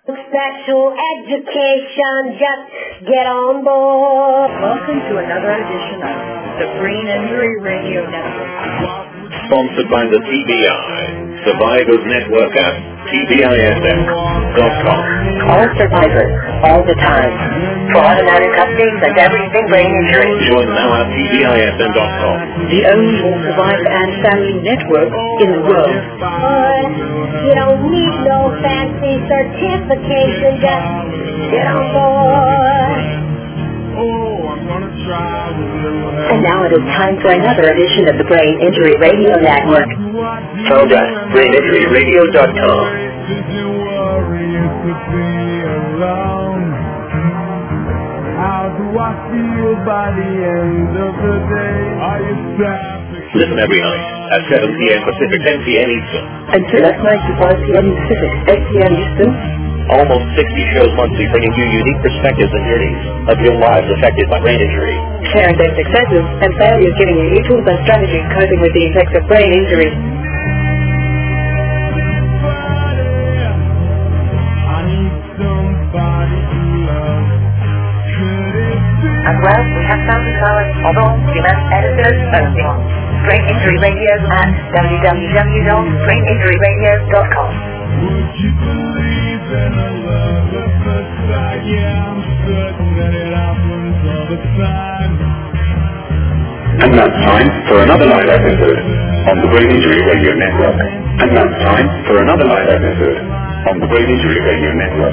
Special education, just get on board. Welcome to another edition of the Brain Injury Radio Network. Sponsored by the TBI Survivors Network at TBISN.com. Call survivors all the time for automatic updates and everything brain injury. Join now at TBISN.com. The only survivor and family network in the world. You don't need no fancy certification, just get on board. And now it is time for another edition of the Brain Injury Radio Network. Found at BrainInjuryRadio.com. Listen every night at 7 p.m. Pacific, 10 p.m. Eastern. Until at 9 to 5 p.m. Pacific, 8 p.m. Eastern. Almost 60 shows monthly bringing you unique perspectives and journeys of your lives affected by brain injury. Sharing their successes and failures, giving you new tools and strategies coping with the effects of brain injury. As well, we have found ours, although human editors only. Brain Injury Radio at www.braininjuryradio.com. Would you believe in a love at first sight? Yeah, I'm certain that it happens all the time. And now it's time for another live episode on the Brain Injury Radio Network. And now it's time for another live episode on the Brain Injury Radio Network.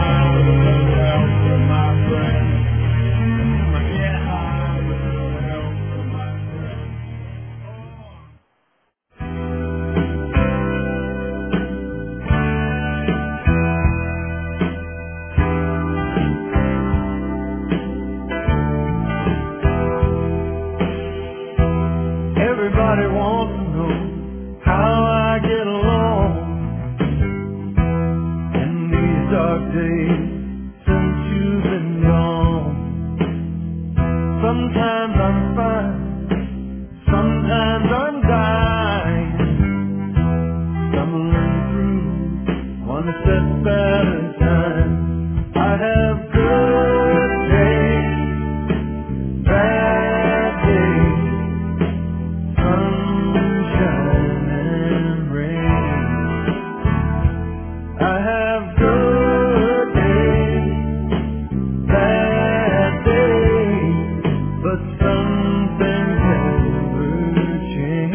Everybody wants to know how I get along in these dark days since you've been gone. Sometimes I'm fine, sometimes I'm dying, stumbling through one step at a time. I have good days, bad days, sunshine and rain. I have good days, bad days, but some things never change.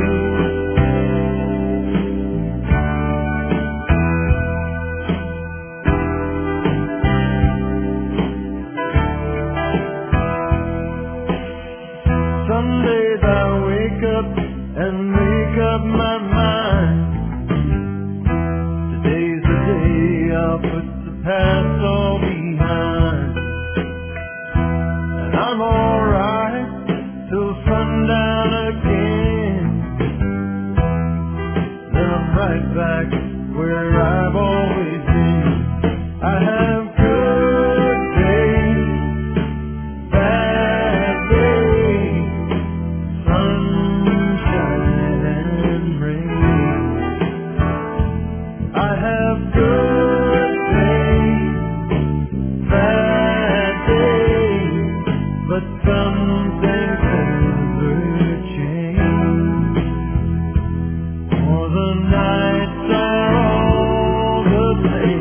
Some days I wake up and make up my mind. Today's the day I'll put the past all behind. And I'm alright till sundown again. Then I'm right back where I've always been. I have good days, bad days, sunshine and rain. I have good days, bad days, but some things never change. For the nights are all the same.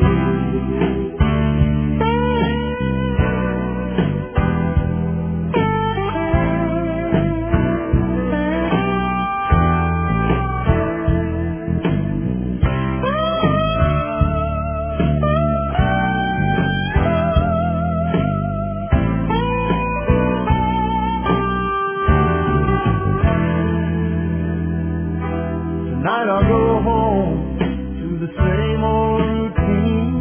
Tonight I'll go home to the same old routine.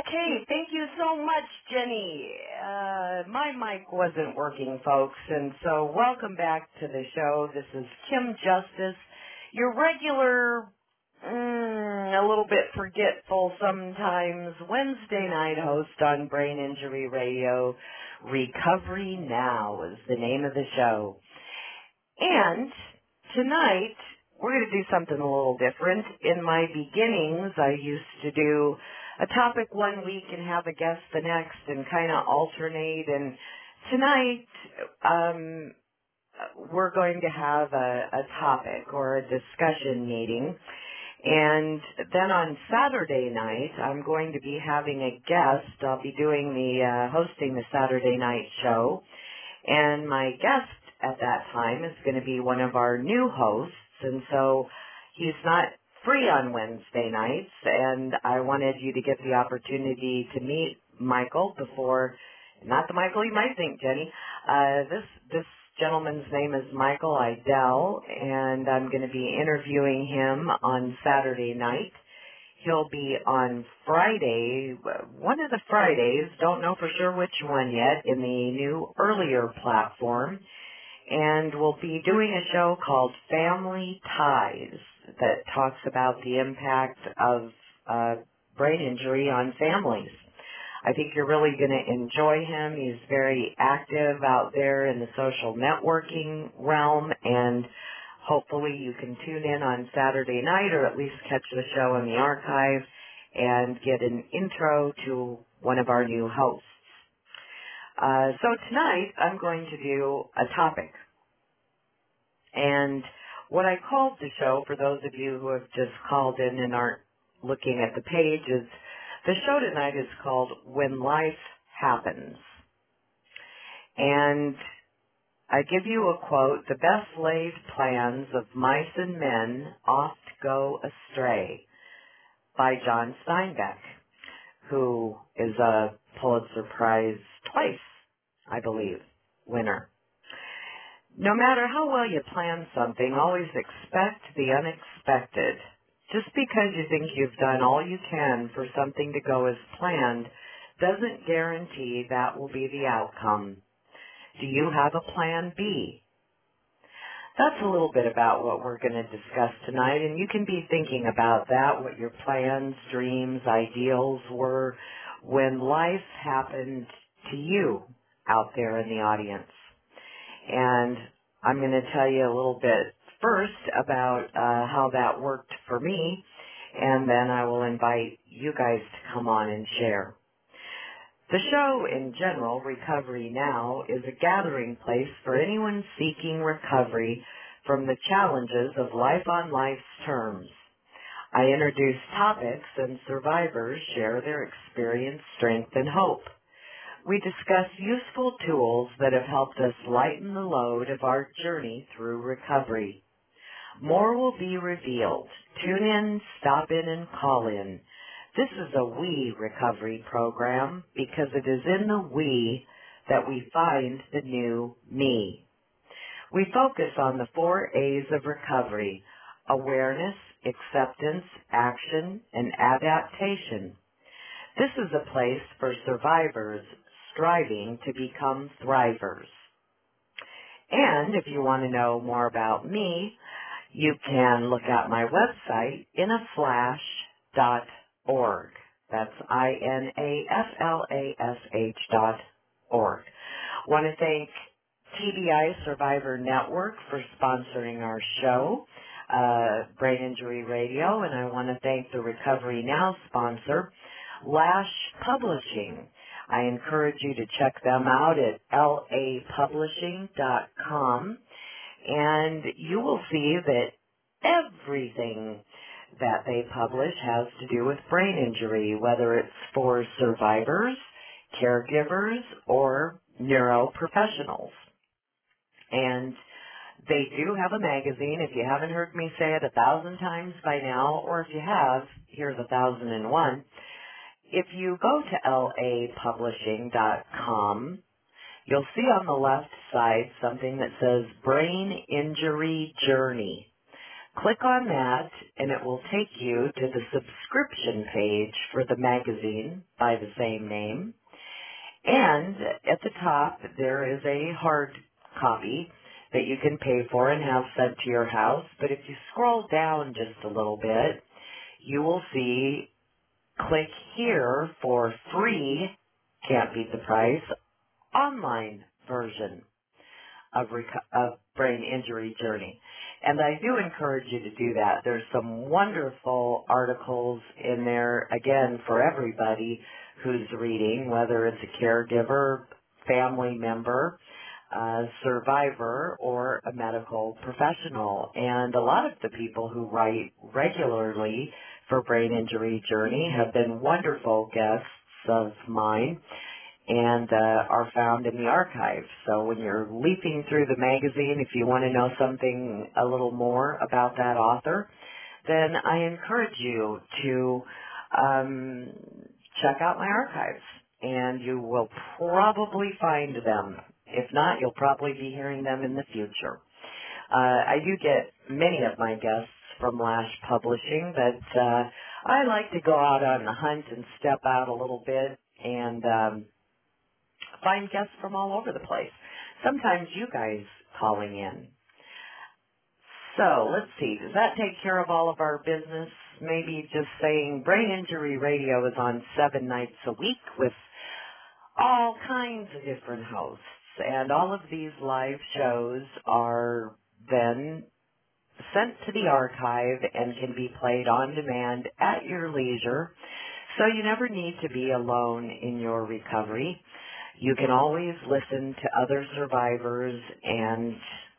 Okay, thank you so much, Jenny. My mic wasn't working, folks, and so welcome back to the show. This is Kim Justice, your regular, a little bit forgetful sometimes, Wednesday night host on Brain Injury Radio. Recovery Now is the name of the show. And tonight, we're going to do something a little different. In my beginnings, I used to do a topic one week and have a guest the next and kind of alternate. And tonight, we're going to have a topic or a discussion meeting. And then on Saturday night, I'm going to be having a guest. I'll be doing hosting the Saturday night show. And my guest at that time is going to be one of our new hosts. And so he's not free on Wednesday nights, and I wanted you to get the opportunity to meet Michael before, not the Michael you might think, Jenny. This gentleman's name is Michael Idell, and I'm going to be interviewing him on Saturday night. He'll be on Friday, one of the Fridays, don't know for sure which one yet, in the new earlier platform. And we'll be doing a show called Family Ties that talks about the impact of brain injury on families. I think you're really going to enjoy him. He's very active out there in the social networking realm, and hopefully you can tune in on Saturday night or at least catch the show in the archive and get an intro to one of our new hosts. So tonight I'm going to do a topic. And what I called the show, for those of you who have just called in and aren't looking at the page, is the show tonight is called When Life Happens. And I give you a quote, "The best laid plans of mice and men oft go astray," by John Steinbeck, who is a Pulitzer Prize twice, I believe, winner. No matter how well you plan something, always expect the unexpected. Just because you think you've done all you can for something to go as planned doesn't guarantee that will be the outcome. Do you have a plan B? That's a little bit about what we're going to discuss tonight, and you can be thinking about that, what your plans, dreams, ideals were when life happened to you out there in the audience. And I'm going to tell you a little bit first about how that worked for me, and then I will invite you guys to come on and share. The show in general, Recovery Now, is a gathering place for anyone seeking recovery from the challenges of life on life's terms. I introduce topics and survivors share their experience, strength, and hope. We discuss useful tools that have helped us lighten the load of our journey through recovery. More will be revealed. Tune in, stop in, and call in. This is a we recovery program because it is in the we that we find the new me. We focus on the 4 A's of recovery: awareness, acceptance, action, and adaptation. This is a place for survivors striving to become thrivers. And if you want to know more about me, you can look at my website, inaflash.org. That's INAFLASH.org. Want to thank TBI Survivor Network for sponsoring our show, Brain Injury Radio, and I want to thank the Recovery Now sponsor, Lash Publishing. I encourage you to check them out at lapublishing.com, and you will see that everything that they publish has to do with brain injury, whether it's for survivors, caregivers, or neuroprofessionals. And they do have a magazine. If you haven't heard me say it 1,000 times by now, or if you have, here's 1,001. If you go to lapublishing.com, you'll see on the left side something that says Brain Injury Journey. click on that, and it will take you to the subscription page for the magazine by the same name. And at the top, there is a hard copy that you can pay for and have sent to your house. But if you scroll down just a little bit, you will see, click here for free, can't beat the price, online version of Brain Injury Journey. And I do encourage you to do that. There's some wonderful articles in there, again, for everybody who's reading, whether it's a caregiver, family member, survivor, or a medical professional. And a lot of the people who write regularly for Brain Injury Journey have been wonderful guests of mine and are found in the archive. So when you're leafing through the magazine, if you want to know something a little more about that author, then I encourage you to check out my archives, and you will probably find them. If not, you'll probably be hearing them in the future. I do get many of my guests from Lash Publishing, but I like to go out on the hunt and step out a little bit and find guests from all over the place. Sometimes you guys calling in. So let's see, does that take care of all of our business? Maybe just saying Brain Injury Radio is on 7 nights a week with all kinds of different hosts. And all of these live shows are then sent to the archive and can be played on demand at your leisure. So you never need to be alone in your recovery. You can always listen to other survivors, and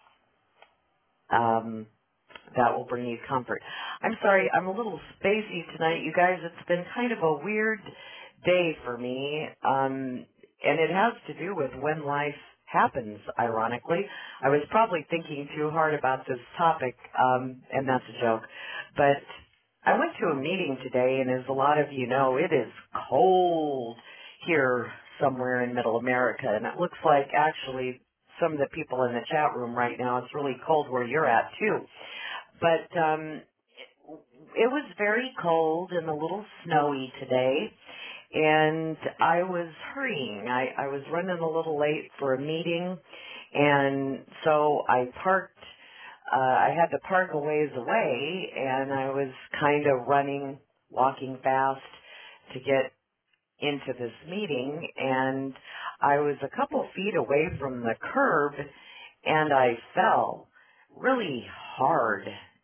that will bring you comfort. I'm sorry, I'm a little spacey tonight, you guys. It's been kind of a weird day for me, and it has to do with when life happens, ironically. I was probably thinking too hard about this topic, and that's a joke. But I went to a meeting today, and as a lot of you know, it is cold here somewhere in Middle America, and it looks like actually some of the people in the chat room right now, it's really cold where you're at too. But it was very cold and a little snowy today, and I was hurrying. I was running a little late for a meeting, and so I parked. I had to park a ways away, and I was kind of running, walking fast to get into this meeting, and I was a couple feet away from the curb, and I fell really hard.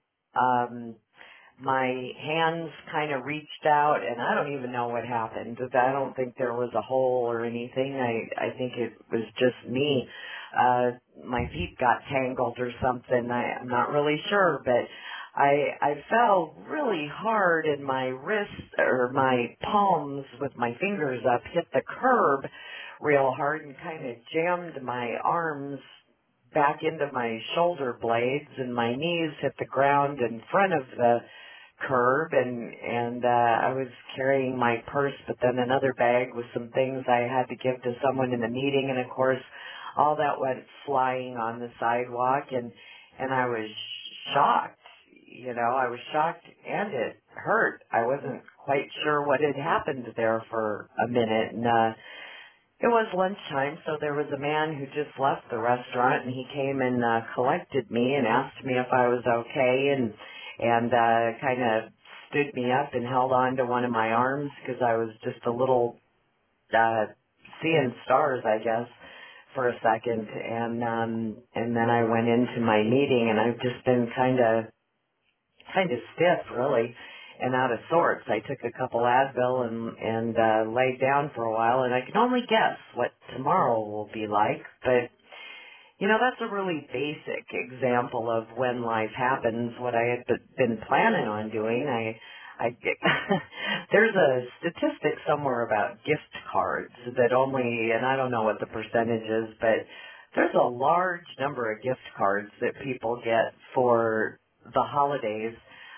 My hands kind of reached out, and I don't even know what happened. I don't think there was a hole or anything. I think it was just me. My feet got tangled or something. I'm not really sure, but I fell really hard, and my wrists or my palms with my fingers up hit the curb real hard and kind of jammed my arms back into my shoulder blades, and my knees hit the ground in front of the curb, and I was carrying my purse, but then another bag with some things I had to give to someone in the meeting, and of course all that went flying on the sidewalk, and I was shocked. You know, I was shocked, and it hurt. I wasn't quite sure what had happened there for a minute, and it was lunchtime, so there was a man who just left the restaurant, and he came and collected me and asked me if I was okay, and kind of stood me up and held on to one of my arms because I was just a little seeing stars, I guess, for a second, and then I went into my meeting, and I've just been kind of stiff, really, and out of sorts. I took a couple Advil and laid down for a while, and I can only guess what tomorrow will be like. But, you know, that's a really basic example of when life happens. What I had been planning on doing, there's a statistic somewhere about gift cards that only, and I don't know what the percentage is, but there's a large number of gift cards that people get for the holidays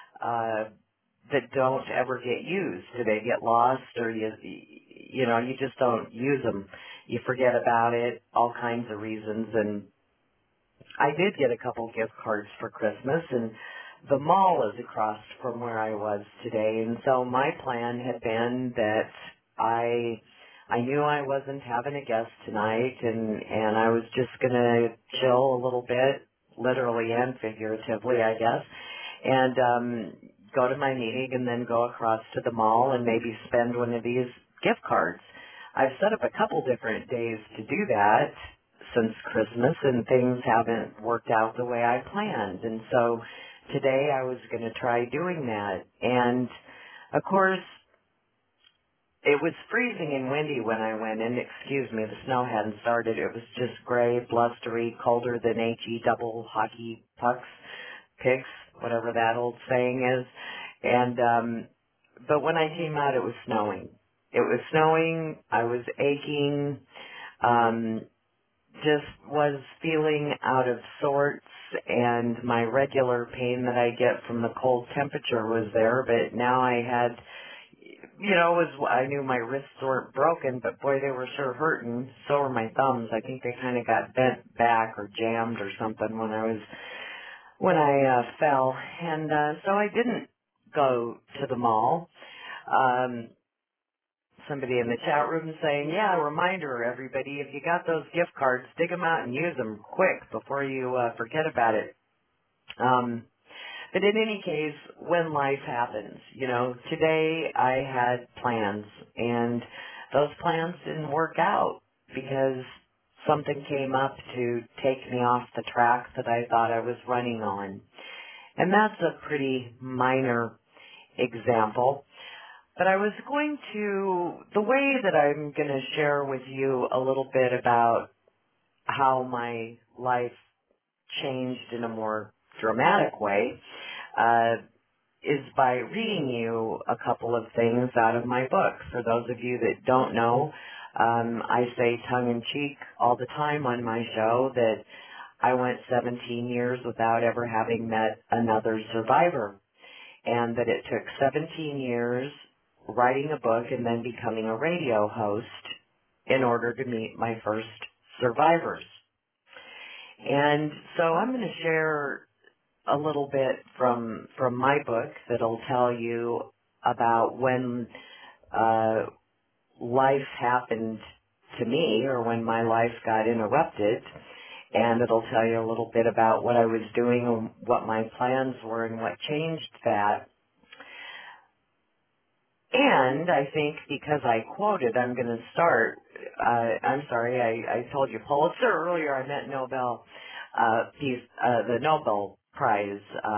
that don't ever get used. Do they get lost, or you know, you just don't use them. You forget about it, all kinds of reasons. And I did get a couple gift cards for Christmas, and the mall is across from where I was today, and so my plan had been that I knew I wasn't having a guest tonight, and I was just gonna chill a little bit, literally and figuratively, I guess, and go to my meeting and then go across to the mall and maybe spend one of these gift cards. I've set up a couple different days to do that since Christmas, and things haven't worked out the way I planned. And so today I was going to try doing that. And of course, it was freezing and windy when I went in. Excuse me, the snow hadn't started. It was just gray, blustery, colder than HE double hockey pucks, pigs, whatever that old saying is. And but when I came out, it was snowing. It was snowing. I was aching. Just was feeling out of sorts, and my regular pain that I get from the cold temperature was there, but now I had, I knew my wrists weren't broken, but boy, they were sure hurting. So were my thumbs. I think they kind of got bent back or jammed or something when I fell, and so I didn't go to the mall. Somebody in the chat room saying, yeah, reminder, everybody, if you got those gift cards, dig them out and use them quick before you forget about it. But in any case, when life happens, today I had plans, and those plans didn't work out because something came up to take me off the track that I thought I was running on. And that's a pretty minor example. But I was the way that I'm going to share with you a little bit about how my life changed in a more dramatic way, is by reading you a couple of things out of my book. For those of you that don't know, I say tongue-in-cheek all the time on my show that I went 17 years without ever having met another survivor, and that it took 17 years writing a book and then becoming a radio host in order to meet my first survivors. And so I'm going to share a little bit from my book that'll tell you about when life happened to me, or when my life got interrupted, and it'll tell you a little bit about what I was doing and what my plans were and what changed that. And I think because I quoted, I'm going to start. I'm sorry, I told you Pulitzer earlier. I meant Nobel the Nobel Prize.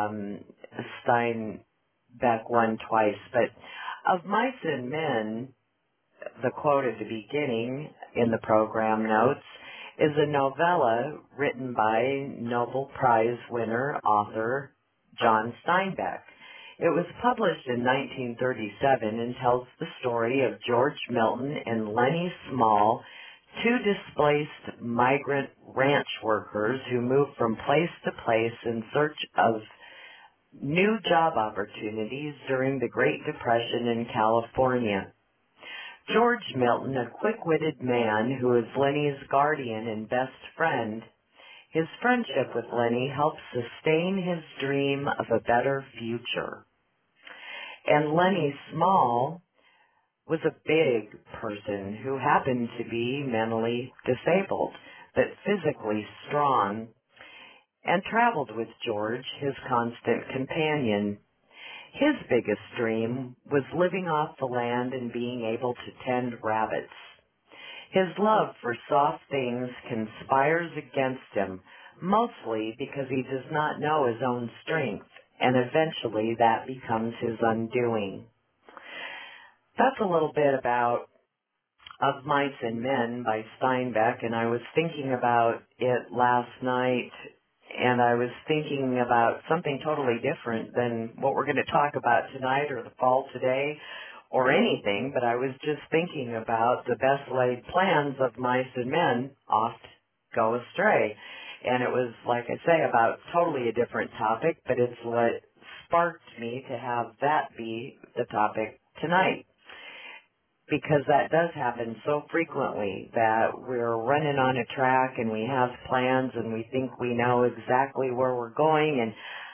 Steinbeck won twice. But of Mice and Men, the quote at the beginning in the program notes is a novella written by Nobel Prize winner author John Steinbeck. It was published in 1937 and tells the story of George Milton and Lenny Small, two displaced migrant ranch workers who moved from place to place in search of new job opportunities during the Great Depression in California. George Milton, a quick-witted man who is Lenny's guardian and best friend, his friendship with Lenny helps sustain his dream of a better future. And Lenny Small was a big person who happened to be mentally disabled, but physically strong, and traveled with George, his constant companion. His biggest dream was living off the land and being able to tend rabbits. His love for soft things conspires against him, mostly because he does not know his own strength, and eventually that becomes his undoing. That's a little bit about Of Mice and Men by Steinbeck, and I was thinking about it last night, and I was thinking about something totally different than what we're going to talk about tonight or the fall today or anything, but I was just thinking about the best laid plans of mice and men oft go astray. And it was, like I say, about totally a different topic, but it's what sparked me to have that be the topic tonight. Because that does happen so frequently that we're running on a track and we have plans and we think we know exactly where we're going and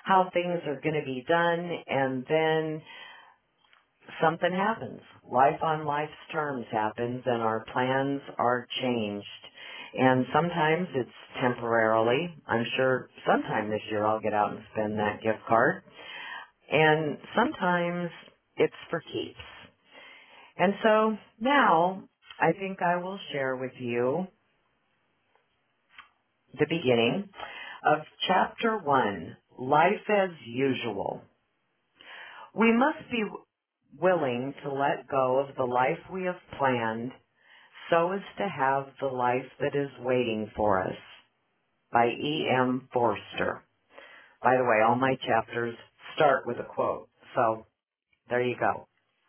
how things are going to be done, and then something happens. Life on life's terms happens, and our plans are changed. And sometimes it's temporarily. I'm sure sometime this year I'll get out and spend that gift card. And sometimes it's for keeps. And so now I think I will share with you the beginning of Chapter 1, Life as Usual. We must be willing to let go of the life we have planned so as to have the life that is waiting for us, by E.M. Forster. By the way, all my chapters start with a quote, so there you go.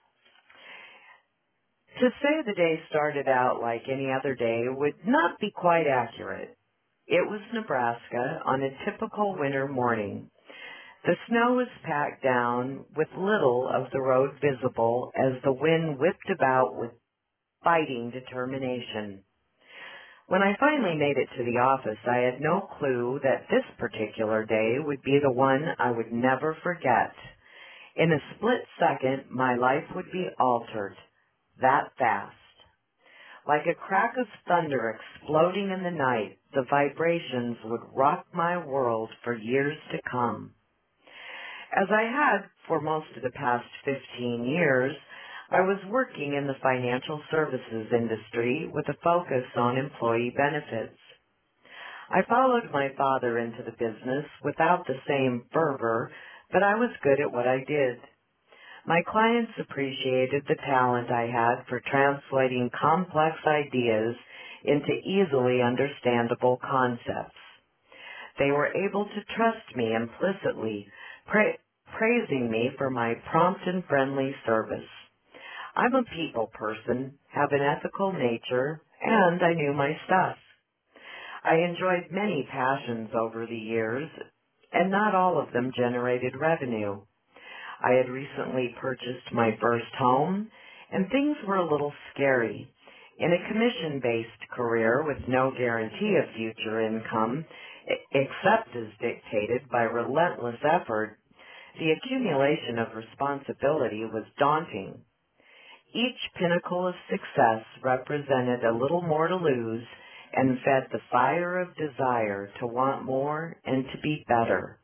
To say the day started out like any other day would not be quite accurate. It was Nebraska on a typical winter morning. The snow was packed down with little of the road visible as the wind whipped about with biting determination. When I finally made it to the office, I had no clue that this particular day would be the one I would never forget. In a split second, my life would be altered. That fast. Like a crack of thunder exploding in the night, the vibrations would rock my world for years to come. As I had for most of the past 15 years, I was working in the financial services industry with a focus on employee benefits. I followed my father into the business without the same fervor, but I was good at what I did. My clients appreciated the talent I had for translating complex ideas into easily understandable concepts. They were able to trust me implicitly, praising me for my prompt and friendly service. I'm a people person, have an ethical nature, and I knew my stuff. I enjoyed many passions over the years, and not all of them generated revenue. I had recently purchased my first home, and things were a little scary. In a commission-based career with no guarantee of future income, except as dictated by relentless effort, the accumulation of responsibility was daunting. Each pinnacle of success represented a little more to lose and fed the fire of desire to want more and to be better.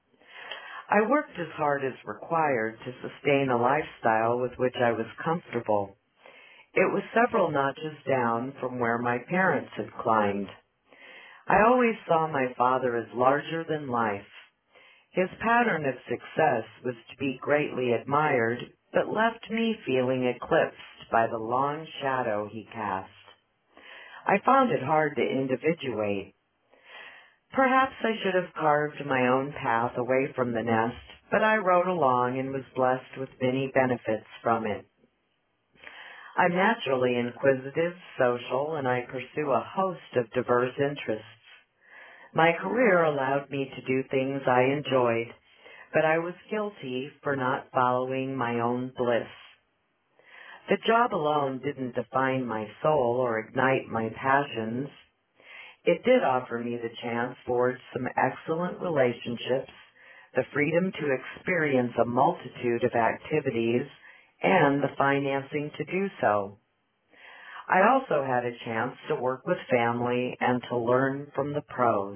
I worked as hard as required to sustain a lifestyle with which I was comfortable. It was several notches down from where my parents had climbed. I always saw my father as larger than life. His pattern of success was to be greatly admired, but left me feeling eclipsed by the long shadow he cast. I found it hard to individuate. Perhaps I should have carved my own path away from the nest, but I rode along and was blessed with many benefits from it. I'm naturally inquisitive, social, and I pursue a host of diverse interests. My career allowed me to do things I enjoyed, but I was guilty for not following my own bliss. The job alone didn't define my soul or ignite my passions. It did offer me the chance to forge some excellent relationships, the freedom to experience a multitude of activities, and the financing to do so. I also had a chance to work with family and to learn from the pros.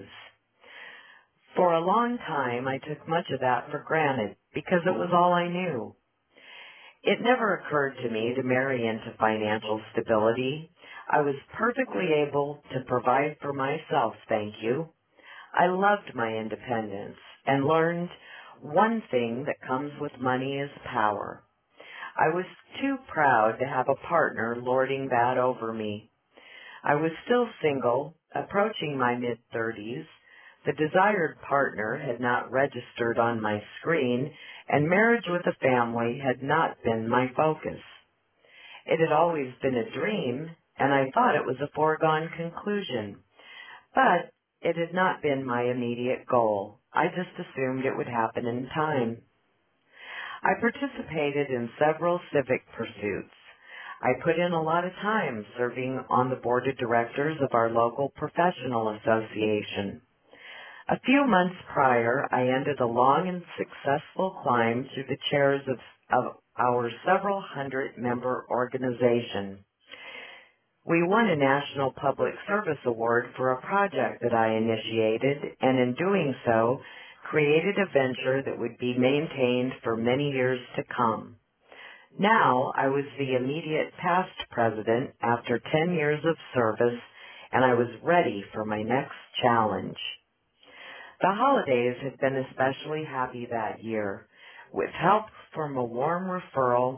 For a long time, I took much of that for granted because it was all I knew. It never occurred to me to marry into financial stability. I was perfectly able to provide for myself, thank you. I loved my independence and learned one thing that comes with money is power. I was too proud to have a partner lording that over me. I was still single, approaching my mid-30s. The desired partner had not registered on my screen, and marriage with a family had not been my focus. It had always been a dream, and I thought it was a foregone conclusion. But it had not been my immediate goal. I just assumed it would happen in time. I participated in several civic pursuits. I put in a lot of time serving on the board of directors of our local professional association. A few months prior, I ended a long and successful climb through the chairs of our several hundred member organization. We won a National Public Service Award for a project that I initiated, and in doing so, created a venture that would be maintained for many years to come. Now, I was the immediate past president after 10 years of service, and I was ready for my next challenge. The holidays had been especially happy that year. With help from a warm referral,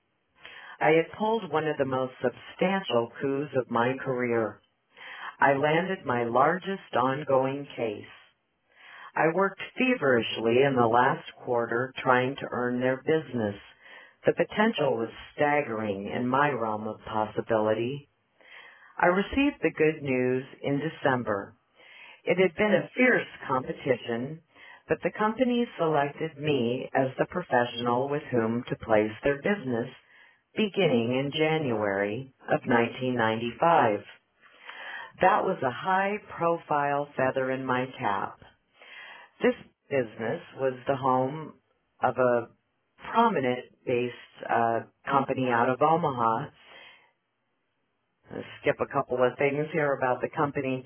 I had pulled one of the most substantial coups of my career. I landed my largest ongoing case. I worked feverishly in the last quarter trying to earn their business. The potential was staggering in my realm of possibility. I received the good news in December. It had been a fierce competition, but the company selected me as the professional with whom to place their business beginning in January of 1995. That was a high-profile feather in my cap. This business was the home of a prominent-based company out of Omaha. I'll skip a couple of things here about the company.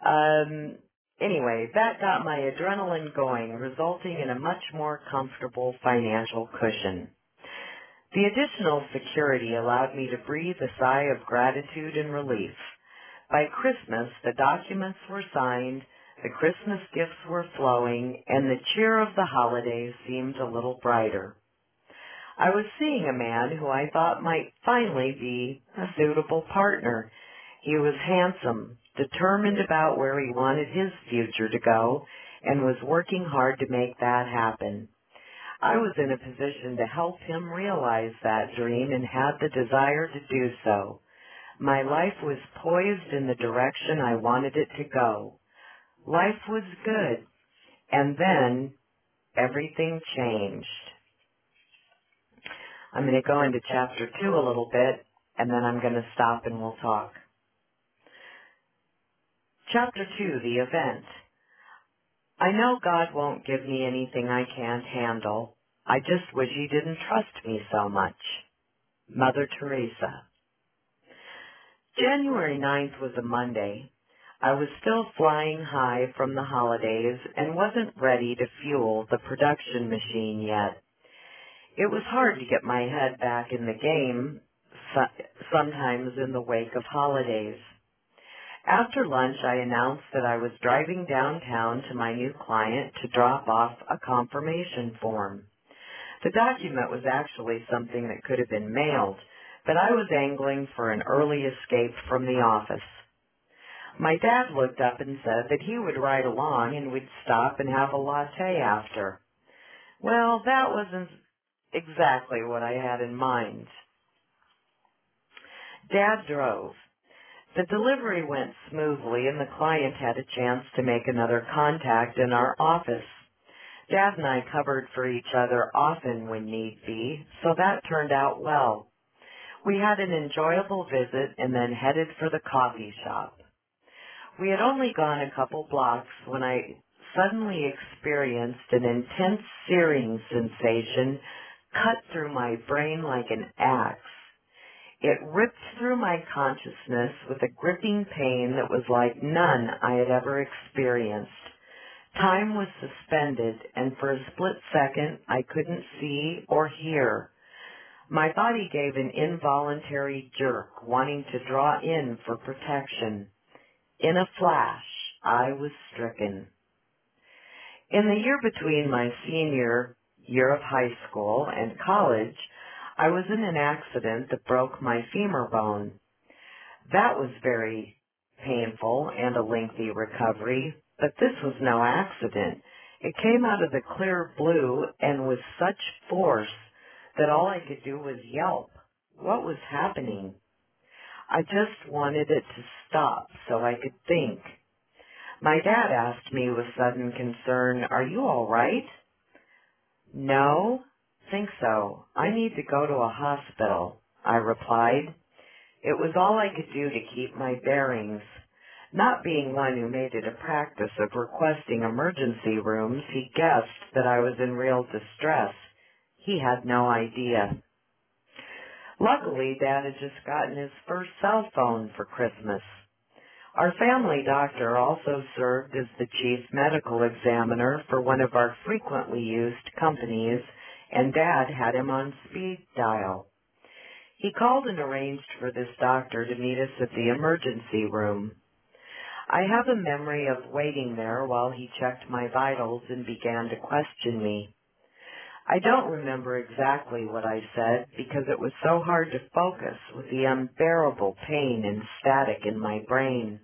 Anyway, that got my adrenaline going, resulting in a much more comfortable financial cushion. The additional security allowed me to breathe a sigh of gratitude and relief. By Christmas, the documents were signed, the Christmas gifts were flowing, and the cheer of the holidays seemed a little brighter. I was seeing a man who I thought might finally be a suitable partner. He was handsome, determined about where he wanted his future to go, and was working hard to make that happen. I was in a position to help him realize that dream and had the desire to do so. My life was poised in the direction I wanted it to go. Life was good, and then everything changed. I'm going to go into chapter 2 a little bit, and then I'm going to stop and we'll talk. Chapter 2, the event. I know God won't give me anything I can't handle. I just wish He didn't trust me so much. Mother Teresa. January 9th was a Monday. I was still flying high from the holidays and wasn't ready to fuel the production machine yet. It was hard to get my head back in the game, sometimes in the wake of holidays. After lunch, I announced that I was driving downtown to my new client to drop off a confirmation form. The document was actually something that could have been mailed, but I was angling for an early escape from the office. My dad looked up and said that he would ride along and we'd stop and have a latte after. Well, that wasn't exactly what I had in mind. Dad drove. The delivery went smoothly and the client had a chance to make another contact in our office. Dad and I covered for each other often when need be, so that turned out well. We had an enjoyable visit and then headed for the coffee shop. We had only gone a couple blocks when I suddenly experienced an intense searing sensation cut through my brain like an axe. It ripped through my consciousness with a gripping pain that was like none I had ever experienced. Time was suspended, and for a split second I couldn't see or hear. My body gave an involuntary jerk, wanting to draw in for protection. In a flash, I was stricken. In the year between my senior year of high school and college, I was in an accident that broke my femur bone. That was very painful and a lengthy recovery, but this was no accident. It came out of the clear blue and with such force that all I could do was yelp. What was happening? I just wanted it to stop so I could think. My dad asked me with sudden concern, "Are you all right?" "No, think so. I need to go to a hospital," I replied. It was all I could do to keep my bearings. Not being one who made it a practice of requesting emergency rooms, he guessed that I was in real distress. He had no idea. Luckily, Dad had just gotten his first cell phone for Christmas. Our family doctor also served as the chief medical examiner for one of our frequently used companies, and Dad had him on speed dial. He called and arranged for this doctor to meet us at the emergency room. I have a memory of waiting there while he checked my vitals and began to question me. I don't remember exactly what I said because it was so hard to focus with the unbearable pain and static in my brain.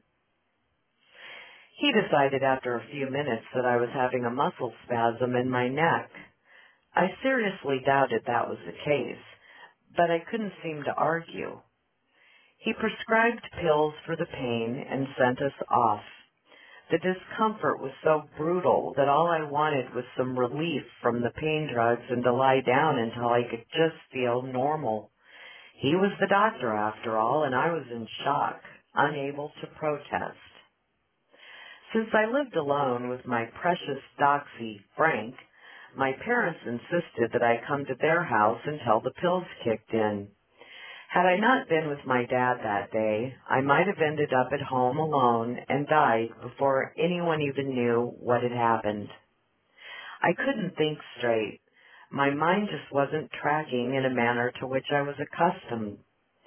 He decided after a few minutes that I was having a muscle spasm in my neck. I seriously doubted that was the case, but I couldn't seem to argue. He prescribed pills for the pain and sent us off. The discomfort was so brutal that all I wanted was some relief from the pain drugs and to lie down until I could just feel normal. He was the doctor after all, and I was in shock, unable to protest. Since I lived alone with my precious doxy, Frank, my parents insisted that I come to their house until the pills kicked in. Had I not been with my dad that day, I might have ended up at home alone and died before anyone even knew what had happened. I couldn't think straight. My mind just wasn't tracking in a manner to which I was accustomed.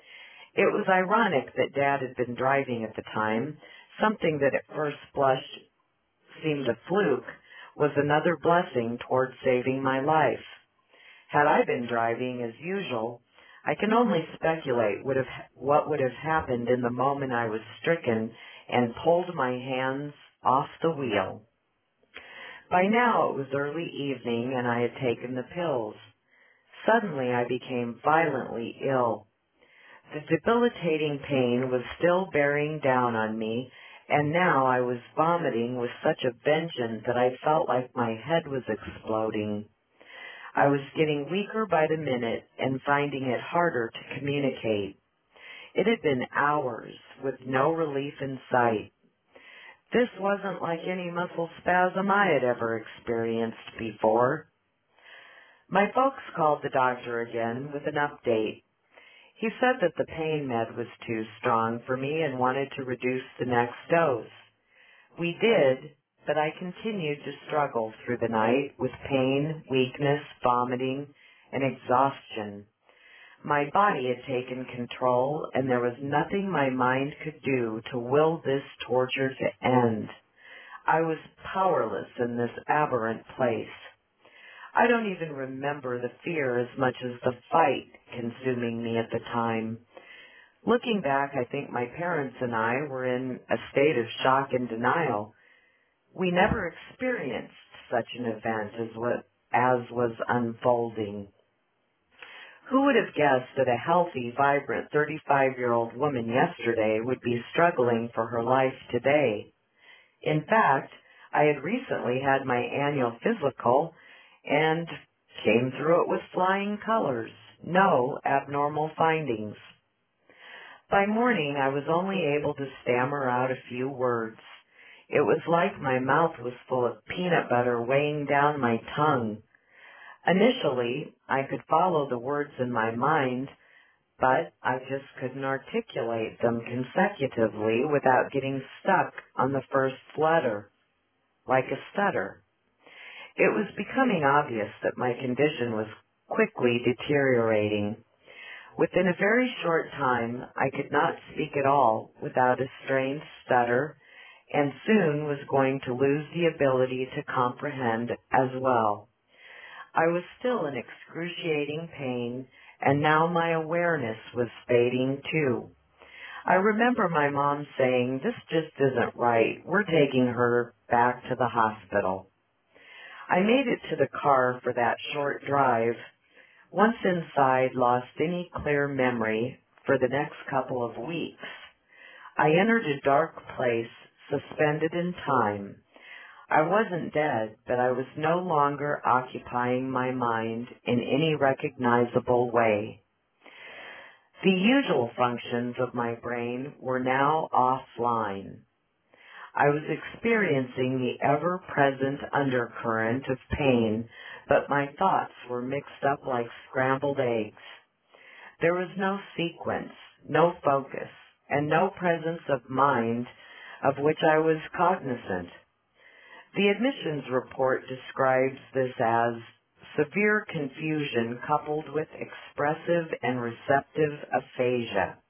It was ironic that Dad had been driving at the time. Something that at first blush seemed a fluke was another blessing toward saving my life. Had I been driving as usual, I can only speculate what would have happened in the moment I was stricken and pulled my hands off the wheel. By now it was early evening and I had taken the pills. Suddenly I became violently ill. The debilitating pain was still bearing down on me, and now I was vomiting with such a vengeance that I felt like my head was exploding. I was getting weaker by the minute and finding it harder to communicate. It had been hours with no relief in sight. This wasn't like any muscle spasm I had ever experienced before. My folks called the doctor again with an update. He said that the pain med was too strong for me and wanted to reduce the next dose. We did, but I continued to struggle through the night with pain, weakness, vomiting, and exhaustion. My body had taken control, and there was nothing my mind could do to will this torture to end. I was powerless in this aberrant place. I don't even remember the fear as much as the fight consuming me at the time. Looking back, I think my parents and I were in a state of shock and denial. We never experienced such an event as was unfolding. Who would have guessed that a healthy, vibrant 35-year-old woman yesterday would be struggling for her life today? In fact, I had recently had my annual physical and came through it with flying colors. No abnormal findings. By morning, I was only able to stammer out a few words. It was like my mouth was full of peanut butter weighing down my tongue. Initially, I could follow the words in my mind, but I just couldn't articulate them consecutively without getting stuck on the first letter, like a stutter. It was becoming obvious that my condition was quickly deteriorating. Within a very short time, I could not speak at all without a strained stutter, and soon was going to lose the ability to comprehend as well. I was still in excruciating pain, and now my awareness was fading too. I remember my mom saying, "This just isn't right. We're taking her back to the hospital." I made it to the car for that short drive. Once inside, lost any clear memory for the next couple of weeks. I entered a dark place, suspended in time. I wasn't dead, but I was no longer occupying my mind in any recognizable way. The usual functions of my brain were now offline. I was experiencing the ever-present undercurrent of pain, but my thoughts were mixed up like scrambled eggs. There was no sequence, no focus, and no presence of mind of which I was cognizant. The admissions report describes this as severe confusion coupled with expressive and receptive aphasia.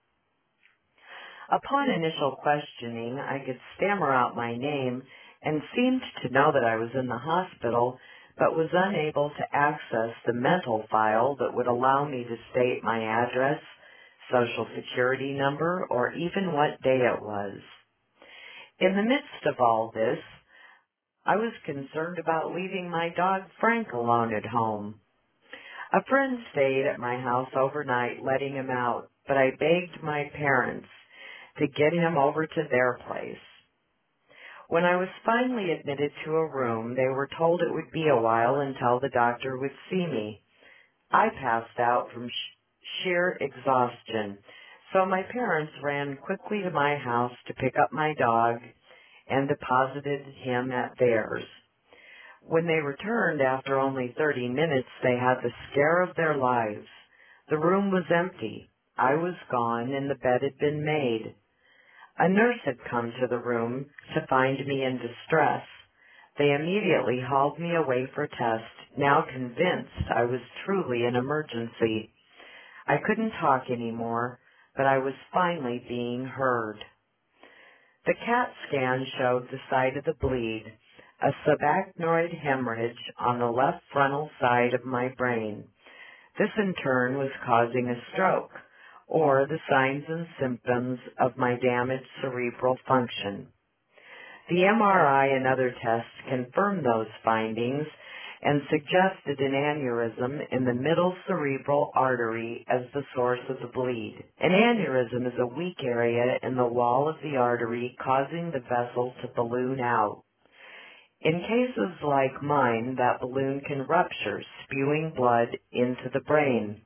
Upon initial questioning, I could stammer out my name and seemed to know that I was in the hospital, but was unable to access the mental file that would allow me to state my address, social security number, or even what day it was. In the midst of all this, I was concerned about leaving my dog Frank alone at home. A friend stayed at my house overnight, letting him out, but I begged my parents to get him over to their place. When I was finally admitted to a room, they were told it would be a while until the doctor would see me. I passed out from sheer exhaustion, so my parents ran quickly to my house to pick up my dog and deposited him at theirs. When they returned after only 30 minutes, they had the scare of their lives. The room was empty. I was gone, and the bed had been made. A nurse had come to the room to find me in distress. They immediately hauled me away for tests, now convinced I was truly an emergency. I couldn't talk anymore, but I was finally being heard. The CAT scan showed the site of the bleed, a subarachnoid hemorrhage on the left frontal side of my brain. This in turn was causing a stroke, or the signs and symptoms of my damaged cerebral function. The MRI and other tests confirmed those findings and suggested an aneurysm in the middle cerebral artery as the source of the bleed. An aneurysm is a weak area in the wall of the artery causing the vessel to balloon out. In cases like mine, that balloon can rupture, spewing blood into the brain.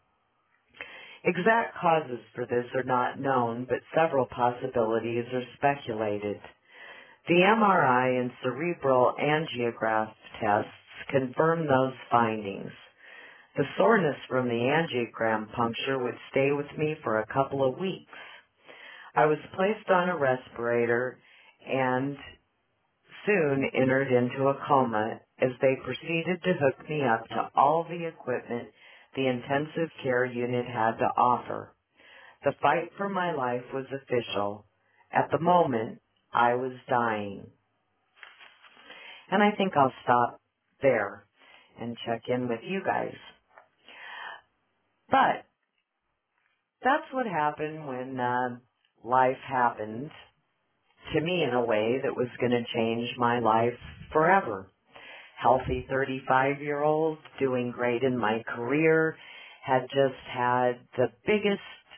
Exact causes for this are not known, but several possibilities are speculated. The MRI and cerebral angiograph tests confirm those findings. The soreness from the angiogram puncture would stay with me for a couple of weeks. I was placed on a respirator and soon entered into a coma as they proceeded to hook me up to all the equipment the intensive care unit had to offer. The fight for my life was official. At the moment, I was dying. And I think I'll stop there and check in with you guys. But that's what happened when life happened to me in a way that was going to change my life forever. Healthy 35-year-old, doing great in my career, had just had the biggest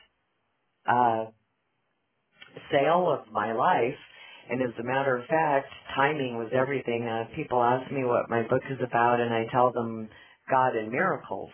sale of my life. And as a matter of fact, timing was everything. People ask me what my book is about, and I tell them God and miracles.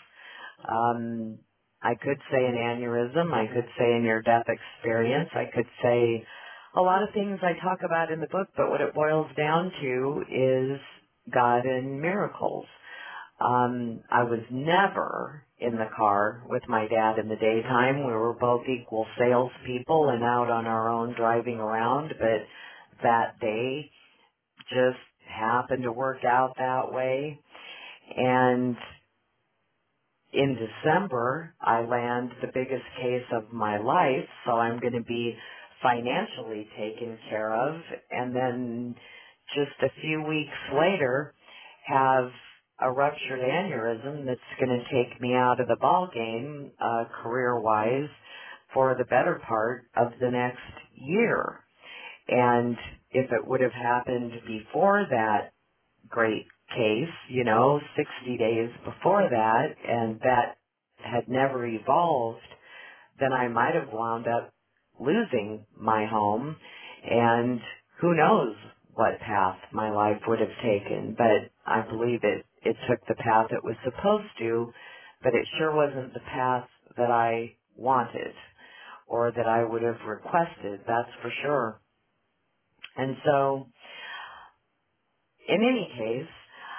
I could say an aneurysm. I could say a near-death experience. I could say a lot of things I talk about in the book, but what it boils down to is God and miracles. I was never in the car with my dad in the daytime. We were both equal salespeople and out on our own driving around, but that day just happened to work out that way. And in December, I land the biggest case of my life, so I'm going to be financially taken care of, and then just a few weeks later have a ruptured aneurysm that's going to take me out of the ball game career-wise for the better part of the next year. And if it would have happened before that great case, 60 days before that, and that had never evolved, then I might have wound up losing my home, and who knows what path my life would have taken. But I believe it took the path it was supposed to, but it sure wasn't the path that I wanted or that I would have requested, that's for sure. And so in any case,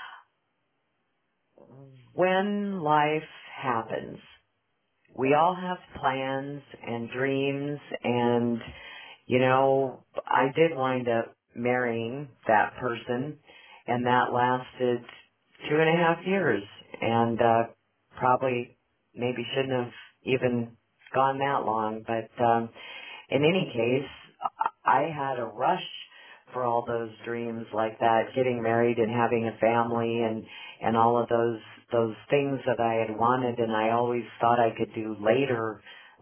when life happens, we all have plans and dreams, and, you know, I did wind up marrying that person, and that lasted 2.5 years, and probably maybe shouldn't have even gone that long, but in any case, I had a rush for all those dreams like that, getting married and having a family and all of those things that I had wanted, and I always thought I could do later.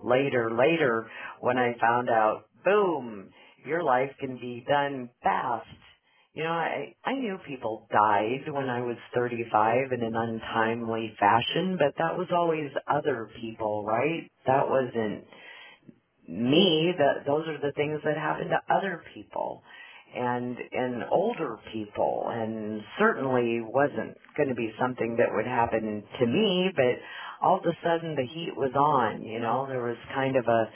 When I found out, boom, your life can be done fast. You know, I knew people died when I was 35 in an untimely fashion, but that was always other people, right? That wasn't me. Those are the things that happen to other people and older people, and certainly wasn't going to be something that would happen to me, but all of a sudden the heat was on, you know, there was kind of a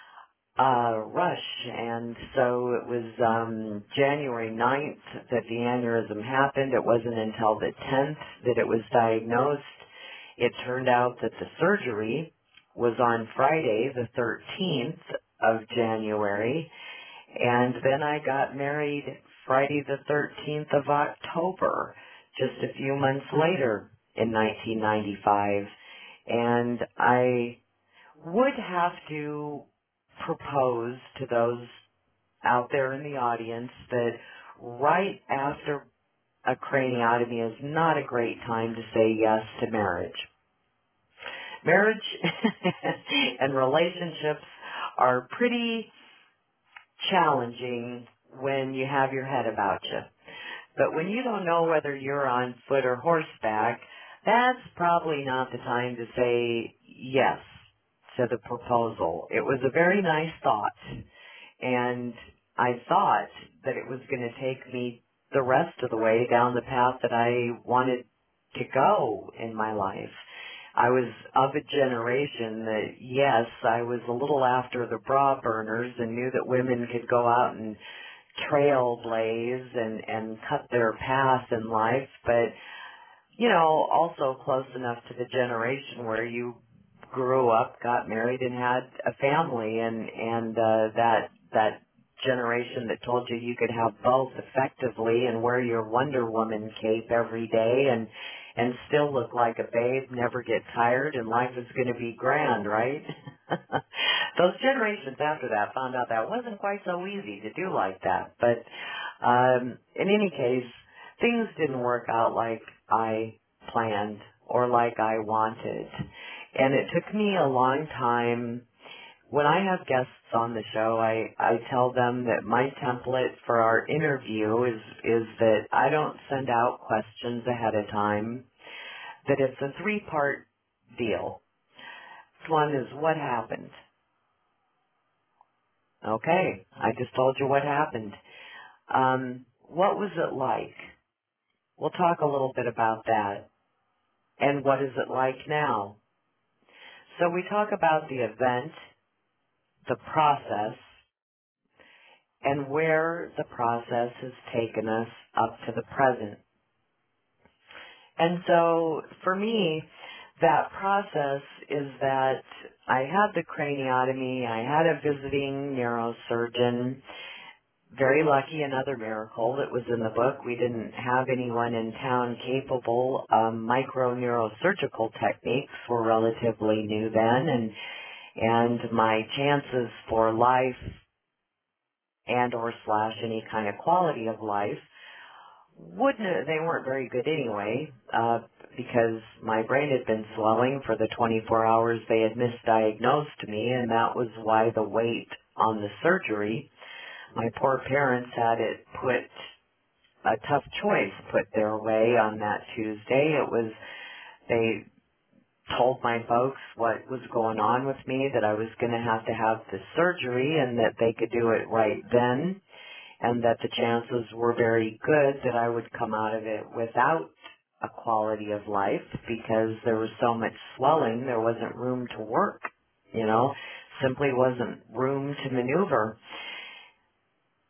rush, and so it was January 9th that the aneurysm happened. It wasn't until the 10th that it was diagnosed. It turned out that the surgery was on Friday, the 13th of January, and then I got married Friday the 13th of October, just a few months later in 1995. And I would have to propose to those out there in the audience that right after a craniotomy is not a great time to say yes to marriage. Marriage and relationships are pretty challenging when you have your head about you. But when you don't know whether you're on foot or horseback, that's probably not the time to say yes to the proposal. It was a very nice thought, and I thought that it was going to take me the rest of the way down the path that I wanted to go in my life. I was of a generation that, yes, I was a little after the bra burners and knew that women could go out and trailblaze and cut their path in life, but, you know, also close enough to the generation where you grew up, got married, and had a family, and that generation that told you you could have both effectively and wear your Wonder Woman cape every day and still look like a babe, never get tired, and life is going to be grand, right? Those generations after that found out that wasn't quite so easy to do like that. But in any case, things didn't work out like I planned or like I wanted. And it took me a long time. When I have guests on the show, I tell them that my template for our interview is that I don't send out questions ahead of time, that it's a 3-part deal. One is, what happened? Okay, I just told you what happened. What was it like? We'll talk a little bit about that. And what is it like now? So we talk about the event, the process, and where the process has taken us up to the present. And so for me, that process is that I had the craniotomy, I had a visiting neurosurgeon, very lucky, another miracle that was in the book. We didn't have anyone in town capable. Microneurosurgical techniques were relatively new then, and my chances for life and or / any kind of quality of life they weren't very good anyway, because my brain had been swelling for the 24 hours they had misdiagnosed me, and that was why the wait on the surgery. My poor parents had it a tough choice put their way on that Tuesday. They told my folks what was going on with me, that I was going to have the surgery and that they could do it right then, and that the chances were very good that I would come out of it without a quality of life because there was so much swelling, there wasn't room to work, simply wasn't room to maneuver.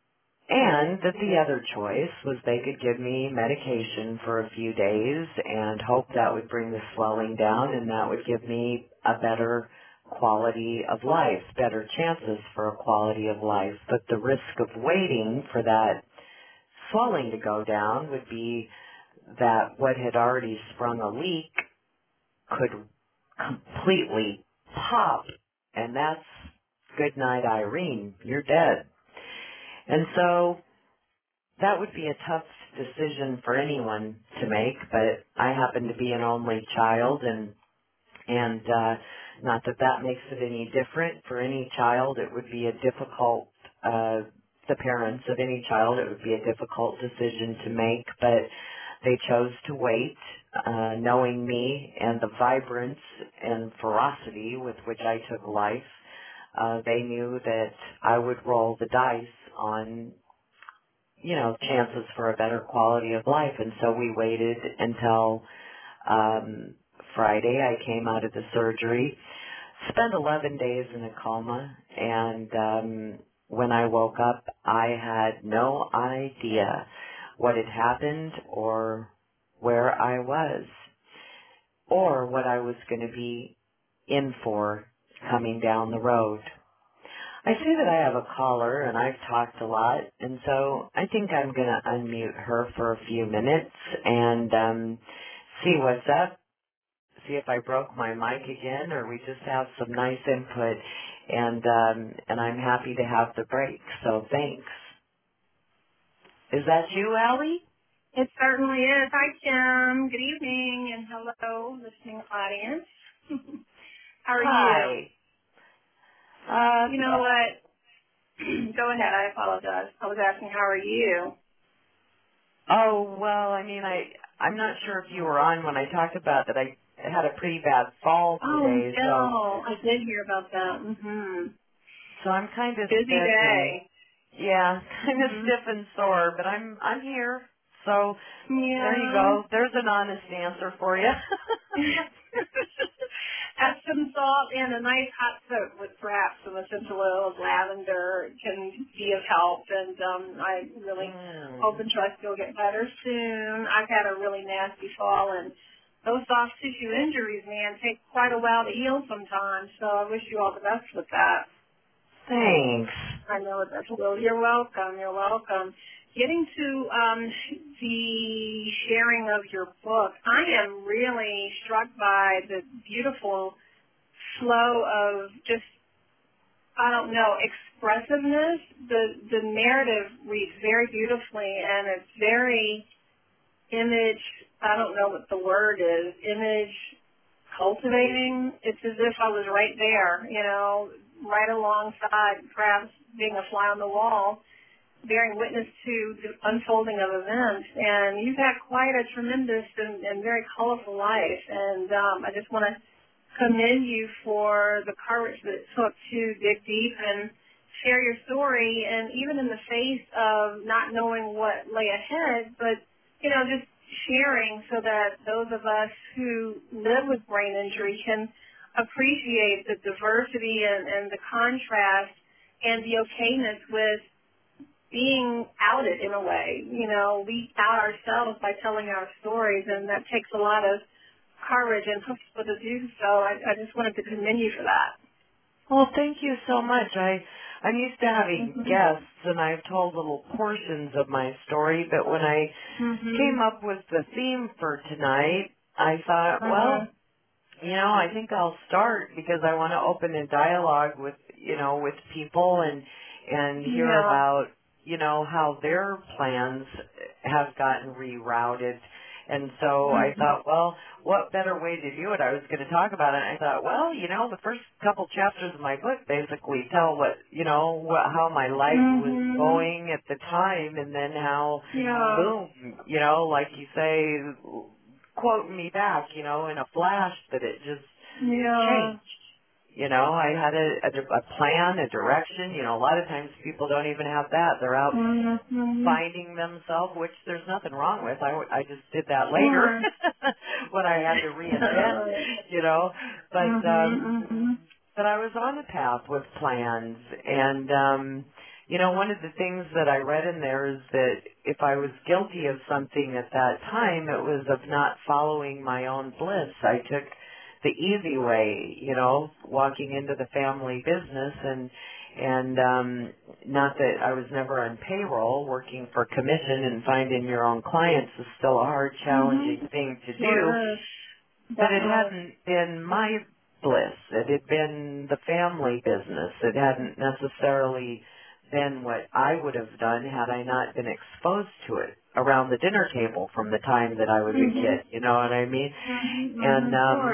And that the other choice was they could give me medication for a few days and hope that would bring the swelling down and that would give me a better quality of life, better chances for a quality of life. But the risk of waiting for that swelling to go down would be that what had already sprung a leak could completely pop, and that's good night, Irene. You're dead. And so that would be a tough decision for anyone to make, but I happen to be an only child, and not that that makes it any different. For any child, it would be a difficult, the parents of any child, it would be a difficult decision to make, but they chose to wait, knowing me and the vibrance and ferocity with which I took life. They knew that I would roll the dice on, chances for a better quality of life. And so we waited until Friday. I came out of the surgery, spent 11 days in a coma, and when I woke up, I had no idea what had happened or where I was or what I was going to be in for coming down the road. I see that I have a caller, and I've talked a lot, and so I think I'm going to unmute her for a few minutes and see what's up, see if I broke my mic again or we just have some nice input, and I'm happy to have the break, so thanks. Is that you, Allie? It certainly is. Hi, Kim. Good evening, and hello, listening audience. How are you? Hi. You know what? Go ahead. I apologize. I was asking, how are you? Oh, well, I mean, I'm not sure if you were on when I talked about that I had a pretty bad fall today. Oh, no. I did hear about that. Mm-hmm. So I'm kind of busy stiff day. Yeah, kind of stiff and sore, but I'm here. So there you go. There's an honest answer for you. Epsom salt and a nice hot soak with perhaps some essential oils, lavender can be of help, and I really hope and trust you'll get better soon. I've had a really nasty fall, and those soft tissue injuries, man, take quite a while to heal sometimes, so I wish you all the best with that. Thanks. I know that's well. You're welcome. You're welcome. Getting to the sharing of your book, I am really struck by the beautiful flow of just, I don't know, expressiveness. The narrative reads very beautifully, and it's very image, I don't know what the word is, image cultivating. It's as if I was right there, right alongside, perhaps being a fly on the wall, bearing witness to the unfolding of events. And you've had quite a tremendous and very colorful life. And I just want to commend you for the courage that it took to dig deep and share your story. And even in the face of not knowing what lay ahead, but, just sharing so that those of us who live with brain injury can appreciate the diversity and the contrast and the okayness with being outed in a way. We out ourselves by telling our stories, and that takes a lot of courage and chutzpah to do so. I just wanted to commend you for that. Well, thank you so much. I'm used to having guests, and I've told little portions of my story, but when I came up with the theme for tonight, I thought, well, I think I'll start because I want to open a dialogue with people and hear about, how their plans have gotten rerouted. And so I thought, well, what better way to do it? I was going to talk about it. And I thought, well, the first couple chapters of my book basically tell how my life was going at the time, and then how, boom, like you say, quoting me back, in a flash, that it just changed. I had a plan, a direction. A lot of times people don't even have that. They're out finding themselves, which there's nothing wrong with. I just did that later when I had to reinvent, But I was on a path with plans, and, one of the things that I read in there is that if I was guilty of something at that time, it was of not following my own bliss. I took the easy way, walking into the family business and not that I was never on payroll. Working for commission and finding your own clients is still a hard, challenging thing to do. But it hadn't been my bliss. It had been the family business. It hadn't necessarily been what I would have done had I not been exposed to it around the dinner table from the time that I was a kid. You know what I mean? And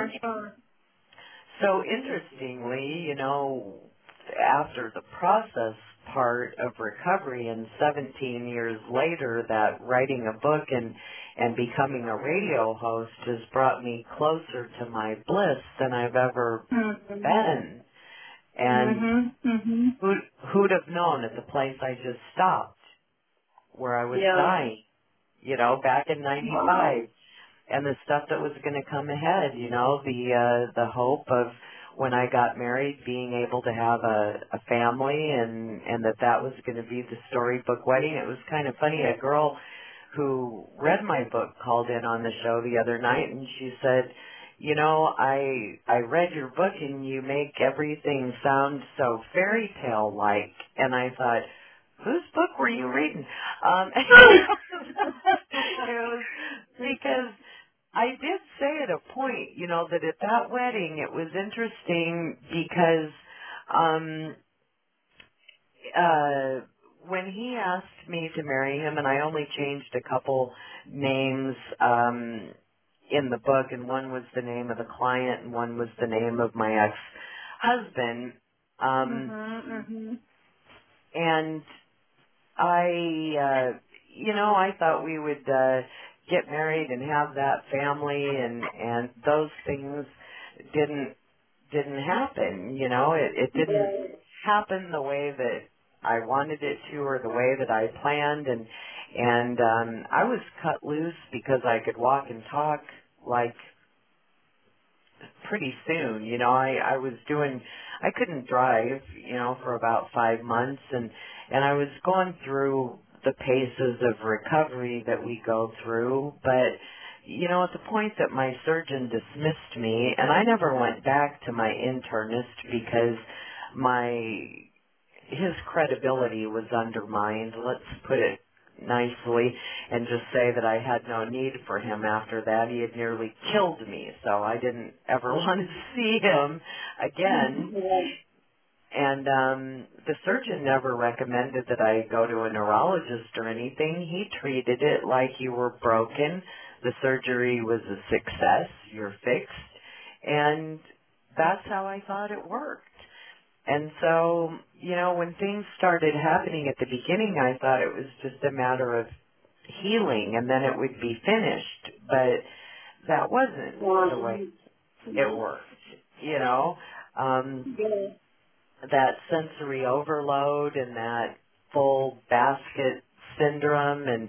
so interestingly, after the process part of recovery and 17 years later, that writing a book and becoming a radio host has brought me closer to my bliss than I've ever been. And who'd have known at the place I just stopped where I was dying, back in 95, and the stuff that was going to come ahead, the hope of when I got married, being able to have a family and that was going to be the storybook wedding. It was kind of funny. A girl who read my book called in on the show the other night, and she said, I read your book and you make everything sound so fairy tale like. And I thought, whose book were you reading? It was because I did say at a point, that at that wedding it was interesting because when he asked me to marry him, and I only changed a couple names in the book, and one was the name of the client and one was the name of my ex-husband. And I thought we would get married and have that family, and those things didn't happen. It didn't happen the way that I wanted it to or the way that I planned, and I was cut loose because I could walk and talk like pretty soon. I couldn't drive, for about 5 months, and I was going through the paces of recovery that we go through, but at the point that my surgeon dismissed me, and I never went back to my internist because his credibility was undermined, let's put it nicely, and just say that I had no need for him after that. He had nearly killed me, so I didn't ever want to see him again. And the surgeon never recommended that I go to a neurologist or anything. He treated it like you were broken. The surgery was a success. You're fixed. And that's how I thought it worked. And so, when things started happening at the beginning, I thought it was just a matter of healing and then it would be finished. But that wasn't the way it worked, that sensory overload and that full basket syndrome and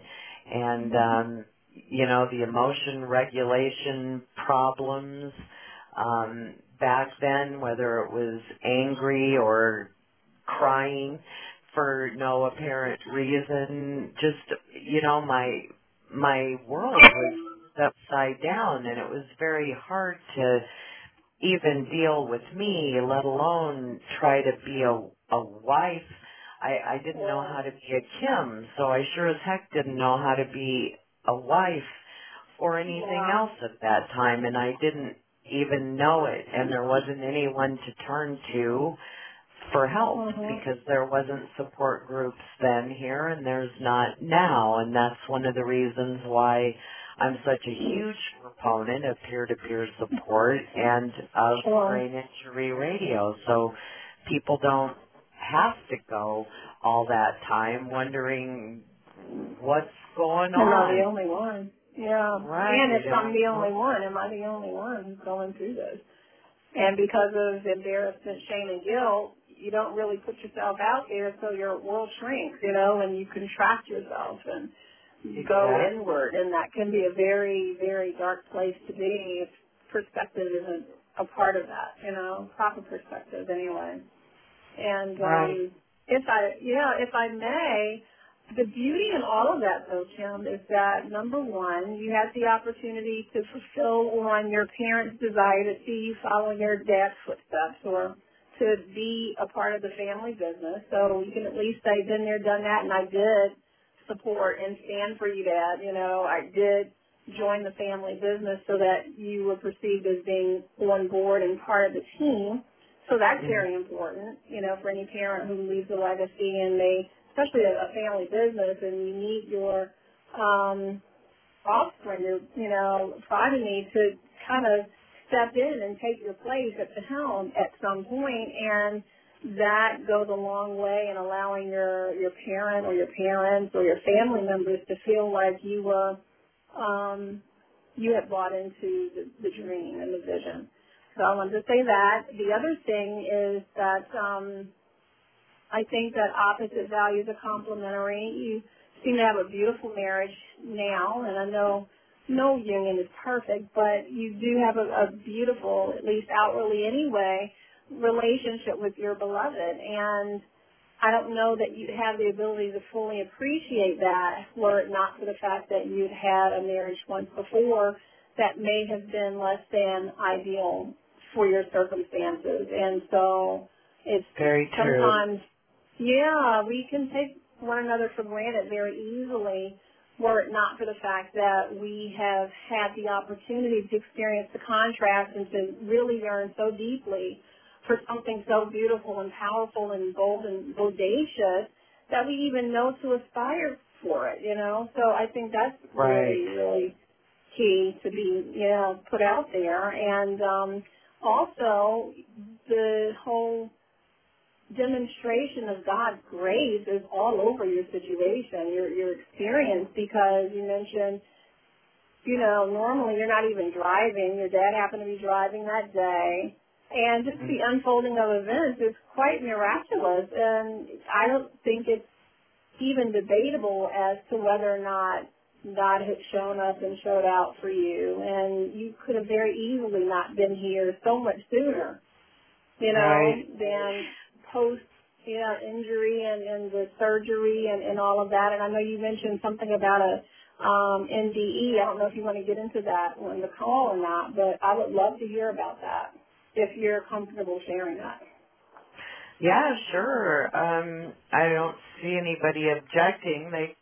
the emotion regulation problems back then, whether it was angry or crying for no apparent reason, just my world was upside down, and it was very hard to even deal with me, let alone try to be a wife. I didn't know how to be a Kim, so I sure as heck didn't know how to be a wife or anything else at that time, and I didn't even know it, and there wasn't anyone to turn to for help because there wasn't support groups then here, and there's not now, and that's one of the reasons why I'm such a huge proponent of peer-to-peer support and of brain injury radio, so people don't have to go all that time wondering what's going on. I'm not the only one. Yeah. Right. And if I'm the only one, am I the only one who's going through this? And because of embarrassment, shame, and guilt, you don't really put yourself out there, so your world shrinks, and you contract yourself and go inward, and that can be a very, very dark place to be if perspective isn't a part of that, proper perspective anyway. And if I may, the beauty in all of that, though, Kim, is that, number one, you had the opportunity to fulfill on your parents' desire to see you follow your dad's footsteps or to be a part of the family business. So you can at least say, been there, done that, and I did support and stand for you, Dad. You know, I did join the family business so that you were perceived as being on board and part of the team. So that's very important, you know, for any parent who leaves a legacy and they, especially a family business, and you need your offspring, your, you know, progeny to kind of step in and take your place at the helm at some point, and that goes a long way in allowing your parent or your parents or your family members to feel like you were you had bought into the dream and the vision. So I wanted to say that. The other thing is that I think that opposite values are complementary. You seem to have a beautiful marriage now, and I know no union is perfect, but you do have a beautiful, at least outwardly anyway, relationship with your beloved. And I don't know that you'd have the ability to fully appreciate that were it not for the fact that you'd had a marriage once before that may have been less than ideal for your circumstances. And so it's very true. Sometimes, yeah, we can take one another for granted very easily were it not for the fact that we have had the opportunity to experience the contrast and to really yearn so deeply for something so beautiful and powerful and bold and bodacious that we even know to aspire for it, you know. So I think that's really, really key to be, you know, put out there. And also the whole demonstration of God's grace is all over your situation, your experience, because you mentioned, you know, normally you're not even driving. Your dad happened to be driving that day. And just the unfolding of events is quite miraculous. And I don't think it's even debatable as to whether or not God had shown up and showed out for you. And you could have very easily not been here so much sooner, you know, than post, you know, injury and the surgery and all of that. And I know you mentioned something about a NDE. I don't know if you want to get into that on the call or not, but I would love to hear about that if you're comfortable sharing that. Yeah, sure. I don't see anybody objecting. They,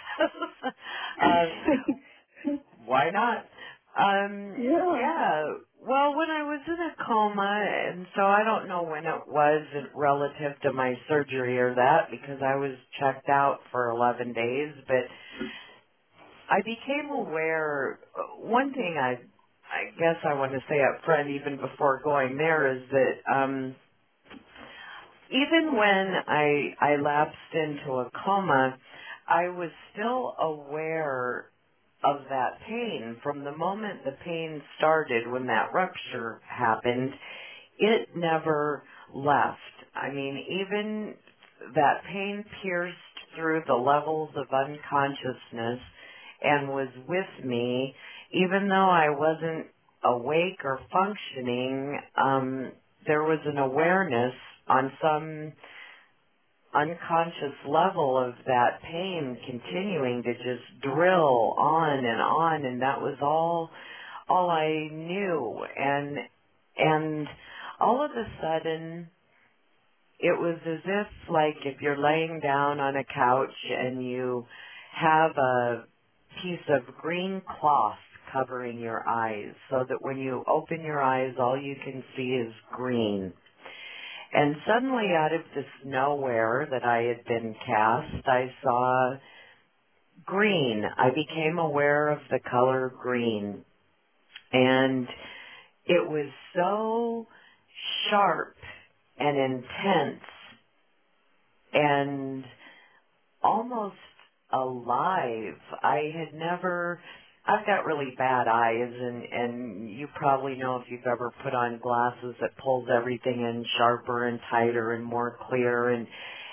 I guess. Why not? Yeah. Well, when I was in a coma, and so I don't know when it was relative to my surgery or that, because I was checked out for 11 days, but I became aware, one thing I guess I want to say up front, even before going there, is that even when I lapsed into a coma, I was still aware of that pain. From the moment the pain started, when that rupture happened, it never left. I mean, even that pain pierced through the levels of unconsciousness and was with me, even though I wasn't awake or functioning. There was an awareness on some unconscious level of that pain continuing to just drill on, and that was all I knew. And all of a sudden, it was as if, like, if you're laying down on a couch and you have a piece of green cloth covering your eyes, so that when you open your eyes, all you can see is green. And suddenly, out of this nowhere that I had been cast, I saw green. I became aware of the color green. And it was so sharp and intense and almost alive. I've got really bad eyes, and you probably know if you've ever put on glasses that pulls everything in sharper and tighter and more clear, and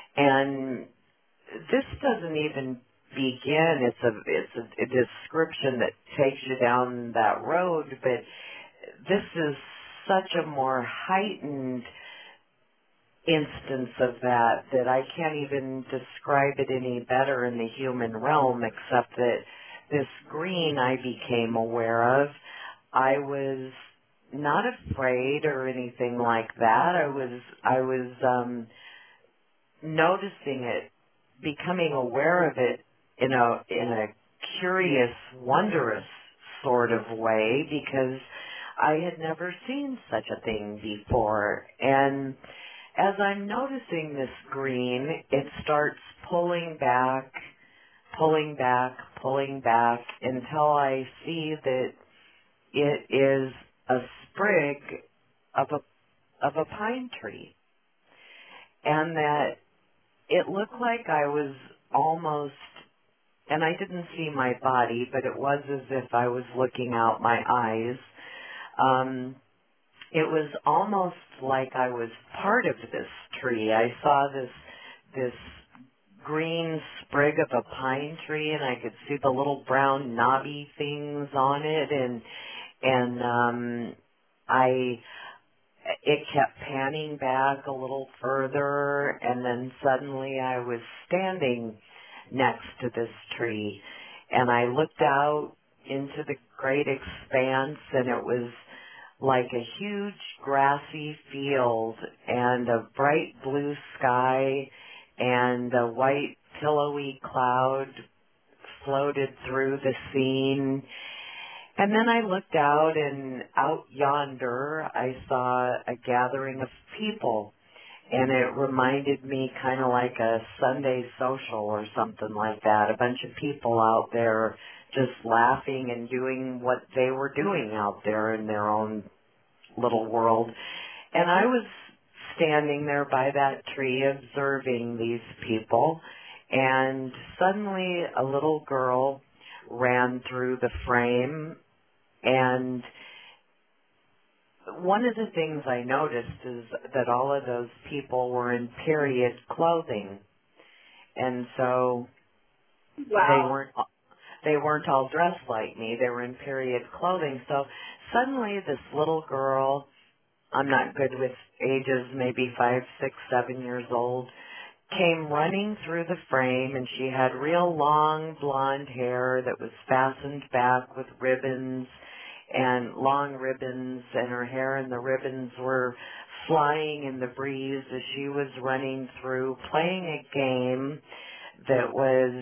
this doesn't even begin. It's a description that takes you down that road, but this is such a more heightened instance of that I can't even describe it any better in the human realm, except that this green I became aware of, I was not afraid or anything like that. I was noticing it, becoming aware of it in a curious, wondrous sort of way, because I had never seen such a thing before. And as I'm noticing this green, it starts pulling back, pulling back, pulling back, until I see that it is a sprig of a pine tree, and that it looked like I was almost, and I didn't see my body, but it was as if I was looking out my eyes. It was almost like I was part of this tree. I saw this green sprig of a pine tree, and I could see the little brown knobby things on it, and it kept panning back a little further, and then suddenly I was standing next to this tree, and I looked out into the great expanse, and it was like a huge grassy field and a bright blue sky, and a white pillowy cloud floated through the scene. And then I looked out, and out yonder I saw a gathering of people, and it reminded me kind of like a Sunday social or something like that, a bunch of people out there just laughing and doing what they were doing out there in their own little world. And I was standing there by that tree observing these people, and suddenly a little girl ran through the frame. And one of the things I noticed is that all of those people were in period clothing, and so Wow. they weren't all dressed like me. They were in period clothing. So suddenly this little girl, I'm not good with ages, maybe 5, 6, 7 years old, came running through the frame, and she had real long blonde hair that was fastened back with ribbons, and long ribbons, and her hair and the ribbons were flying in the breeze as she was running through, playing a game that was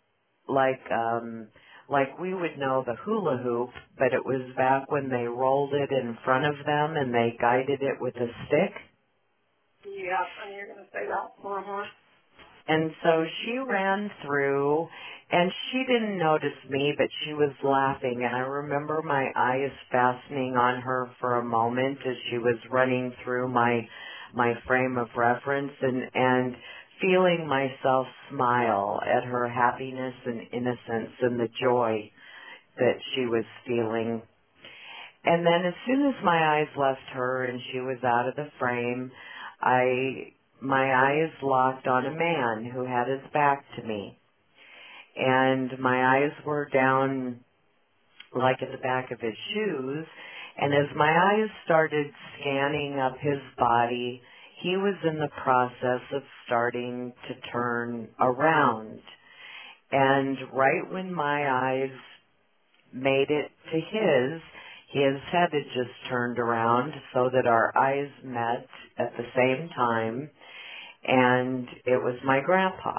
like we would know the hula hoop, but it was back when they rolled it in front of them and they guided it with a stick. Yeah, and you're going to say that. Uh-huh. And so she ran through, and she didn't notice me, but she was laughing, and I remember my eyes fastening on her for a moment as she was running through my frame of reference, and feeling myself smile at her happiness and innocence and the joy that she was feeling. And then as soon as my eyes left her and she was out of the frame, my eyes locked on a man who had his back to me. And my eyes were down like at the back of his shoes. And as my eyes started scanning up his body, he was in the process of starting to turn around. And right when my eyes made it to his head had just turned around so that our eyes met at the same time. And it was my grandpa.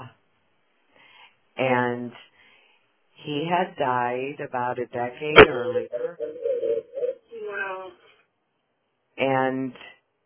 And he had died about a decade earlier. Wow. And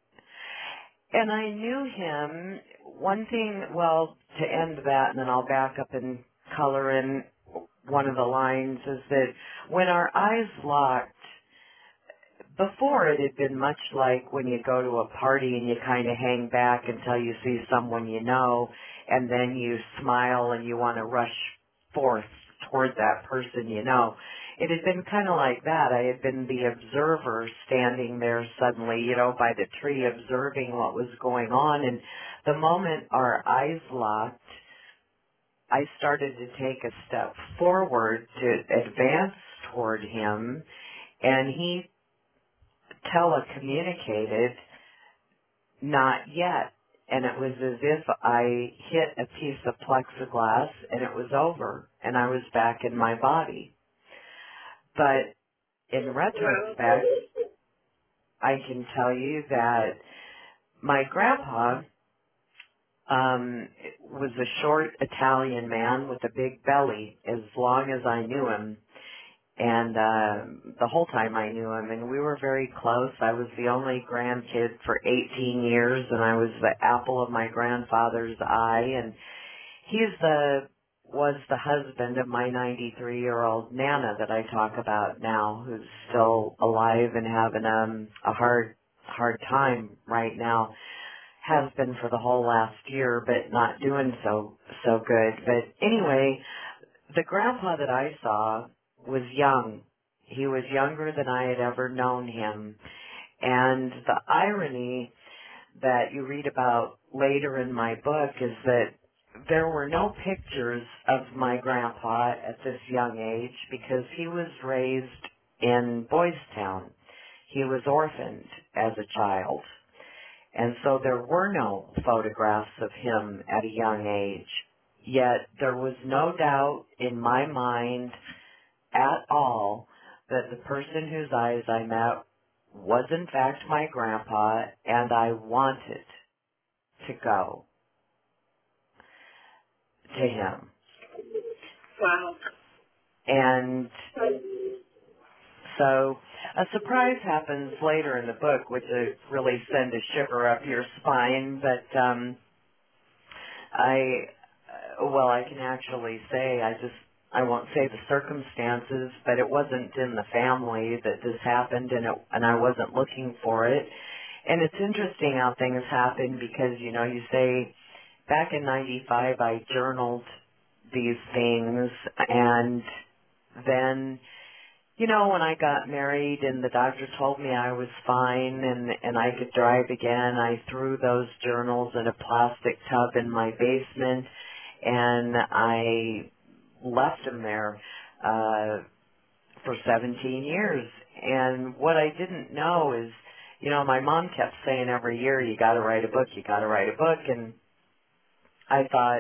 I knew him. One thing, well, to end that, and then I'll back up and color in one of the lines, is that when our eyes locked, before it had been much like when you go to a party and you kind of hang back until you see someone you know, and then you smile and you want to rush forth toward that person you know. It had been kind of like that. I had been the observer standing there suddenly, by the tree observing what was going on, and the moment our eyes locked, I started to take a step forward to advance toward him, and he telecommunicated, "Not yet." and it was as if I hit a piece of plexiglass and it was over and I was back in my body. But in retrospect, I can tell you that my grandpa was a short Italian man with a big belly as long as I knew him. And the whole time I knew him, and we were very close. I was the only grandkid for 18 years, and I was the apple of my grandfather's eye. And was the husband of my 93-year-old Nana that I talk about now, who's still alive and having a hard time right now. Has been for the whole last year, but not doing so good. But anyway, the grandpa that I saw was young. He was younger than I had ever known him. And the irony that you read about later in my book is that there were no pictures of my grandpa at this young age because he was raised in Boys Town. He was orphaned as a child. And so there were no photographs of him at a young age. Yet there was no doubt in my mind at all that the person whose eyes I met was in fact my grandpa, and I wanted to go to him. Wow. And so a surprise happens later in the book, which would really send a shiver up your spine, but I can actually say, I won't say the circumstances, but it wasn't in the family that this happened, and I wasn't looking for it. And it's interesting how things happen because, you say, back in 95, I journaled these things, and then, when I got married and the doctor told me I was fine and I could drive again, I threw those journals in a plastic tub in my basement, and I left them there for 17 years. And what I didn't know is, my mom kept saying every year, you got to write a book, you got to write a book. And I thought,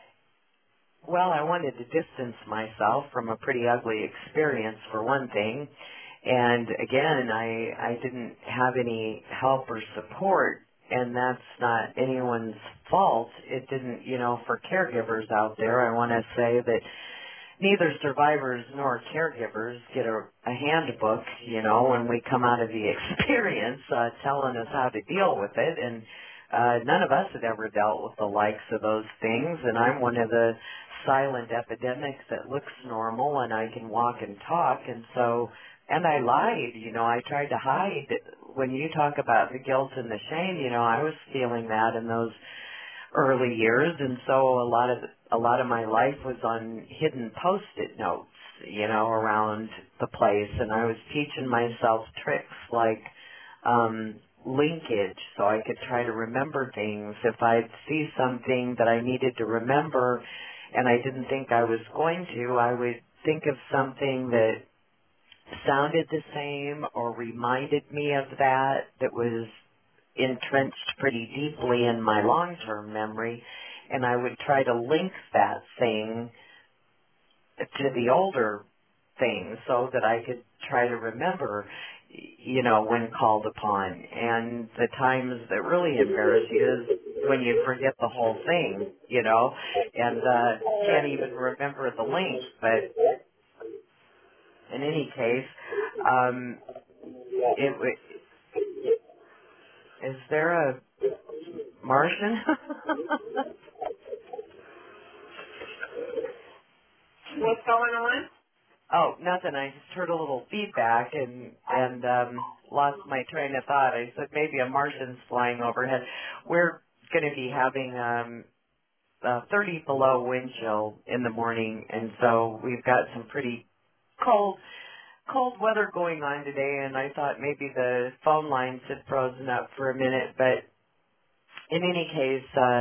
well, I wanted to distance myself from a pretty ugly experience, for one thing. And again, I didn't have any help or support, and that's not anyone's fault. It didn't, for caregivers out there, I want to say that neither survivors nor caregivers get a handbook, when we come out of the experience, telling us how to deal with it. And none of us had ever dealt with the likes of those things, and I'm one of the silent epidemics that looks normal, and I can walk and talk, and I lied, I tried to hide. When you talk about the guilt and the shame, I was feeling that in those early years, and so a lot of my life was on hidden Post-it notes, around the place, and I was teaching myself tricks like linkage, so I could try to remember things. If I'd see something that I needed to remember and I didn't think I was going to, I would think of something that sounded the same or reminded me of that was entrenched pretty deeply in my long-term memory, and I would try to link that thing to the older thing so that I could try to remember, when called upon. And the times that really embarrass you is when you forget the whole thing, and can't even remember the link. But in any case, is there a Martian? What's going on? Oh, nothing. I just heard a little feedback and lost my train of thought. I said maybe a Martian's flying overhead. We're going to be having 30 below wind chill in the morning, and so we've got some pretty cold weather going on today, and I thought maybe the phone lines had frozen up for a minute, but in any case,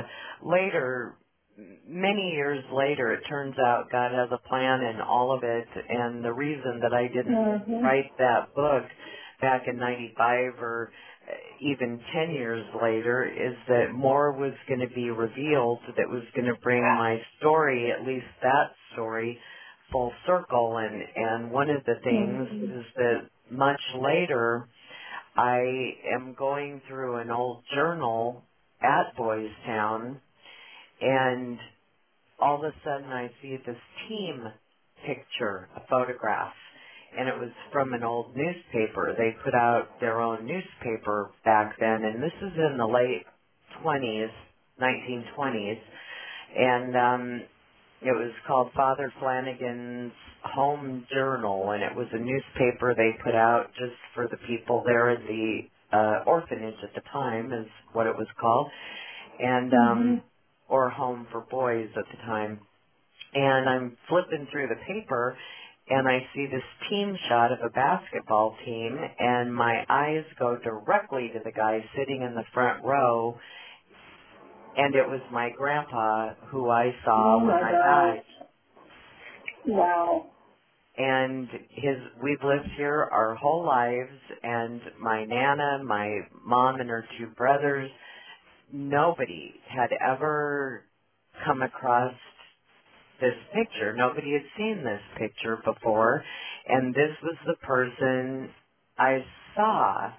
many years later, it turns out God has a plan in all of it, and the reason that I didn't write that book back in 95 or even 10 years later is that more was going to be revealed that was going to bring my story, at least that story, full circle. And one of the things is that much later I am going through an old journal at Boys Town, and all of a sudden I see this team picture, a photograph, and it was from an old newspaper. They put out their own newspaper back then, and this is in the late 20s, 1920s, and it was called Father Flanagan's Home Journal, and it was a newspaper they put out just for the people there at the orphanage at the time is what it was called, and or Home for Boys at the time. And I'm flipping through the paper, and I see this team shot of a basketball team, and my eyes go directly to the guy sitting in the front row, and it was my grandpa who I saw when I died. Wow. And we've lived here our whole lives, and my Nana, my mom and her two brothers, nobody had ever come across this picture. Nobody had seen this picture before, and this was the person I saw,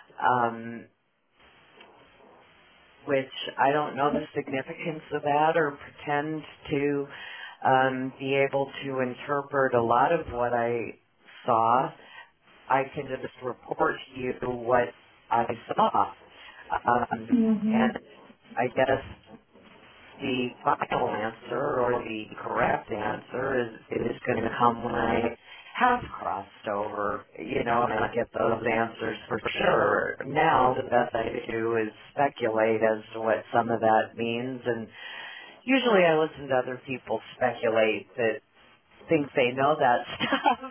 which I don't know the significance of that or pretend to be able to interpret a lot of what I saw. I can just report to you what I saw. And I guess the final answer or the correct answer is going to come when I have crossed over, and I get those answers for sure. Now the best I can do is speculate as to what some of that means, and usually I listen to other people speculate that think they know that stuff,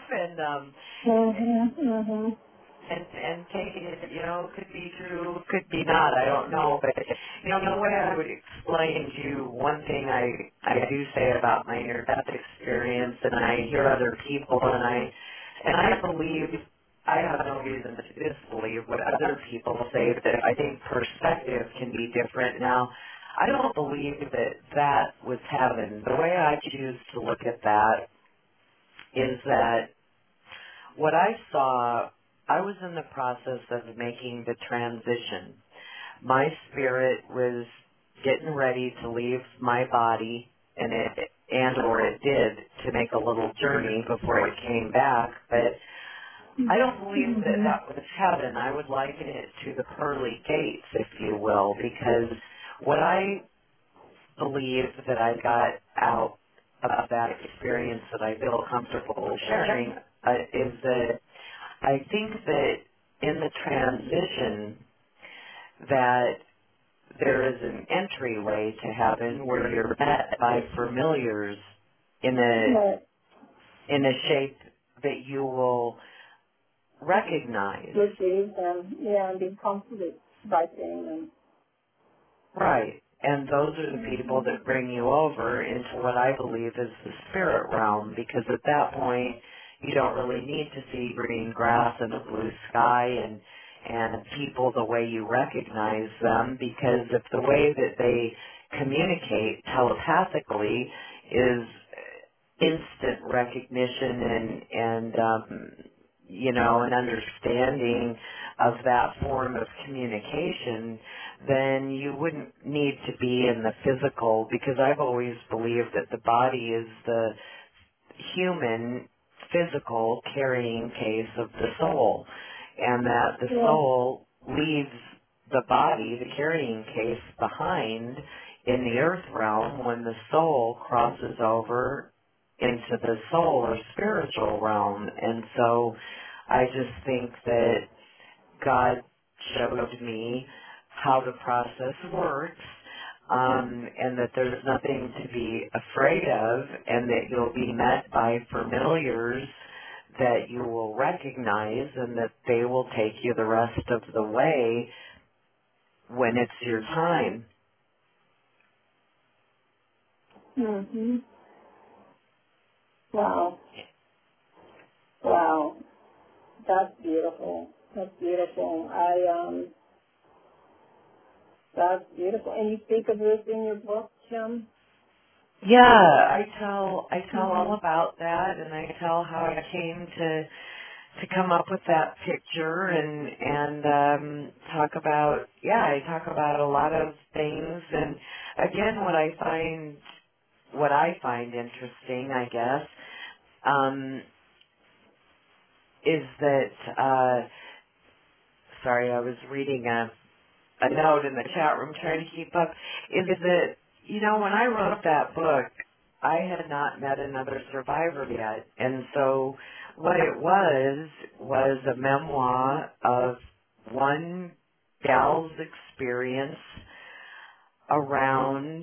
and take it, could be true, could be not, I don't know, but, the way I would explain to you one thing I do say about my near-death experience, and I hear other people, and I believe, I have no reason to disbelieve what other people say, that I think perspective can be different. Now, I don't believe that was heaven. The way I choose to look at that is that what I saw, I was in the process of making the transition. My spirit was getting ready to leave my body, and it did, to make a little journey before it came back, but I don't believe that was heaven. I would liken it to the pearly gates, if you will, because what I believe that I got out of that experience that I feel comfortable sharing is that I think that in the transition that there is an entryway to heaven where you're met by familiars in a shape that you will recognize. Receive them, and be comforted by seeing them. Right. And those are the people that bring you over into what I believe is the spirit realm, because at that point you don't really need to see green grass and a blue sky and people the way you recognize them, because if the way that they communicate telepathically is instant recognition and an understanding of that form of communication, then you wouldn't need to be in the physical, because I've always believed that the body is the human physical carrying case of the soul, and that the soul leaves the body, the carrying case, behind in the earth realm when the soul crosses over into the soul or spiritual realm. And so I just think that God showed me how the process works, and that there's nothing to be afraid of, and that you'll be met by familiars that you will recognize, and that they will take you the rest of the way when it's your time. Wow. Wow. That's beautiful. That's beautiful. That's beautiful. And you speak of this in your book, Kim? Yeah, I tell all about that, and I tell how I came to come up with that picture, and talk about I talk about a lot of things, and again, what I find interesting, I guess, is that sorry, I was reading a note in the chat room trying to keep up, is that, when I wrote that book, I had not met another survivor yet. And so what it was a memoir of one gal's experience around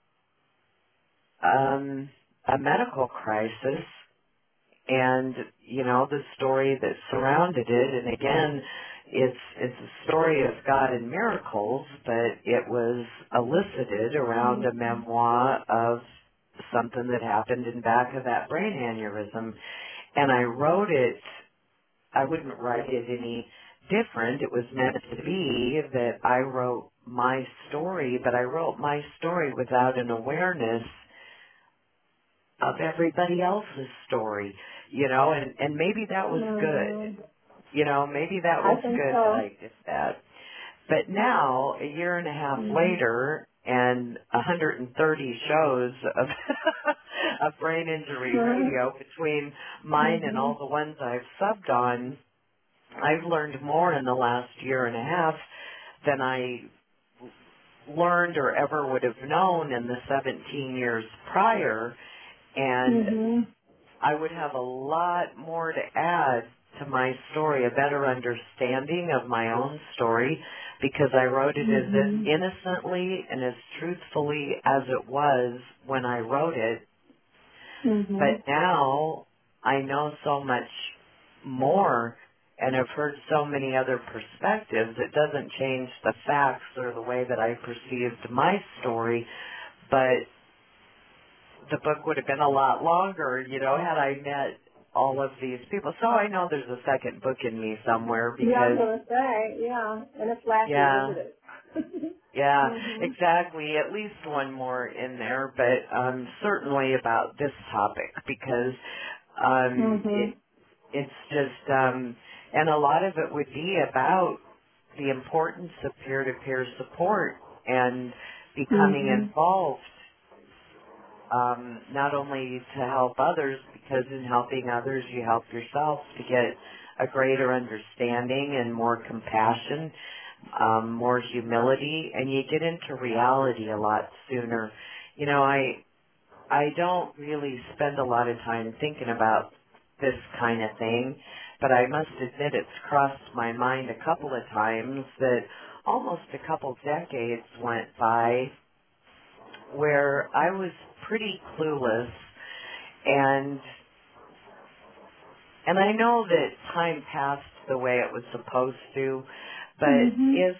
a medical crisis, and the story that surrounded it. And again, it's a story of God and miracles, but it was elicited around a memoir of something that happened in back of that brain aneurysm. And I wrote it, I wouldn't write it any different. It was meant to be that I wrote my story, but I wrote my story without an awareness of everybody else's story, and maybe that was good. Maybe that was good that I did that. But now, a year and a half later, and 130 shows of of brain injury radio between mine and all the ones I've subbed on, I've learned more in the last year and a half than I learned or ever would have known in the 17 years prior. And I would have a lot more to add to my story, a better understanding of my own story, because I wrote it as innocently and as truthfully as it was when I wrote it. But now I know so much more and have heard so many other perspectives. It doesn't change the facts or the way that I perceived my story, but the book would have been a lot longer, had I met all of these people. So I know there's a second book in me somewhere because... Yeah, I was going to say, and it's lacking, isn't it? Yeah, exactly. At least one more in there, but certainly about this topic because it's just, and a lot of it would be about the importance of peer-to-peer support and becoming involved. Not only to help others, because in helping others you help yourself to get a greater understanding and more compassion, more humility, and you get into reality a lot sooner. I don't really spend a lot of time thinking about this kind of thing, but I must admit it's crossed my mind a couple of times that almost a couple decades went by where I was pretty clueless, and I know that time passed the way it was supposed to, but if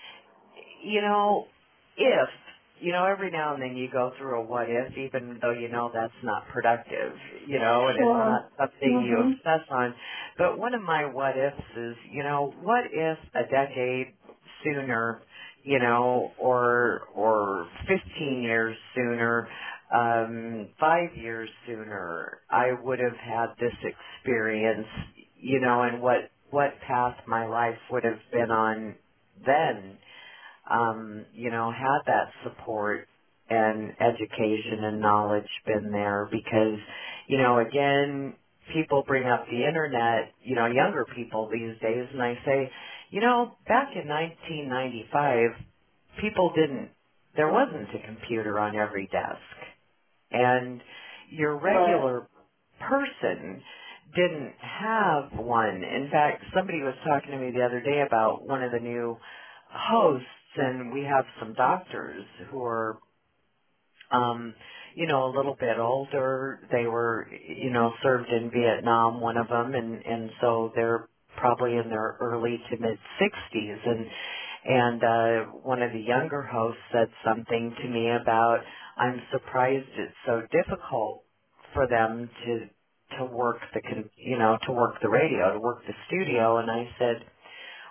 every now and then you go through a what if, even though that's not productive, and it's not something you obsess on. But one of my what ifs is, what if a decade sooner, or 15 years sooner, 5 years sooner, I would have had this experience, and what path my life would have been on then, had that support and education and knowledge been there, because, again, people bring up the internet, younger people these days, and I say, back in 1995, there wasn't a computer on every desk. And your regular person didn't have one. In fact, somebody was talking to me the other day about one of the new hosts, and we have some doctors who are, a little bit older. They were, served in Vietnam, one of them, and so they're probably in their early to mid 60s, and one of the younger hosts said something to me about, I'm surprised it's so difficult for them to work to work the radio, to work the studio. And I said,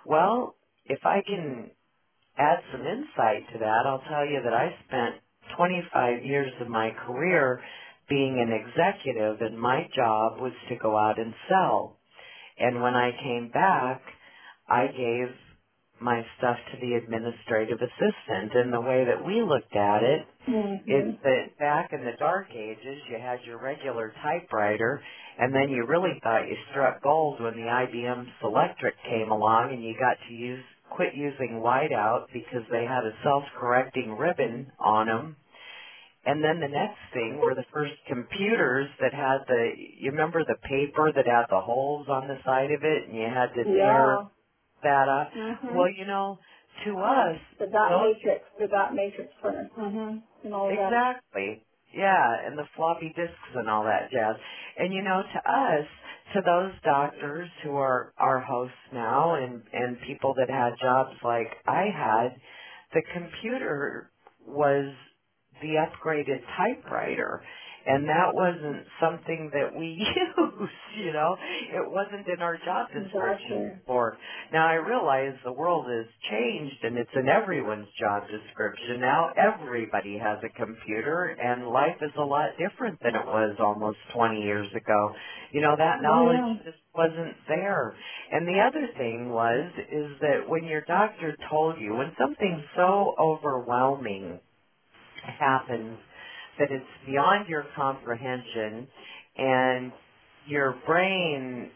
Well, if I can add some insight to that, I'll tell you that I spent 25 years of my career being an executive, and my job was to go out and sell. And when I came back, I gave my stuff to the administrative assistant. And the way that we looked at it is that back in the dark ages, you had your regular typewriter, and then you really thought you struck gold when the IBM Selectric came along, and you got to quit using whiteout because they had a self-correcting ribbon on them. And then the next thing were the first computers that had you remember the paper that had the holes on the side of it, and you had to tear that up? Well, to us... The dot matrix printer. And all of that. Exactly. Yeah, and the floppy disks and all that jazz. And, to us, to those doctors who are our hosts now and people that had jobs like I had, the computer was the upgraded typewriter. And that wasn't something that we used, It wasn't in our job description before. Now, I realize the world has changed and it's in everyone's job description. Now everybody has a computer and life is a lot different than it was almost 20 years ago. That knowledge just wasn't there. And the other thing is that when your doctor told you, when something so overwhelming happens, that it's beyond your comprehension and your brain,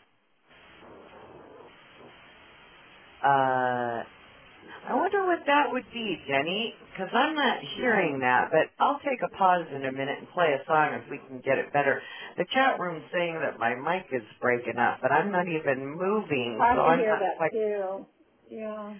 I wonder what that would be, Jenny, because I'm not hearing that, but I'll take a pause in a minute and play a song if we can get it better. The chat room's saying that my mic is breaking up, but I'm not even moving. I so can I'm hear not that quite... too. Yeah.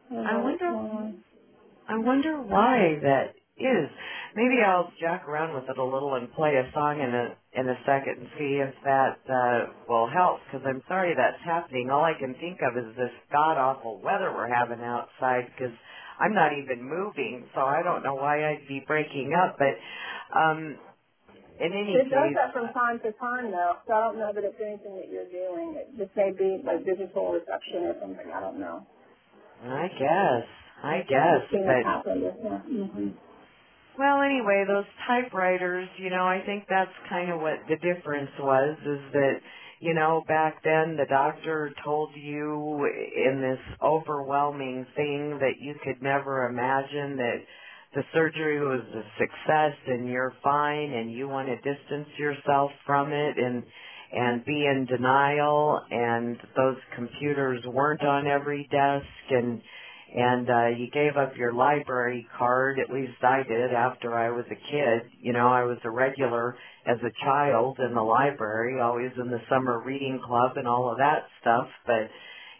I wonder why that is. Maybe I'll jack around with it a little and play a song in a second and see if that will help, because I'm sorry that's happening. All I can think of is this god-awful weather we're having outside, because I'm not even moving, so I don't know why I'd be breaking up. But in any case... It does that from time to time, though, so I don't know that it's anything that you're doing. This may be like digital reception or something. I don't know. I guess, but... Well, anyway, those typewriters, I think that's kind of what the difference was, is that, back then the doctor told you in this overwhelming thing that you could never imagine that the surgery was a success and you're fine and you want to distance yourself from it and be in denial, and those computers weren't on every desk, and you gave up your library card, at least I did after I was a kid. I was a regular as a child in the library, always in the summer reading club and all of that stuff. But,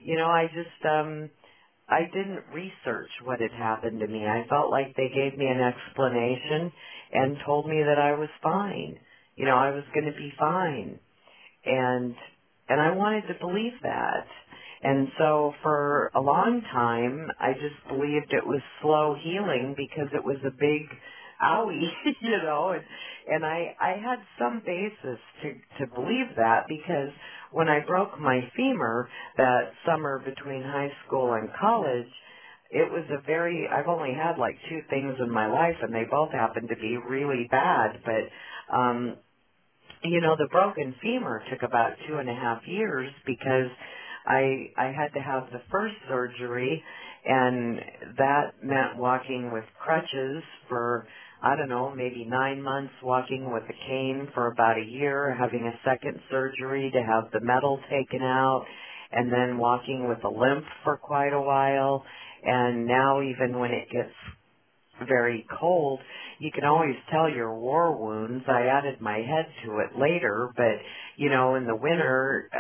I didn't research what had happened to me. I felt like they gave me an explanation and told me that I was fine. I was going to be fine. And I wanted to believe that. And so for a long time, I just believed it was slow healing because it was a big owie, and I had some basis to believe that, because when I broke my femur that summer between high school and college, it was I've only had like 2 things in my life, and they both happened to be really bad, but, the broken femur took about 2.5 years because I had to have the first surgery, and that meant walking with crutches for, I don't know, maybe 9 months, walking with a cane for about a year, having a second surgery to have the metal taken out, and then walking with a limp for quite a while. And now even when it gets very cold, you can always tell your war wounds. I added my head to it later, but, in the winter,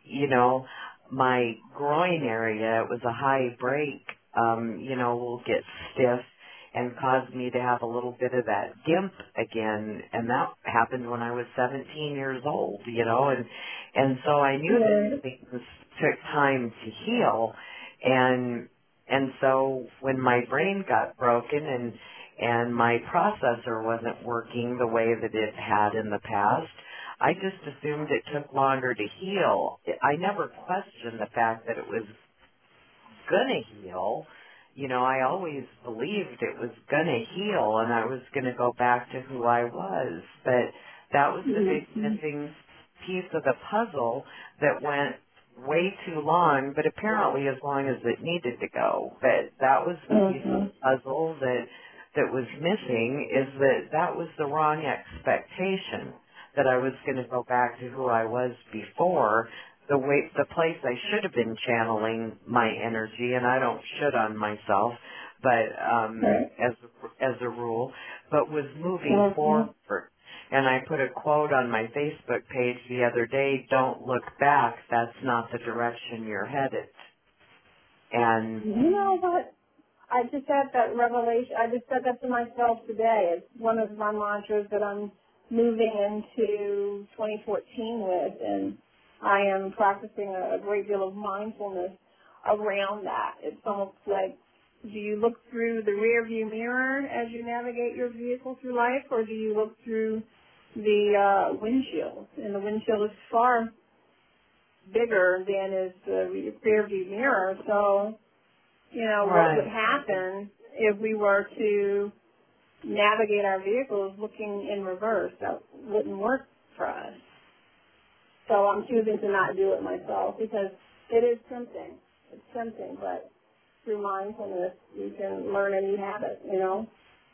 my groin area, it was a high break, will get stiff and cause me to have a little bit of that gimp again. And that happened when I was 17 years old, and so I knew that things took time to heal. And so when my brain got broken and my processor wasn't working the way that it had in the past, I just assumed it took longer to heal. I never questioned the fact that it was gonna heal. You know, I always believed it was gonna heal and I was gonna go back to who I was. But that was the big missing piece of the puzzle that went way too long, but apparently as long as it needed to go. But that was the piece of the puzzle that was missing, is that was the wrong expectation, that I was going to go back to who I was before, the place I should have been channeling my energy, and I don't should on myself, but as a rule, but was moving forward. And I put a quote on my Facebook page the other day, "Don't look back, that's not the direction you're headed." And you know what? I just had that revelation. I just said that to myself today. It's one of my mantras that I'm moving into 2014 with, and I am practicing a great deal of mindfulness around that. It's almost like, do you look through the rear view mirror as you navigate your vehicle through life, or do you look through the windshield? And the windshield is far bigger than is the rear view mirror. So, you know, what would happen if we were to navigate our vehicles looking in reverse? That wouldn't work for us. So I'm choosing to not do it myself because it is tempting. It's tempting, but through mindfulness, you can learn a new habit, you know?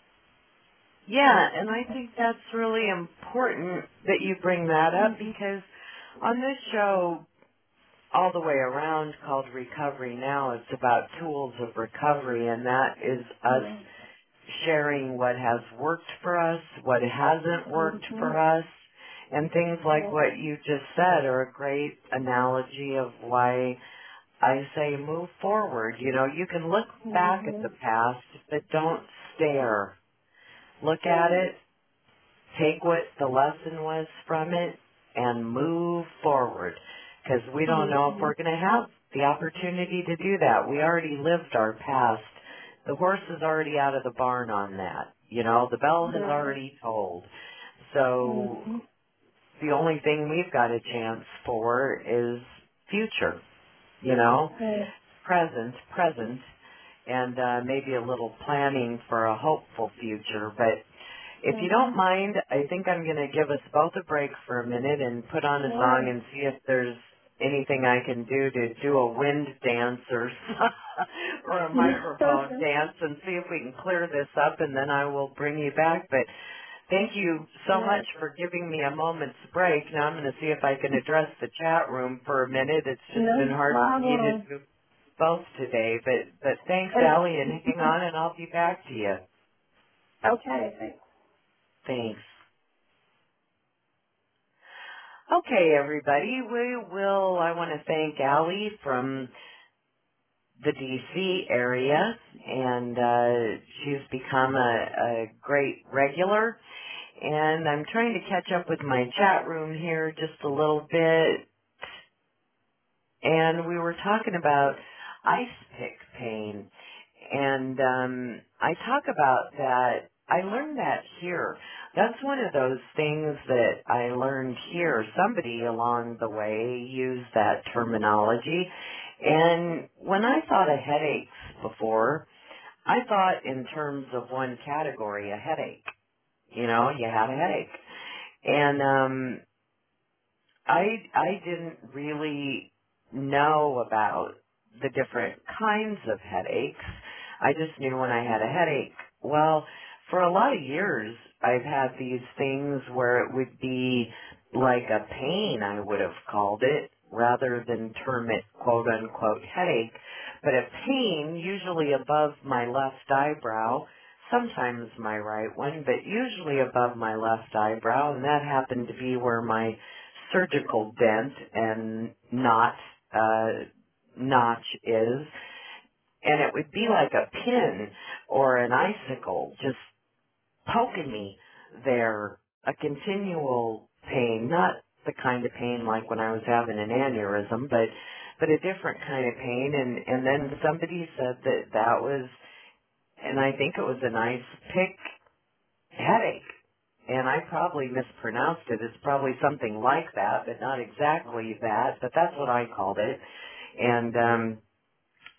yeah, and I think that's really important that you bring that up, because on this show, all the way around, called Recovery Now, it's about tools of recovery, and that is us sharing what has worked for us, what hasn't worked for us, and things like what you just said are a great analogy of why I say move forward. You know, you can look back at the past, but don't stare. Look at it, take what the lesson was from it, and move forward. Because we don't know if we're going to have the opportunity to do that. We already lived our past. The horse is already out of the barn on that. You know, the bell has already tolled. So the only thing we've got a chance for is future, you know, present, and maybe a little planning for a hopeful future. But if you don't mind, I think I'm going to give us both a break for a minute and put on a song and see if there's anything I can do to do a wind dance or or a microphone dance, and see if we can clear this up, and then I will bring you back. But thank you so much for giving me a moment's break. Now I'm going to see if I can address the chat room for a minute. It's just been hard for me to do both today. But thanks, Allie, and hang on, and I'll be back to you. Okay, thanks. Thanks. Okay, everybody, I want to thank Allie from the D.C. area, and she's become a great regular. And I'm trying to catch up with my chat room here just a little bit. And we were talking about ice pick pain. And I talk about that. I learned that here. That's one of those things that I learned here. Somebody along the way used that terminology. And when I thought of headaches before, I thought in terms of one category, a headache. You know, you had a headache. And I didn't really know about the different kinds of headaches. I just knew when I had a headache. Well, for a lot of years, I've had these things where it would be like a pain, I would have called it, rather than term it quote-unquote headache, but a pain usually above my left eyebrow, sometimes my right one, but usually above my left eyebrow, and that happened to be where my surgical dent and notch is, and it would be like a pin or an icicle just poking me there, a continual pain, not the kind of pain like when I was having an aneurysm, but a different kind of pain. And then somebody said that was, and I think it was an ice pick headache. And I probably mispronounced it. It's probably something like that, but not exactly that, but that's what I called it. And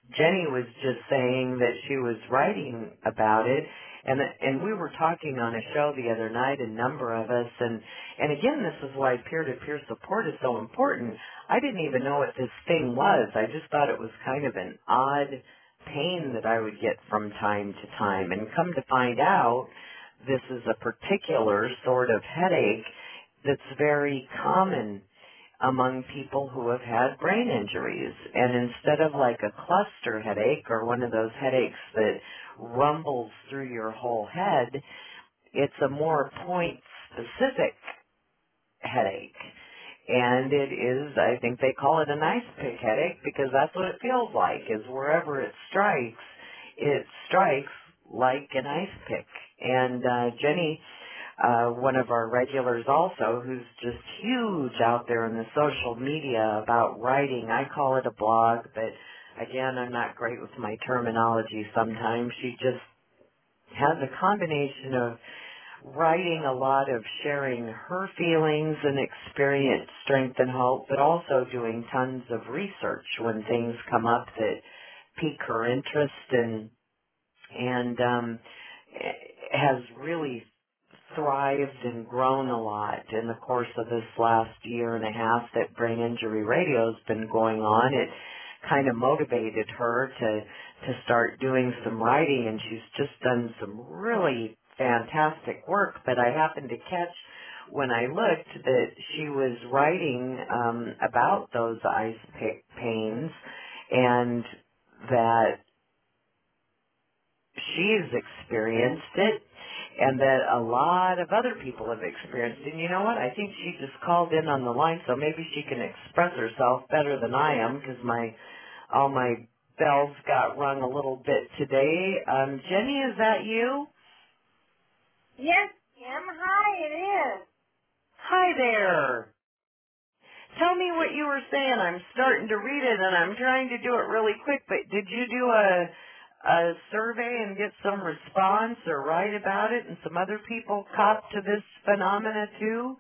Jenny was just saying that she was writing about it, and we were talking on a show the other night, a number of us, and again, this is why peer-to-peer support is so important. I didn't even know what this thing was. I just thought it was kind of an odd pain that I would get from time to time, and come to find out, this is a particular sort of headache that's very common among people who have had brain injuries. And instead of like a cluster headache or one of those headaches that rumbles through your whole head, it's a more point-specific headache. And it is, I think they call it an ice pick headache because that's what it feels like, is wherever it strikes like an ice pick. And Jenny, one of our regulars also, who's just huge out there in the social media about writing. I call it a blog, but again, I'm not great with my terminology sometimes. She just has a combination of writing a lot of sharing her feelings and experience, strength and hope, but also doing tons of research when things come up that pique her interest and has really thrived and grown a lot in the course of this last year and a half that Brain Injury Radio has been going on. It kind of motivated her to start doing some writing, and she's just done some really fantastic work. But I happened to catch when I looked that she was writing about those ice pick pains, and that she's experienced it, and that a lot of other people have experienced it. And you know what? I think she just called in on the line, so maybe she can express herself better than I am, because all my bells got rung a little bit today. Jenny, is that you? Yes, Kim. Hi, it is. Hi there. Tell me what you were saying. I'm starting to read it, and I'm trying to do it really quick, but did you do a survey and get some response or write about it, and some other people cop to this phenomena too?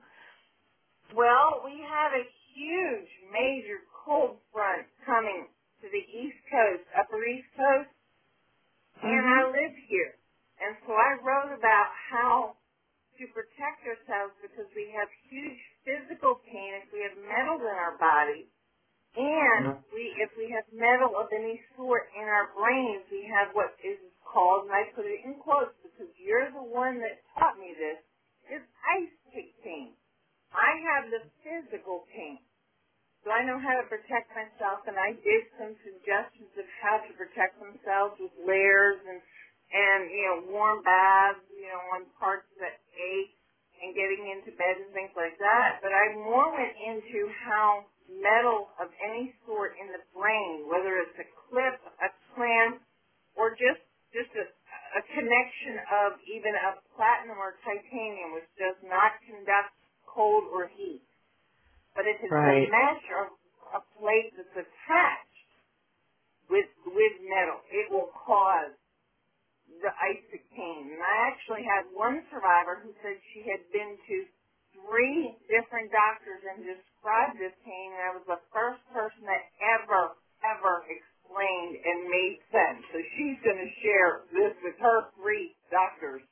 Well, we have a huge, major cold front coming to the East Coast, Upper East Coast, and I live here. And so I wrote about how to protect ourselves because we have huge physical pain if we have metal in our body. And if we have metal of any sort in our brains, we have what is called, and I put it in quotes because you're the one that taught me this, is ice pick pain. I have the physical pain. So I know how to protect myself, and I did some suggestions of how to protect themselves with layers and warm baths, on parts that ache and getting into bed and things like that. But I more went into how metal of any sort in the brain, whether it's a clip, a clamp, or just a connection of even a platinum or titanium, which does not conduct cold or heat. But if it's a mesh or a plate that's attached with metal, it will cause the ice pick pain. And I actually had one survivor who said she had been to 3 different doctors and described this pain, and I was the first person that ever explained and made sense. So she's going to share this with her 3 doctors.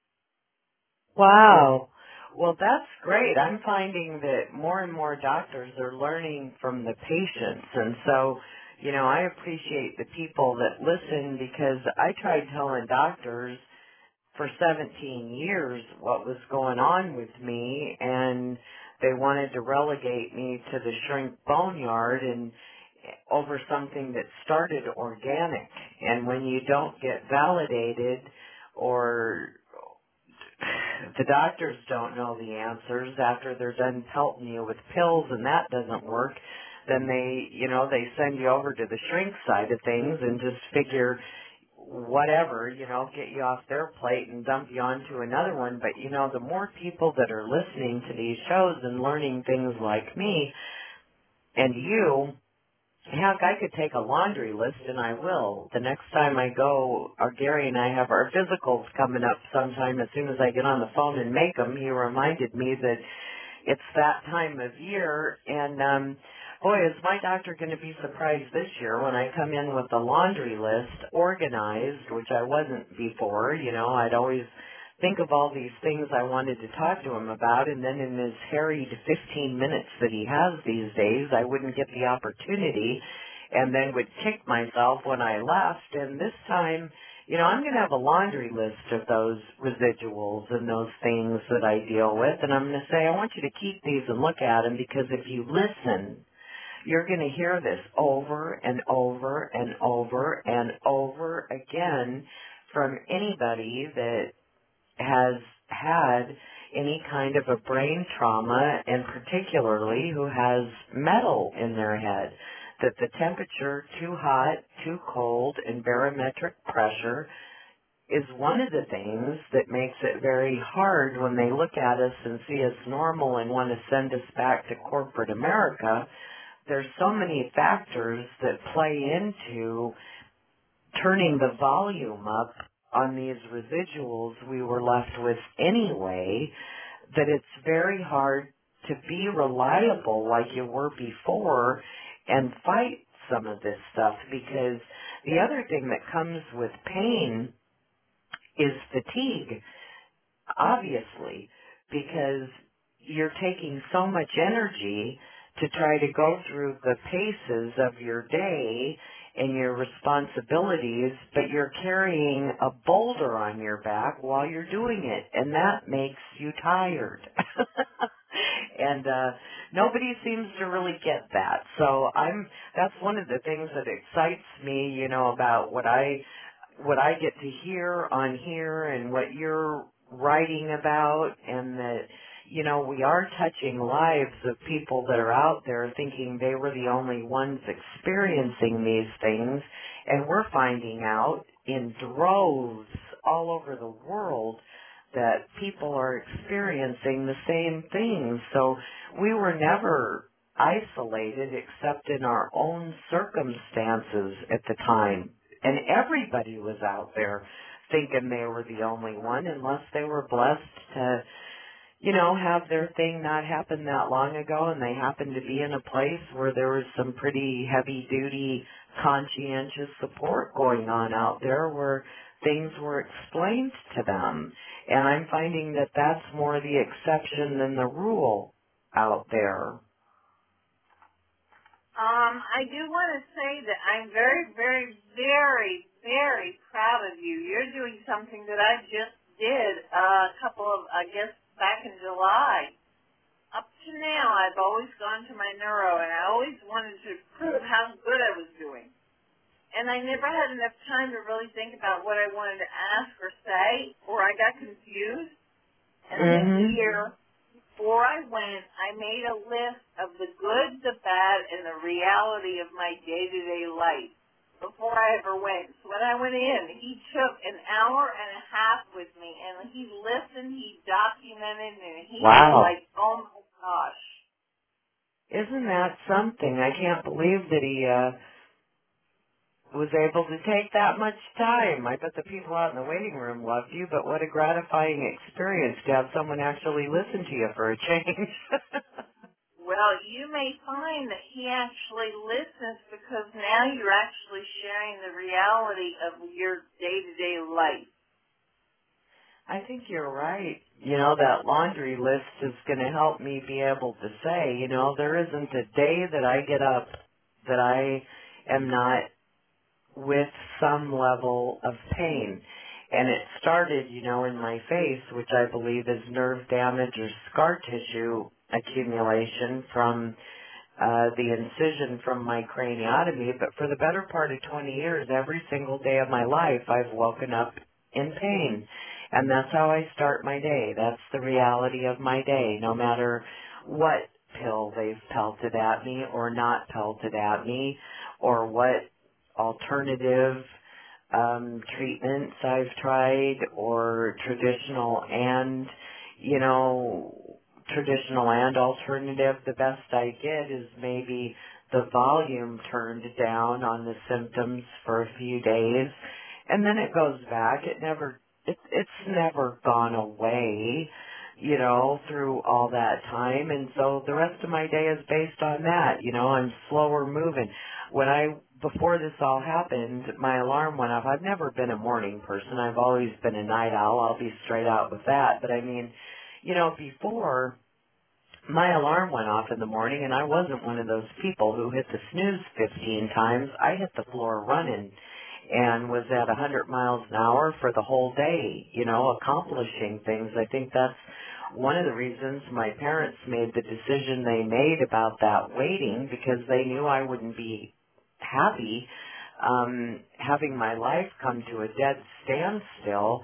Wow. Well, that's great. I'm finding that more and more doctors are learning from the patients. And so, I appreciate the people that listen, because I tried telling doctors for 17 years what was going on with me, and they wanted to relegate me to the shrink boneyard and over something that started organic. And when you don't get validated, or the doctors don't know the answers after they're done pelting you with pills and that doesn't work, then they send you over to the shrink side of things and just figure whatever, get you off their plate and dump you onto another one. But, the more people that are listening to these shows and learning things like me and you, heck, I could take a laundry list, and I will. The next time I go, Gary and I have our physicals coming up sometime. As soon as I get on the phone and make them, he reminded me that it's that time of year. And Boy, is my doctor going to be surprised this year when I come in with the laundry list organized, which I wasn't before. You know, I'd always think of all these things I wanted to talk to him about, and then in his harried 15 minutes that he has these days, I wouldn't get the opportunity and then would kick myself when I left. And this time, you know, I'm going to have a laundry list of those residuals and those things that I deal with, and I'm going to say, I want you to keep these and look at them, because if you listen, you're going to hear this over and over and over and over again from anybody that has had any kind of a brain trauma, and particularly who has metal in their head, that the temperature, too hot, too cold, and barometric pressure is one of the things that makes it very hard when they look at us and see us normal and want to send us back to corporate America. There's so many factors that play into turning the volume up on these residuals we were left with anyway, that it's very hard to be reliable like you were before and fight some of this stuff, because the other thing that comes with pain is fatigue, obviously, because you're taking so much energy to try to go through the paces of your day and your responsibilities, but you're carrying a boulder on your back while you're doing it, and that makes you tired. And nobody seems to really get that. So that's one of the things that excites me, you know, about what I get to hear on here and what you're writing about, and that, you know, we are touching lives of people that are out there thinking they were the only ones experiencing these things, and we're finding out in droves all over the world that people are experiencing the same things. So we were never isolated except in our own circumstances at the time. And everybody was out there thinking they were the only one, unless they were blessed to, you know, have their thing not happen that long ago, and they happened to be in a place where there was some pretty heavy-duty, conscientious support going on out there, where things were explained to them. And I'm finding that that's more the exception than the rule out there. I do want to say that I'm very, very, very, very proud of you. You're doing something that I just did back in July. Up to now, I've always gone to my neuro, and I always wanted to prove how good I was doing. And I never had enough time to really think about what I wanted to ask or say, or I got confused. And this year, before I went, I made a list of the good, the bad, and the reality of my day-to-day life before I ever went. So when I went in, he took an hour and a half with me, and he listened, he documented, and he was like, oh my gosh. Isn't that something? I can't believe that he was able to take that much time. I bet the people out in the waiting room loved you, but what a gratifying experience to have someone actually listen to you for a change. Well, you may find that he actually listens, because now you're actually sharing the reality of your day-to-day life. I think you're right. You know, that laundry list is going to help me be able to say, you know, there isn't a day that I get up that I am not with some level of pain. And it started, you know, in my face, which I believe is nerve damage or scar tissue accumulation from the incision from my craniotomy. But for the better part of 20 years, every single day of my life, I've woken up in pain. And that's how I start my day. That's the reality of my day, no matter what pill they've pelted at me or not pelted at me, or what alternative treatments I've tried, or traditional and alternative. The best I get is maybe the volume turned down on the symptoms for a few days, and then it goes back. It's never gone away. through all that time. And so the rest of my day is based on that. I'm slower moving. Before this all happened, my alarm went off. I've never been a morning person. I've always been a night owl. I'll be straight out with that. But I mean, before my alarm went off in the morning, and I wasn't one of those people who hit the snooze 15 times. I hit the floor running and was at 100 miles an hour for the whole day, accomplishing things. I think that's one of the reasons my parents made the decision they made about that waiting, because they knew I wouldn't be happy having my life come to a dead standstill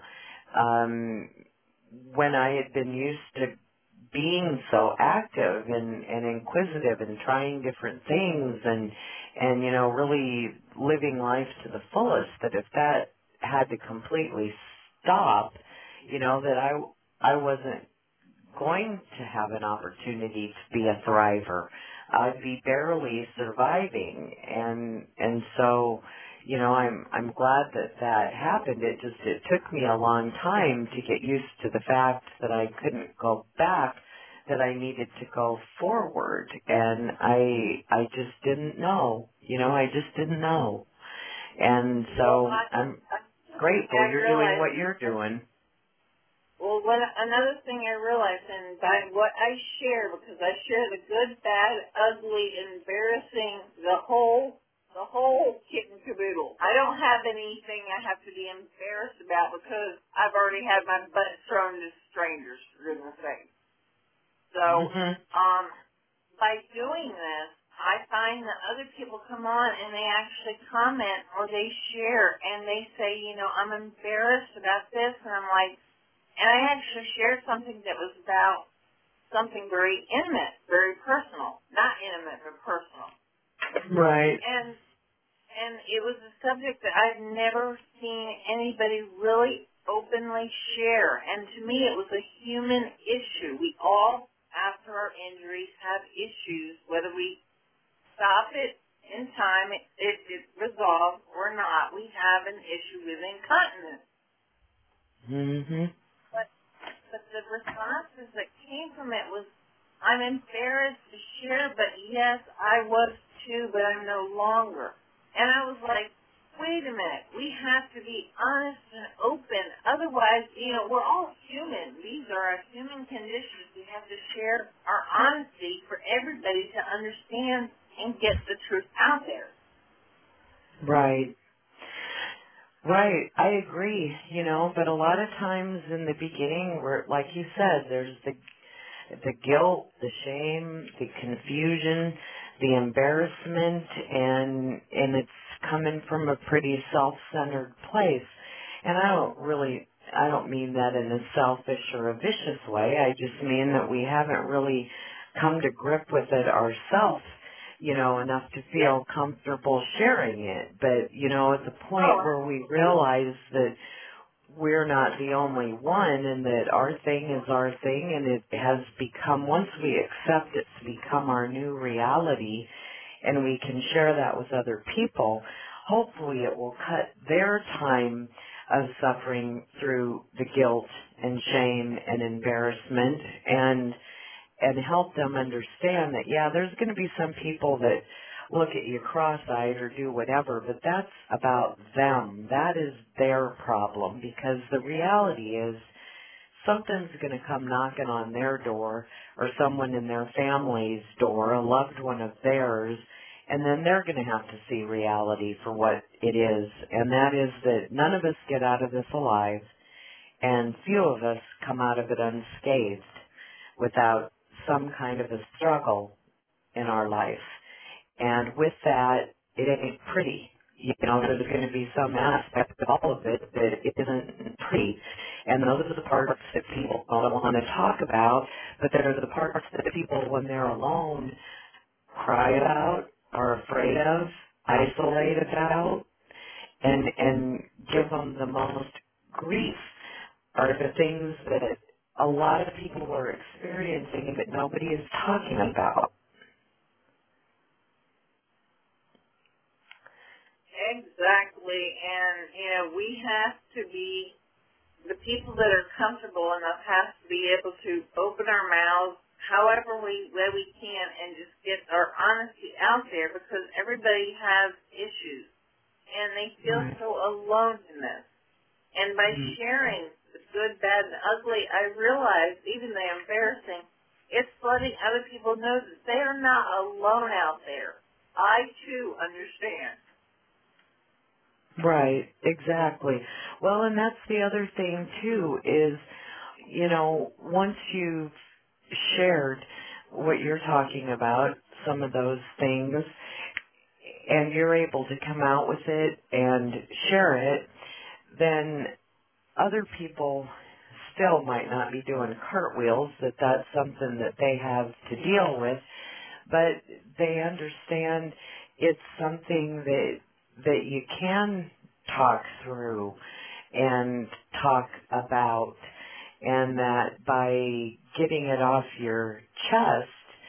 when I had been used to being so active and inquisitive and trying different things and really living life to the fullest, that if that had to completely stop, that I wasn't going to have an opportunity to be a thriver. I'd be barely surviving, and so I'm glad that happened. It took me a long time to get used to the fact that I couldn't go back, that I needed to go forward, and I just didn't know. I just didn't know. And so I'm grateful you're doing what you're doing. Well, another thing I realized, and by what I share, because I share the good, bad, ugly, embarrassing, the whole kit and caboodle. I don't have anything I have to be embarrassed about because I've already had my butt thrown to strangers, for goodness sake. So, by doing this, I find that other people come on and they actually comment or they share and they say, I'm embarrassed about this, and I'm like, and I actually shared something that was about something very intimate, very personal. Not intimate, but personal. Right. And it was a subject that I've never seen anybody really openly share. And to me, it was a human issue. We all, after our injuries, have issues. Whether we stop it in time, it resolves or not, we have an issue with incontinence. But the responses that came from it was, I'm embarrassed to share, but yes, I was too, but I'm no longer. And I was like, wait a minute, we have to be honest and open. Otherwise, we're all human. These are our human conditions. We have to share our honesty for everybody to understand and get the truth out there. Right. Right, I agree, but a lot of times in the beginning, like you said, there's the guilt, the shame, the confusion, the embarrassment, and it's coming from a pretty self-centered place. And I don't mean that in a selfish or a vicious way. I just mean that we haven't really come to grip with it ourselves, enough to feel comfortable sharing it. But, at the point where we realize that we're not the only one and that our thing is our thing, and it has become, once we accept it's become our new reality, and we can share that with other people, hopefully it will cut their time of suffering through the guilt and shame and embarrassment, and help them understand that, yeah, there's going to be some people that look at you cross-eyed or do whatever, but that's about them. That is their problem, because the reality is something's going to come knocking on their door, or someone in their family's door, a loved one of theirs, and then they're going to have to see reality for what it is, and that is that none of us get out of this alive, and few of us come out of it unscathed without some kind of a struggle in our life. And with that, it ain't pretty. There's going to be some aspect of all of it that it isn't pretty. And those are the parts that people don't want to talk about, but that are the parts that people, when they're alone, cry about, are afraid of, isolate about, and give them the most grief, are the things that a lot of people are experiencing but nobody is talking about. Exactly, and we have to be the people that are comfortable enough have to be able to open our mouths however way we can and just get our honesty out there, because everybody has issues and they feel so alone in this. And by sharing the good, bad, and ugly, I realize, even the embarrassing, it's letting other people know that they are not alone out there. I, too, understand. Right, exactly. Well, and that's the other thing, too, is, you know, once you've shared what you're talking about, some of those things, and you're able to come out with it and share it, then other people still might not be doing cartwheels, that's something that they have to deal with, but they understand it's something that you can talk through and talk about, and that by getting it off your chest,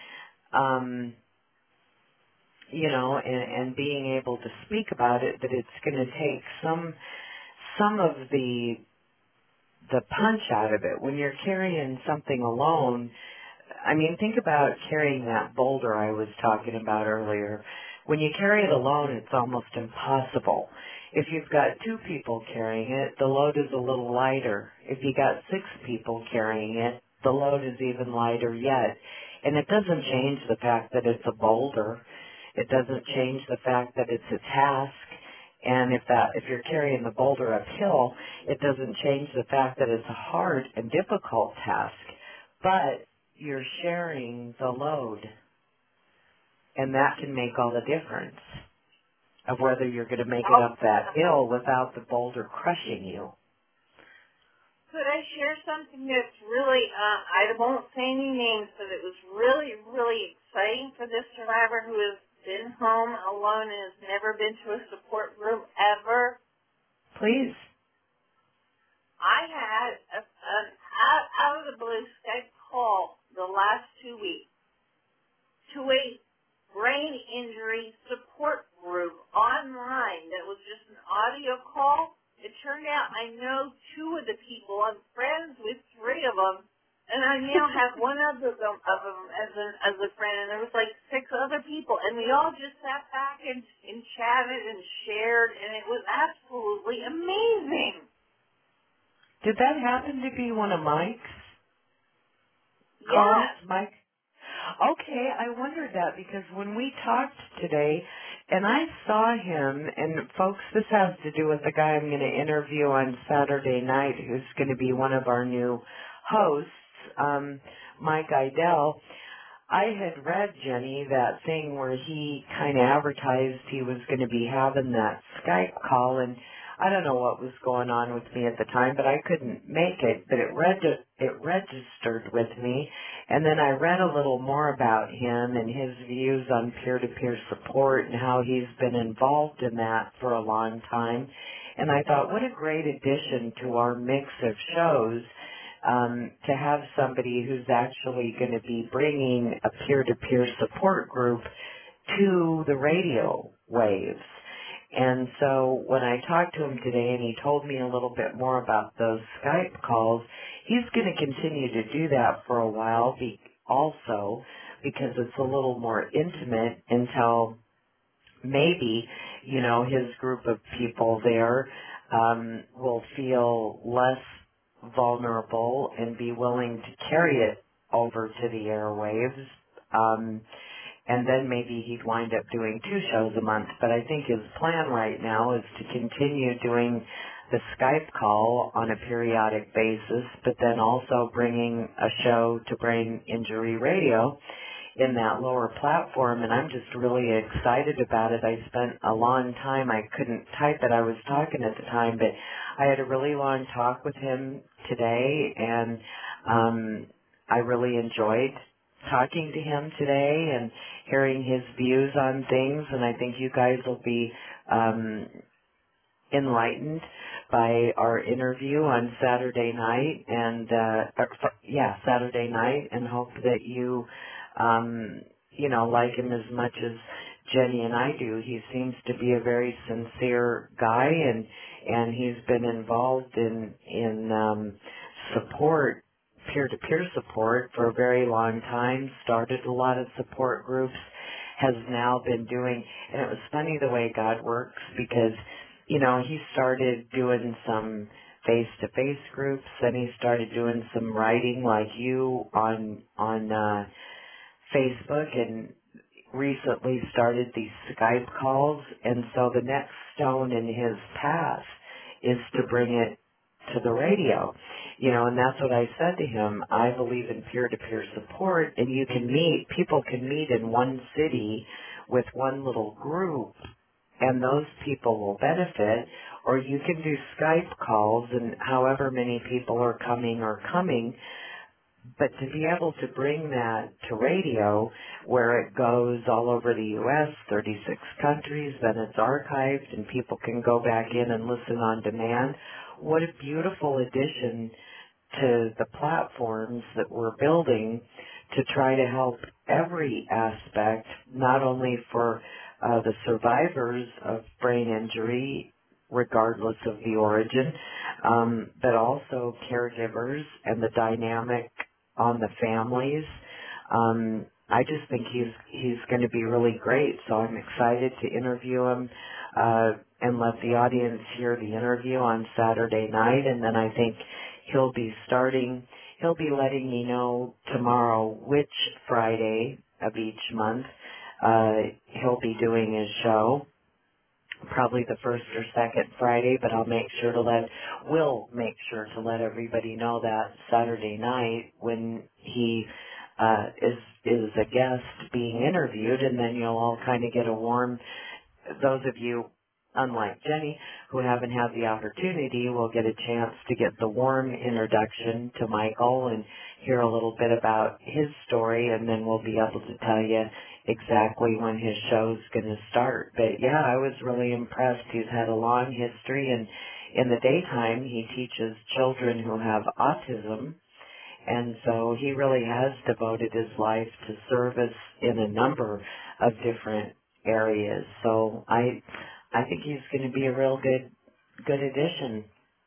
you know, and being able to speak about it, that it's going to take some of the punch out of it. When you're carrying something alone, I mean, think about carrying that boulder I was talking about earlier. When you carry it alone, it's almost impossible. If you've got 2 people carrying it, the load is a little lighter. If you got 6 people carrying it, the load is even lighter yet. And it doesn't change the fact that it's a boulder. It doesn't change the fact that it's a task. And if you're carrying the boulder uphill, it doesn't change the fact that it's a hard and difficult task. But you're sharing the load, and that can make all the difference of whether you're going to make it up that hill without the boulder crushing you. Could I share something that's really, I won't say any names, but it was really, really exciting for this survivor who has been home alone and has never been to a support group ever? Please. I had an out of the blue Skype call the last 2 weeks to a brain injury support group online that was just an audio call. It turned out I know 2 of the people. I'm friends with 3 of them, and I now have one of them as a friend, and there was like 6 other people, and we all just sat back and chatted and shared, and it was absolutely amazing. Did that happen to be one of Mike's calls, Mike? Okay, I wondered that because when we talked today, and I saw him, and folks, this has to do with the guy I'm going to interview on Saturday night, who's going to be one of our new hosts, Mike Idell. I had read, Jenny, that thing where he kind of advertised he was going to be having that Skype call, and I don't know what was going on with me at the time, but I couldn't make it, but it registered with me, and then I read a little more about him and his views on peer-to-peer support and how he's been involved in that for a long time, and I thought, what a great addition to our mix of shows to have somebody who's actually going to be bringing a peer-to-peer support group to the radio waves. And so when I talked to him today and he told me a little bit more about those Skype calls, he's going to continue to do that for a while also because it's a little more intimate until maybe, you know, his group of people there will feel less vulnerable and be willing to carry it over to the airwaves. And then maybe he'd wind up doing 2 shows a month. But I think his plan right now is to continue doing the Skype call on a periodic basis, but then also bringing a show to Brain Injury Radio in that lower platform. And I'm just really excited about it. I spent a long time, I couldn't type it, I was talking at the time, but I had a really long talk with him today, and I really enjoyed talking to him today and hearing his views on things, and I think you guys will be enlightened by our interview on Saturday night, and Saturday night, and hope that you you know, like him as much as Jenny and I do. He seems to be a very sincere guy, and he's been involved in support, peer-to-peer support for a very long time. Started a lot of support groups, has now been doing, and it was funny the way God works, because he started doing some face-to-face groups, then he started doing some writing like you on Facebook, and recently started these Skype calls. And so the next stone in his path is to bring it to the radio, and that's what I said to him. I believe in peer-to-peer support, and people can meet in one city with one little group, and those people will benefit, or you can do Skype calls, and however many people are coming, but to be able to bring that to radio where it goes all over the U.S., 36 countries, then it's archived and people can go back in and listen on demand. What a beautiful addition to the platforms that we're building to try to help every aspect, not only for the survivors of brain injury, regardless of the origin, but also caregivers and the dynamic on the families. I just think he's going to be really great, so I'm excited to interview him and let the audience hear the interview on Saturday night, and then I think he'll be letting me know tomorrow which Friday of each month he'll be doing his show. Probably the first or second Friday, but we'll make sure to let everybody know that Saturday night when he is a guest being interviewed, and then you'll all kind of get a warm, those of you, unlike Jenny, who haven't had the opportunity, will get a chance to get the warm introduction to Michael and hear a little bit about his story, and then we'll be able to tell you exactly when his show's going to start. But yeah, I was really impressed. He's had a long history, and in the daytime he teaches children who have autism, and so he really has devoted his life to service in a number of different areas. So I think he's going to be a real good addition.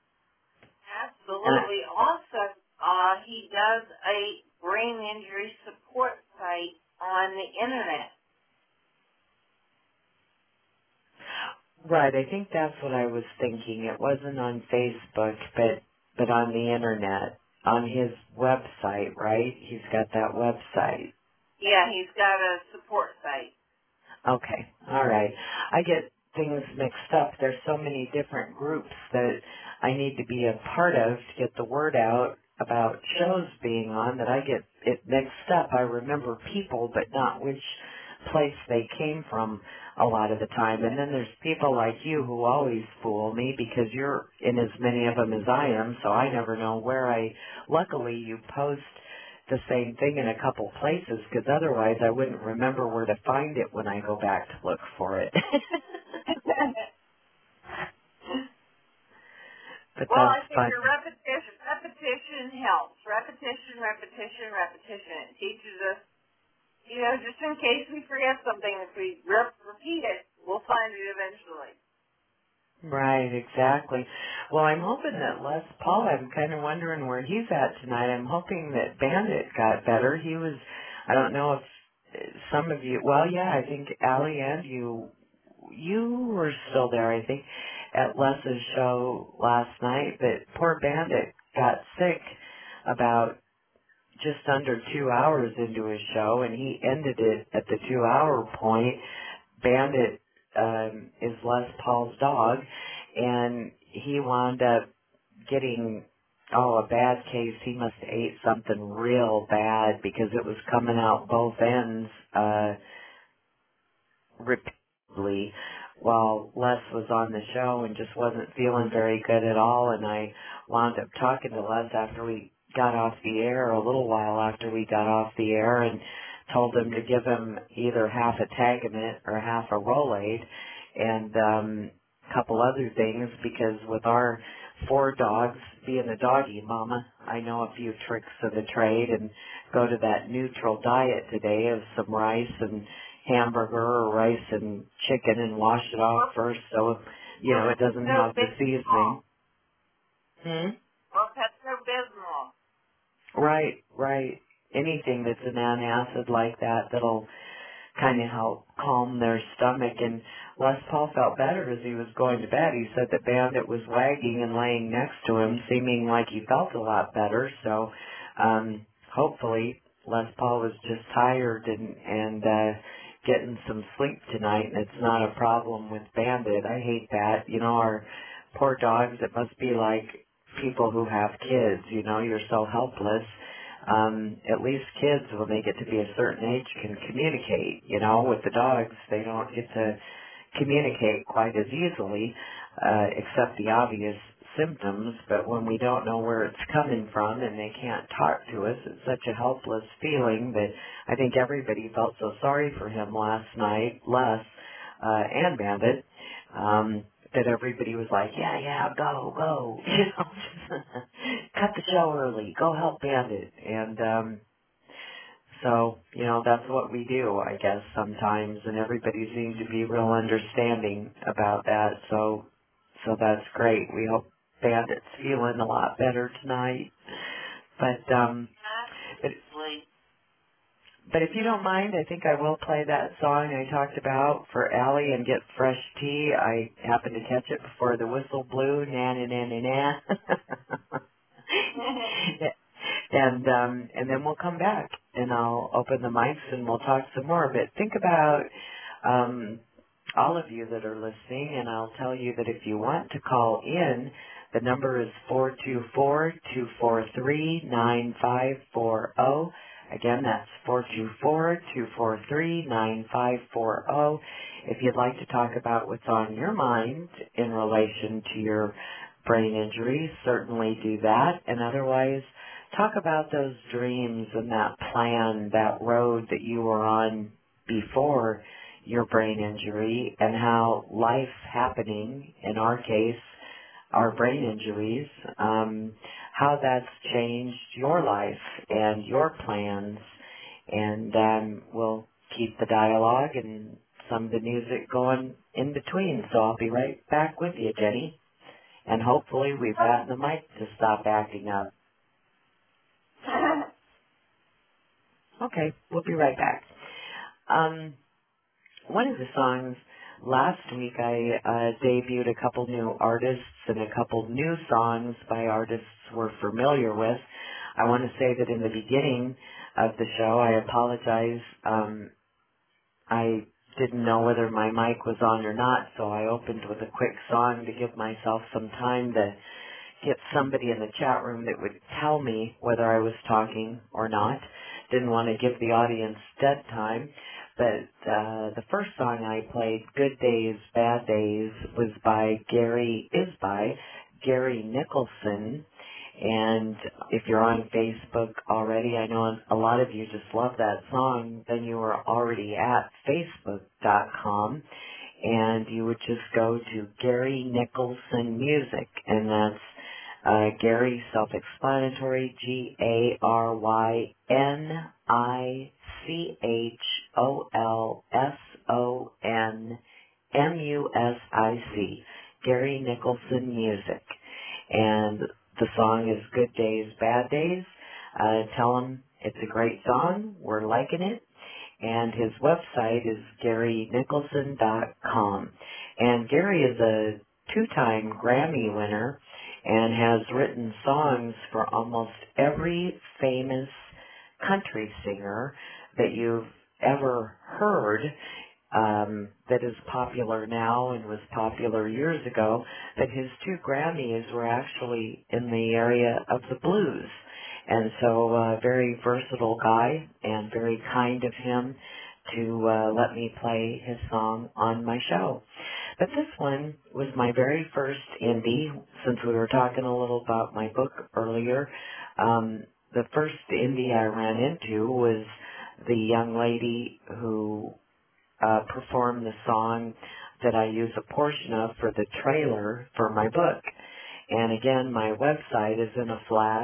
Absolutely. Also, he does a brain injury support site on the internet. Right, I think that's what I was thinking. It wasn't on Facebook, but on the internet, on his website, right? He's got that website. Yeah, he's got a support site. Okay, all right. I get things mixed up. There's so many different groups that I need to be a part of to get the word out about shows being on that I get it mixed up. I remember people, but not which place they came from a lot of the time. And then there's people like you who always fool me because you're in as many of them as I am, so I never know where luckily you post the same thing in a couple places, because otherwise I wouldn't remember where to find it when I go back to look for it. But well, that's I think fun. your repetition helps. Repetition. It teaches us, just in case we forget something, if we repeat it, we'll find it eventually. Right, exactly. Well, I'm hoping that Les Paul, I'm kind of wondering where he's at tonight. I'm hoping that Bandit got better. He was, I don't know if some of you, well, yeah, I think Allie and you were still there, I think, at Les's show last night, but poor Bandit got sick about just under 2 hours into his show, and he ended it at the 2-hour point. Bandit is Les Paul's dog, and he wound up getting a bad case. He must have ate something real bad because it was coming out both ends repeatedly while Les was on the show and just wasn't feeling very good at all. And I wound up talking to Les after we got off the air, a little while after we got off the air, and told him to give him either half a Tagamet or half a Rolade and a couple other things, because with our 4 dogs, being a doggy mama, I know a few tricks of the trade and go to that neutral diet today of some rice and hamburger or rice and chicken and wash it off first so, you know, it doesn't have the seasoning. Or Pepto-Bismol. Right. Anything that's an antacid like that that'll kind of help calm their stomach. And Les Paul felt better as he was going to bed. He said that Bandit was wagging and laying next to him, seeming like he felt a lot better. So hopefully Les Paul was just tired and getting some sleep tonight, and it's not a problem with Bandit. I hate that. You know, our poor dogs, it must be like people who have kids. You know, you're so helpless. At least kids, when they get to be a certain age, can communicate. You know, with the dogs, they don't get to communicate quite as easily, except the obvious symptoms. But when we don't know where it's coming from and they can't talk to us, it's such a helpless feeling that I think everybody felt so sorry for him last night, Les and Bandit, that everybody was like, yeah, go, you know, cut the show early, go help Bandit. And so, you know, that's what we do, I guess, sometimes, and everybody seems to be real understanding about that, so that's great. We hope Bandit's feeling a lot better tonight. But if you don't mind, I think I will play that song I talked about for Allie and get fresh tea. I happened to catch it before the whistle blew, na. And then we'll come back and I'll open the mics and we'll talk some more. But think about all of you that are listening, and I'll tell you that if you want to call in, the number is 424-243-9540. Again, that's 424-243-9540. If you'd like to talk about what's on your mind in relation to your brain injury, certainly do that. And otherwise, talk about those dreams and that plan, that road that you were on before your brain injury, and how life happening, in our case, our brain injuries, how that's changed your life and your plans. And we'll keep the dialogue and some of the music going in between. So I'll be right back with you, Jenny. And hopefully we've gotten the mic to stop acting up. Okay, we'll be right back. One of the songs last week, I debuted a couple new artists and a couple new songs by artists we're familiar with. I want to say that in the beginning of the show, I apologize. I didn't know whether my mic was on or not, so I opened with a quick song to give myself some time to get somebody in the chat room that would tell me whether I was talking or not. Didn't want to give the audience dead time. But the first song I played, Good Days, Bad Days, was by Gary Nicholson. And if you're on Facebook already, I know a lot of you just love that song, then you are already at facebook.com. And you would just go to Gary Nicholson Music, and that's Gary, self-explanatory, GaryNicholsonMusic, Gary Nicholson Music. And the song is Good Days, Bad Days. Tell him it's a great song. We're liking it. And his website is GaryNicholson.com. And Gary is a 2-time Grammy winner and has written songs for almost every famous country singer that you've ever heard, that is popular now and was popular years ago. But his 2 Grammys were actually in the area of the blues. And so very versatile guy, and very kind of him to let me play his song on my show. But this one was my very first indie, since we were talking a little about my book earlier. The first indie I ran into was the young lady who performed the song that I use a portion of for the trailer for my book. And again, my website is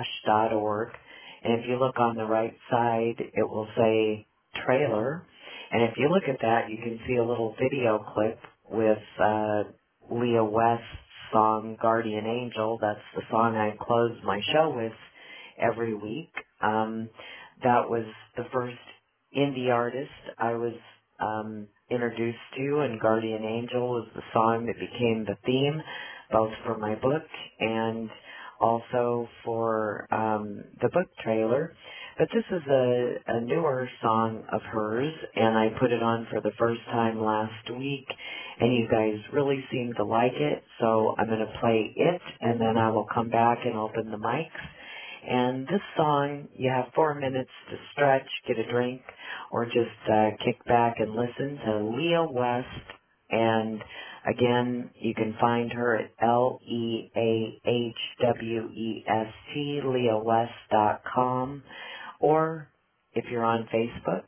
inaflash.org. And if you look on the right side, it will say trailer. And if you look at that, you can see a little video clip with Leah West's song Guardian Angel. That's the song I close my show with every week. That was the first indie artist I was introduced to, and Guardian Angel was the song that became the theme, both for my book and also for the book trailer. But this is a newer song of hers, and I put it on for the first time last week, and you guys really seem to like it, so I'm going to play it, and then I will come back and open the mics. And this song, you have 4 minutes to stretch, get a drink, or just kick back and listen to Leah West. And again, you can find her at LeahWest, LeahWest.com. Or if you're on Facebook,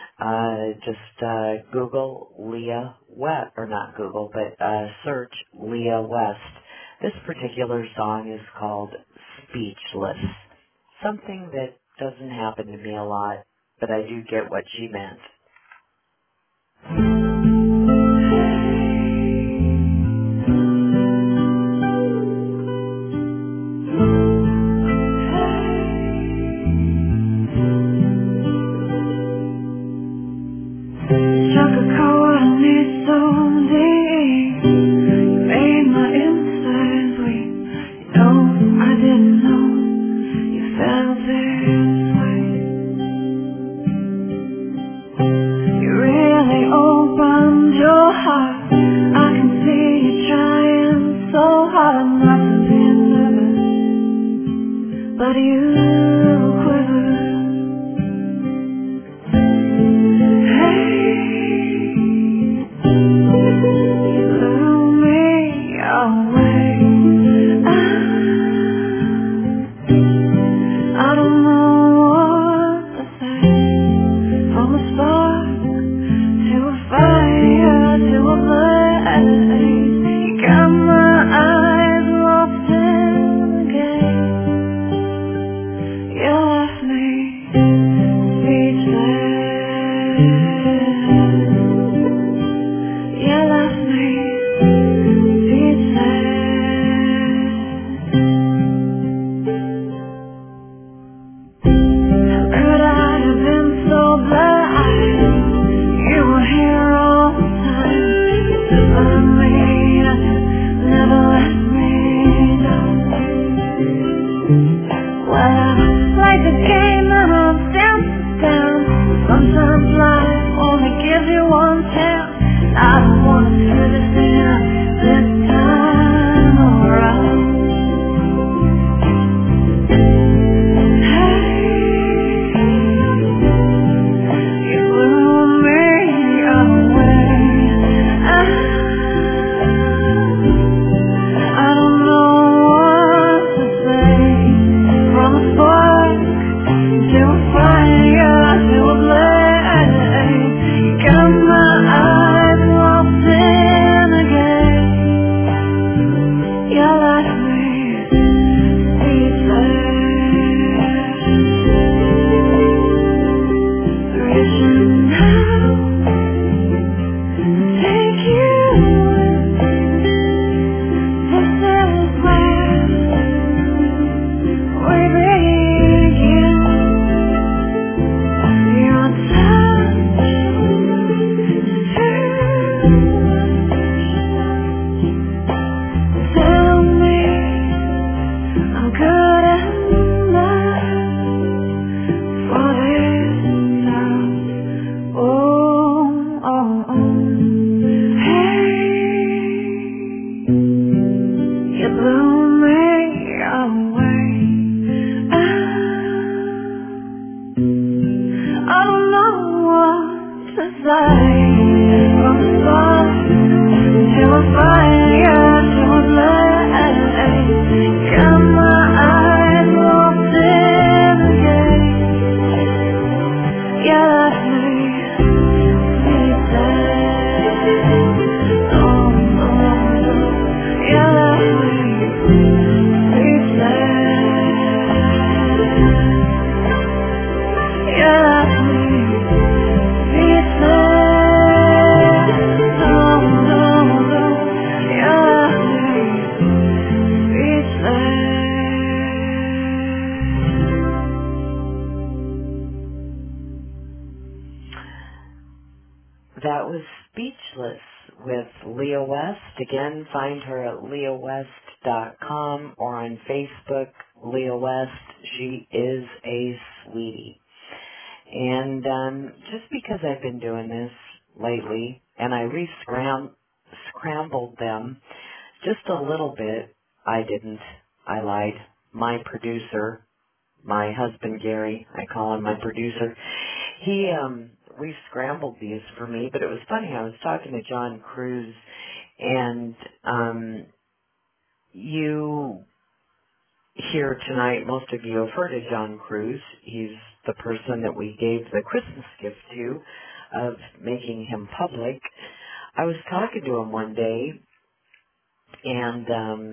just Google Leah West, or not Google, but search Leah West. This particular song is called Speechless, something that doesn't happen to me a lot, but I do get what she meant. Yeah. That was Speechless with Leah West. Again, find her at leahwest.com or on Facebook, Leah West. She is a sweetie. And just because I've been doing this lately, and I scrambled them just a little bit, I didn't. I lied. My producer, my husband Gary, I call him my producer, he re-scrambled these for me, but it was funny. I was talking to John Cruz, and you here tonight, most of you have heard of John Cruz. He's the person that we gave the Christmas gift to of making him public. I was talking to him one day, and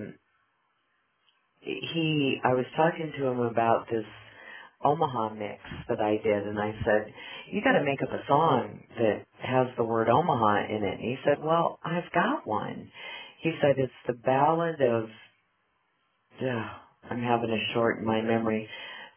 I was talking to him about this Omaha mix that I did, and I said, you got to make up a song that has the word Omaha in it. And he said, well, I've got one. He said, it's the ballad of, I'm having a short in my memory,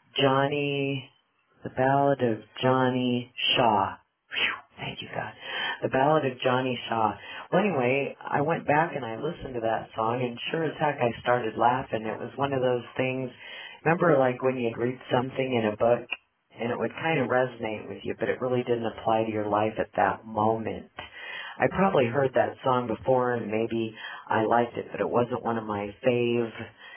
the ballad of Johnny Shaw. Whew, thank you, God. The ballad of Johnny Shaw. Well, anyway, I went back and I listened to that song, and sure as heck I started laughing. It was one of those things, remember like when you'd read something in a book and it would kind of resonate with you, but it really didn't apply to your life at that moment. I probably heard that song before and maybe I liked it, but it wasn't one of my fave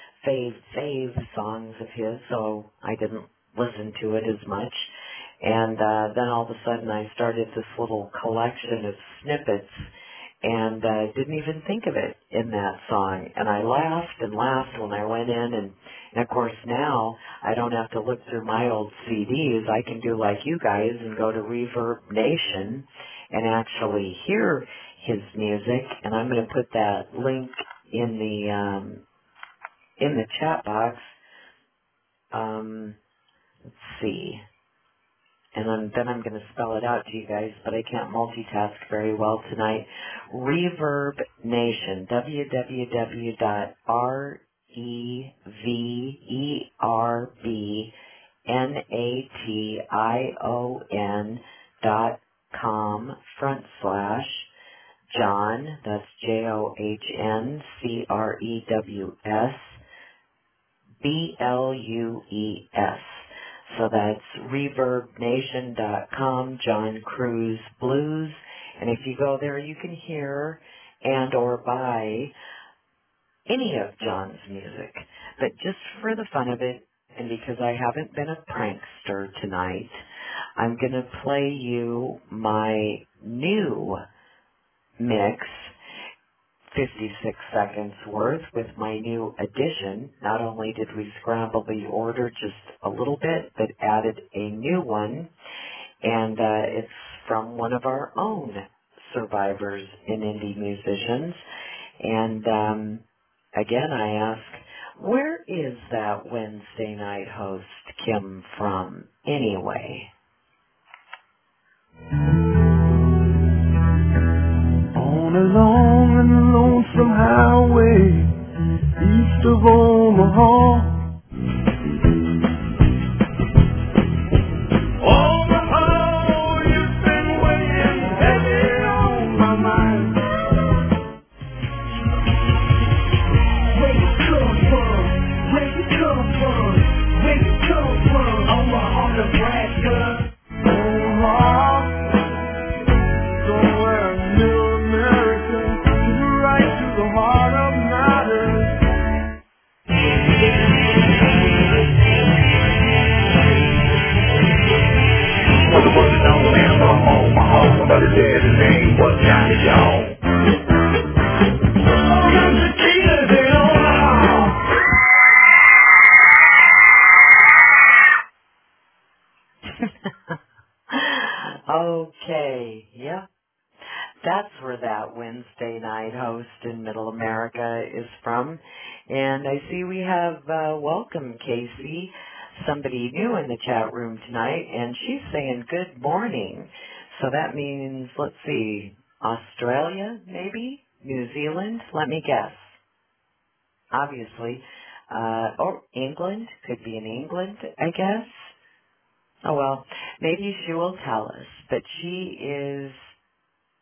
songs of his, so I didn't listen to it as much. And then all of a sudden I started this little collection of snippets and didn't even think of it in that song. And I laughed and laughed when I went in, and of course now I don't have to look through my old CDs. I can do like you guys and go to Reverb Nation and actually hear his music. And I'm going to put that link in the chat box. Let's see. And then I'm going to spell it out to you guys, but I can't multitask very well tonight. Reverb Nation, www.reverbnation.com/John, that's JOHNCREWS, BLUES. So that's reverbnation.com, John Cruz Blues. And if you go there, you can hear and or buy any of John's music. But just for the fun of it, and because I haven't been a prankster tonight, I'm going to play you my new mix, 56 seconds worth, with my new addition. Not only did we scramble the order just a little bit, but added a new one, and it's from one of our own survivors in indie musicians. And again, I ask, where is that Wednesday night host, Kim, from anyway? On a long and lonesome highway east of Omaha, Omaha, you've been weighing heavy on my mind. Where you come from? Where you come from? Where you come from? Omaha, Nebraska. Omaha, somewhere new America, right to the heart of matters. For the one that don't man from Omaha, but his dead his name was Johnny Jones. There's the killers in Omaha. Okay, yep. That's where that Wednesday night host in Middle America is from. And I see we have, welcome Casey, somebody new in the chat room tonight, and she's saying good morning. So that means, let's see, Australia, maybe? New Zealand? Let me guess. Obviously. Or England? Could be in England, I guess. Oh well, maybe she will tell us. But she is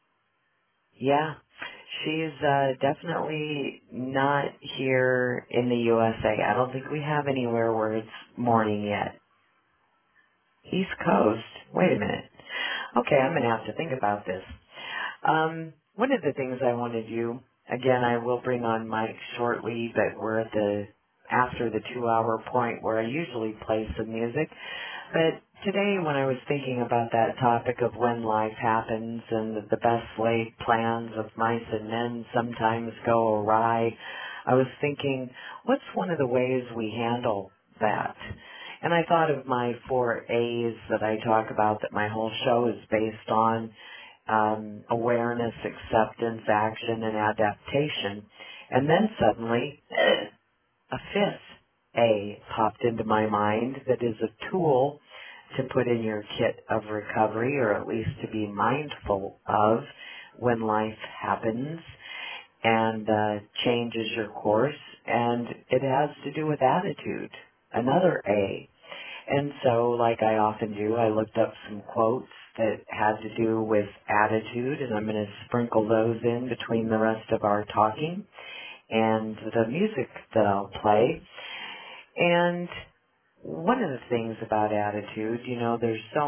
Yeah. She's definitely not here in the USA. I don't think we have anywhere where it's morning yet. East Coast. Wait a minute. Okay, I'm going to have to think about this. One of the things I want to do, again, I will bring on Mike shortly, but we're at after the 2-hour point where I usually play some music. But today when I was thinking about that topic of when life happens and the best laid plans of mice and men sometimes go awry, I was thinking, what's one of the ways we handle that? And I thought of my 4 A's that I talk about that my whole show is based on, awareness, acceptance, action, and adaptation. And then suddenly, a 5th A popped into my mind that is a tool to put in your kit of recovery, or at least to be mindful of when life happens and changes your course. And it has to do with attitude, another A. And so, like I often do, I looked up some quotes that had to do with attitude, and I'm going to sprinkle those in between the rest of our talking and the music that I'll play. And one of the things about attitude, there's so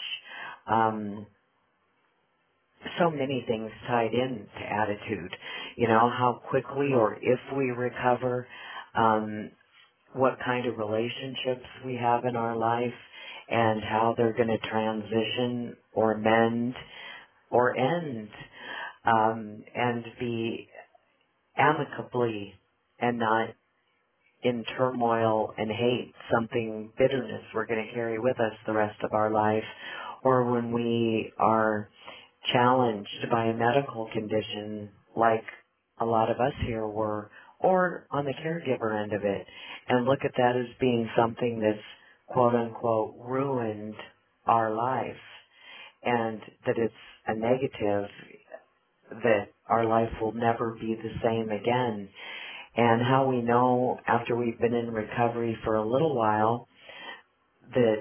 many things tied in to attitude. How quickly or if we recover, what kind of relationships we have in our life, and how they're going to transition or mend or end, and be amicably and not in turmoil and hate, bitterness we're going to carry with us the rest of our life, or when we are challenged by a medical condition like a lot of us here were, or on the caregiver end of it, and look at that as being something that's quote unquote ruined our life, and that it's a negative, that our life will never be the same again. And how we know after we've been in recovery for a little while that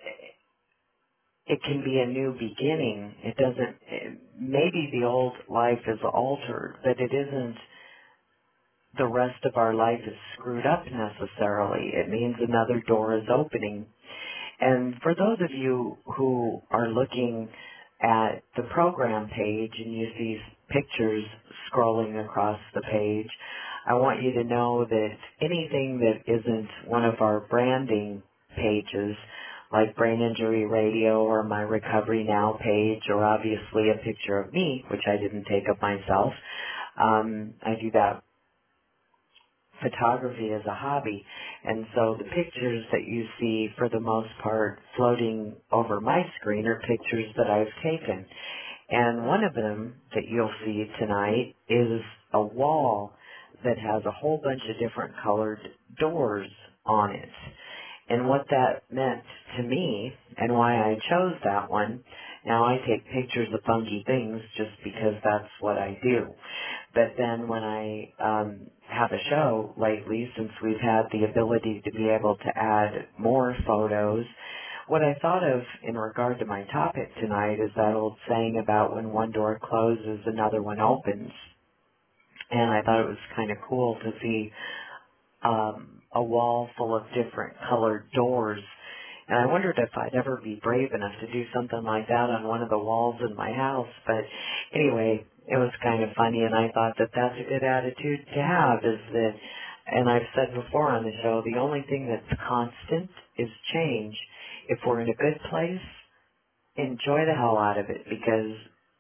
it can be a new beginning. Maybe the old life is altered, but it isn't the rest of our life is screwed up necessarily. It means another door is opening. And for those of you who are looking at the program page and you see pictures scrolling across the page, I want you to know that anything that isn't one of our branding pages, like Brain Injury Radio or my Recovery Now page, or obviously a picture of me, which I didn't take of myself. I do that photography as a hobby, and so the pictures that you see for the most part floating over my screen are pictures that I've taken. And one of them that you'll see tonight is a wall that has a whole bunch of different colored doors on it. And what that meant to me, and why I chose that one, now I take pictures of funky things just because that's what I do. But then when I have a show lately, since we've had the ability to be able to add more photos, what I thought of in regard to my topic tonight is that old saying about when one door closes, another one opens. And I thought it was kind of cool to see a wall full of different colored doors. And I wondered if I'd ever be brave enough to do something like that on one of the walls in my house. But anyway, it was kind of funny, and I thought that that's a good attitude to have, is that, and I've said before on the show, the only thing that's constant is change. If we're in a good place, enjoy the hell out of it, because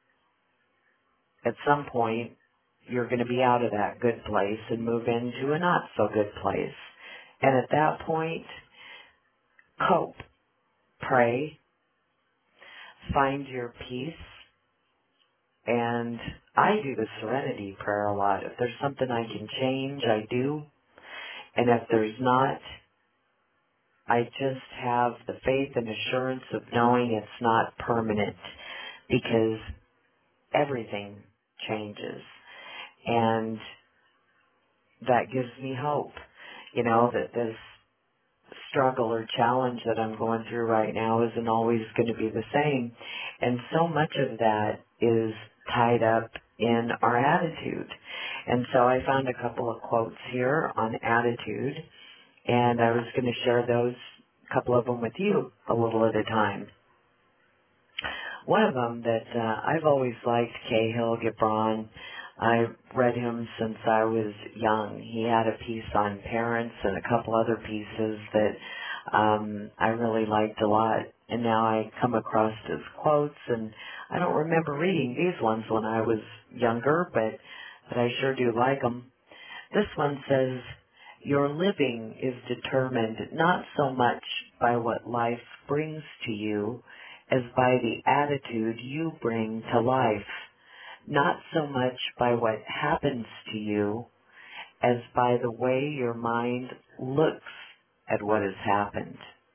at some point you're going to be out of that good place and move into a not so good place. And at that point, cope, pray, find your peace. And I do the serenity prayer a lot. If there's something I can change, I do. And if there's not, I just have the faith and assurance of knowing it's not permanent, because everything changes. And that gives me hope, that this struggle or challenge that I'm going through right now isn't always going to be the same. And so much of that is tied up in our attitude. And so I found a couple of quotes here on attitude, and I was going to share those, a couple of them with you a little at a time. One of them that I've always liked, Cahill Gibran. I read him since I was young. He had a piece on parents and a couple other pieces that I really liked a lot. And now I come across his quotes, and I don't remember reading these ones when I was younger, but I sure do like them. This one says, "Your living is determined not so much by what life brings to you as by the attitude you bring to life, not so much by what happens to you as by the way your mind looks at what has happened."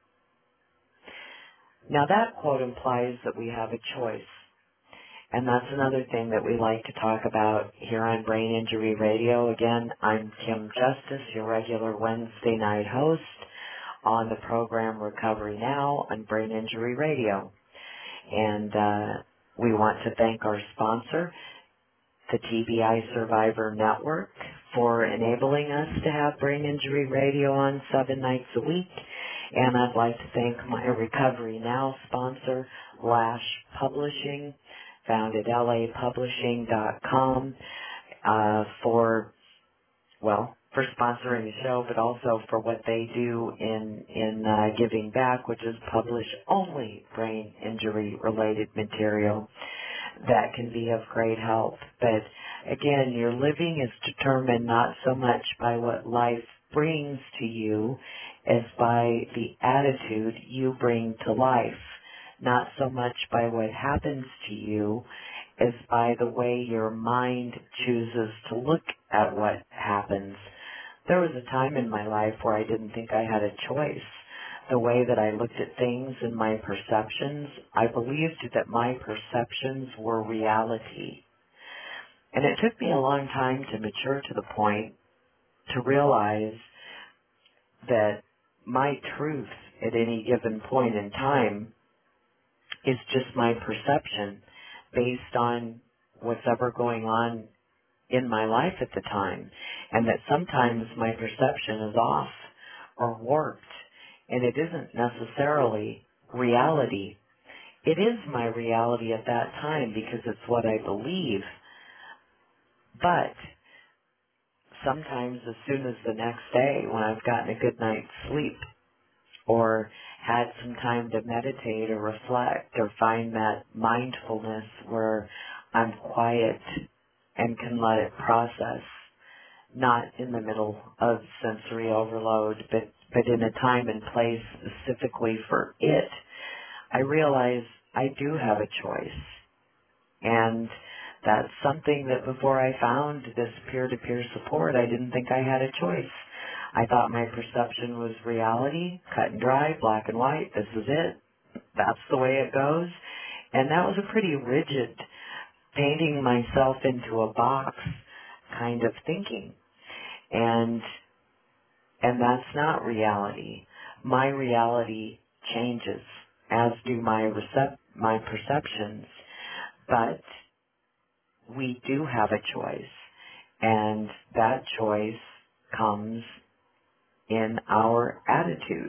Now that quote implies that we have a choice. And that's another thing that we like to talk about here on Brain Injury Radio. Again, I'm Kim Justice, your regular Wednesday night host on the program Recovery Now on Brain Injury Radio. And we want to thank our sponsor, the TBI Survivor Network, for enabling us to have Brain Injury Radio on 7 nights a week. And I'd like to thank my Recovery Now sponsor, Lash Publishing, found at lapublishing.com, for sponsoring the show, but also for what they do in giving back, which is publish only brain injury related material that can be of great help. But again, your living is determined not so much by what life brings to you as by the attitude you bring to life, not so much by what happens to you as by the way your mind chooses to look at what happens. There was a time in my life where I didn't think I had a choice. The way that I looked at things and my perceptions, I believed that my perceptions were reality. And it took me a long time to mature to the point to realize that my truth at any given point in time is just my perception based on what's ever going on in my life at the time, and that sometimes my perception is off or warped, and it isn't necessarily reality. It is my reality at that time because it's what I believe, but sometimes as soon as the next day when I've gotten a good night's sleep or had some time to meditate or reflect or find that mindfulness where I'm quiet and can let it process, not in the middle of sensory overload, but in a time and place specifically for it, I realize I do have a choice. And that's something that before I found this peer-to-peer support, I didn't think I had a choice. I thought my perception was reality, cut and dry, black and white, this is it, that's the way it goes. And that was a pretty rigid, painting myself into a box kind of thinking. And that's not reality. My reality changes, as do my perceptions. But we do have a choice, and that choice comes in our attitude.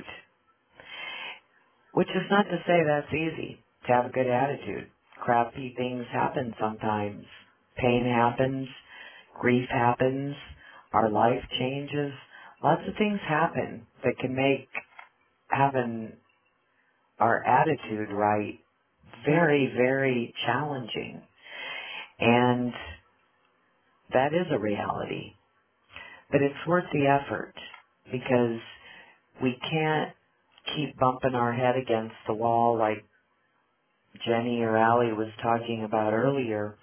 Which is not to say that's easy, to have a good attitude. Crappy things happen sometimes. Pain happens, grief happens, our life changes. Lots of things happen that can make having our attitude right very, very challenging. And that is a reality. But it's worth the effort because we can't keep bumping our head against the wall like Jenny or Allie was talking about earlier.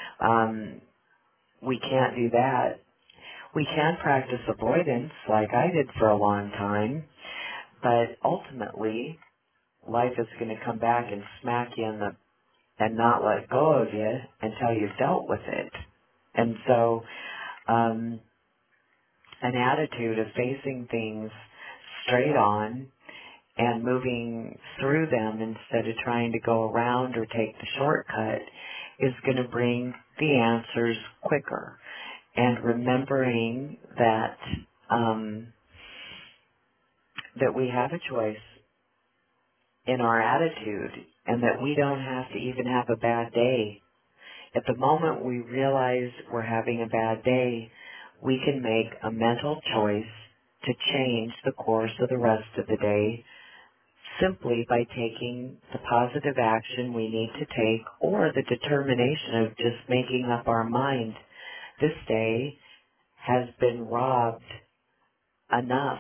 We can't do that. We can practice avoidance like I did for a long time, but ultimately life is going to come back and smack you and not let go of you until you've dealt with it. And so an attitude of facing things straight on and moving through them instead of trying to go around or take the shortcut is going to bring the answers quicker. And remembering that that we have a choice in our attitude, and that we don't have to even have a bad day. At the moment we realize we're having a bad day, we can make a mental choice to change the course of the rest of the day simply by taking the positive action we need to take, or the determination of just making up our mind. This day has been robbed enough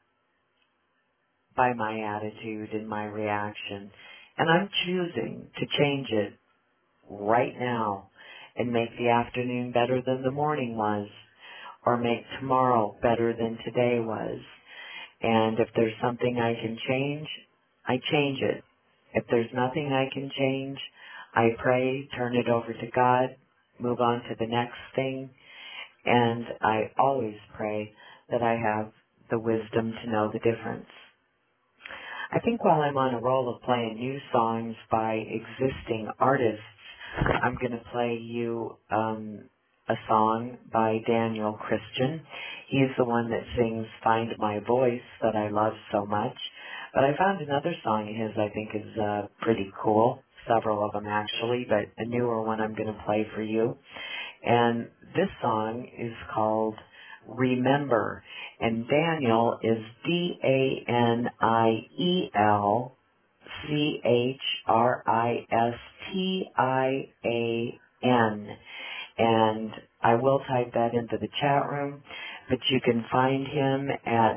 by my attitude and my reaction, and I'm choosing to change it right now and make the afternoon better than the morning was, or make tomorrow better than today was. And if there's something I can change, I change it. If there's nothing I can change, I pray, turn it over to God, move on to the next thing, and I always pray that I have the wisdom to know the difference. I think while I'm on a roll of playing new songs by existing artists, I'm going to play you a song by Daniel Christian. He's the one that sings Find My Voice that I love so much. But I found another song of his I think is pretty cool, several of them actually, but a newer one I'm going to play for you. And this song is called Remember, and Daniel is DanielChristian. And I will type that into the chat room, but you can find him at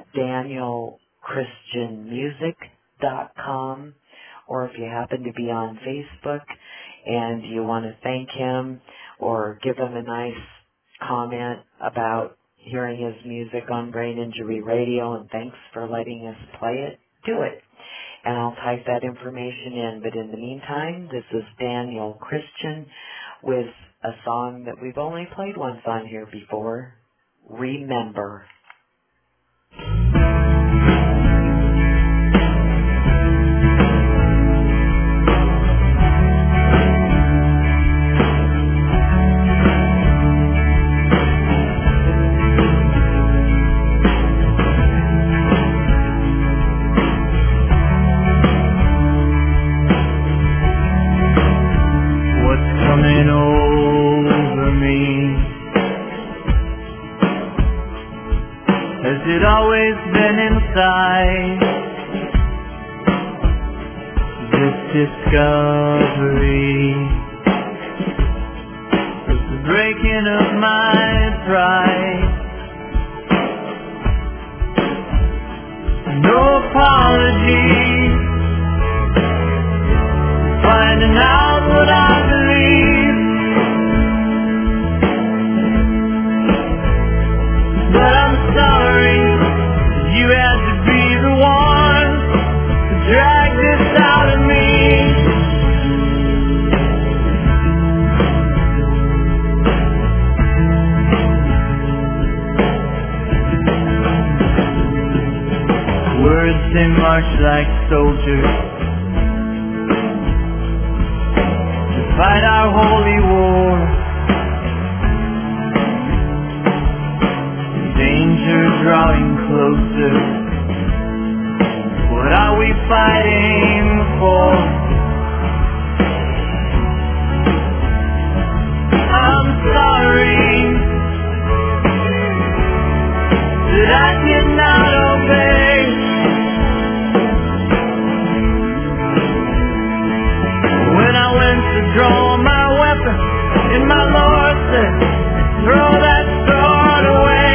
DanielChristianMusic.com, or if you happen to be on Facebook and you want to thank him or give him a nice comment about hearing his music on Brain Injury Radio and thanks for letting us play it, do it. And I'll type that information in. But in the meantime, this is Daniel Christian with a song that we've only played once on here before, Remember. Has it always been inside? This discovery was the breaking of my pride. No apology, finding out what I believe. But I'm sorry you had to be the one to drag this out of me. Words they march like soldiers to fight our holy war. Danger drawing closer. What are we fighting for? I'm sorry that I did not obey. When I went to draw my weapon and my Lord said, throw that sword away.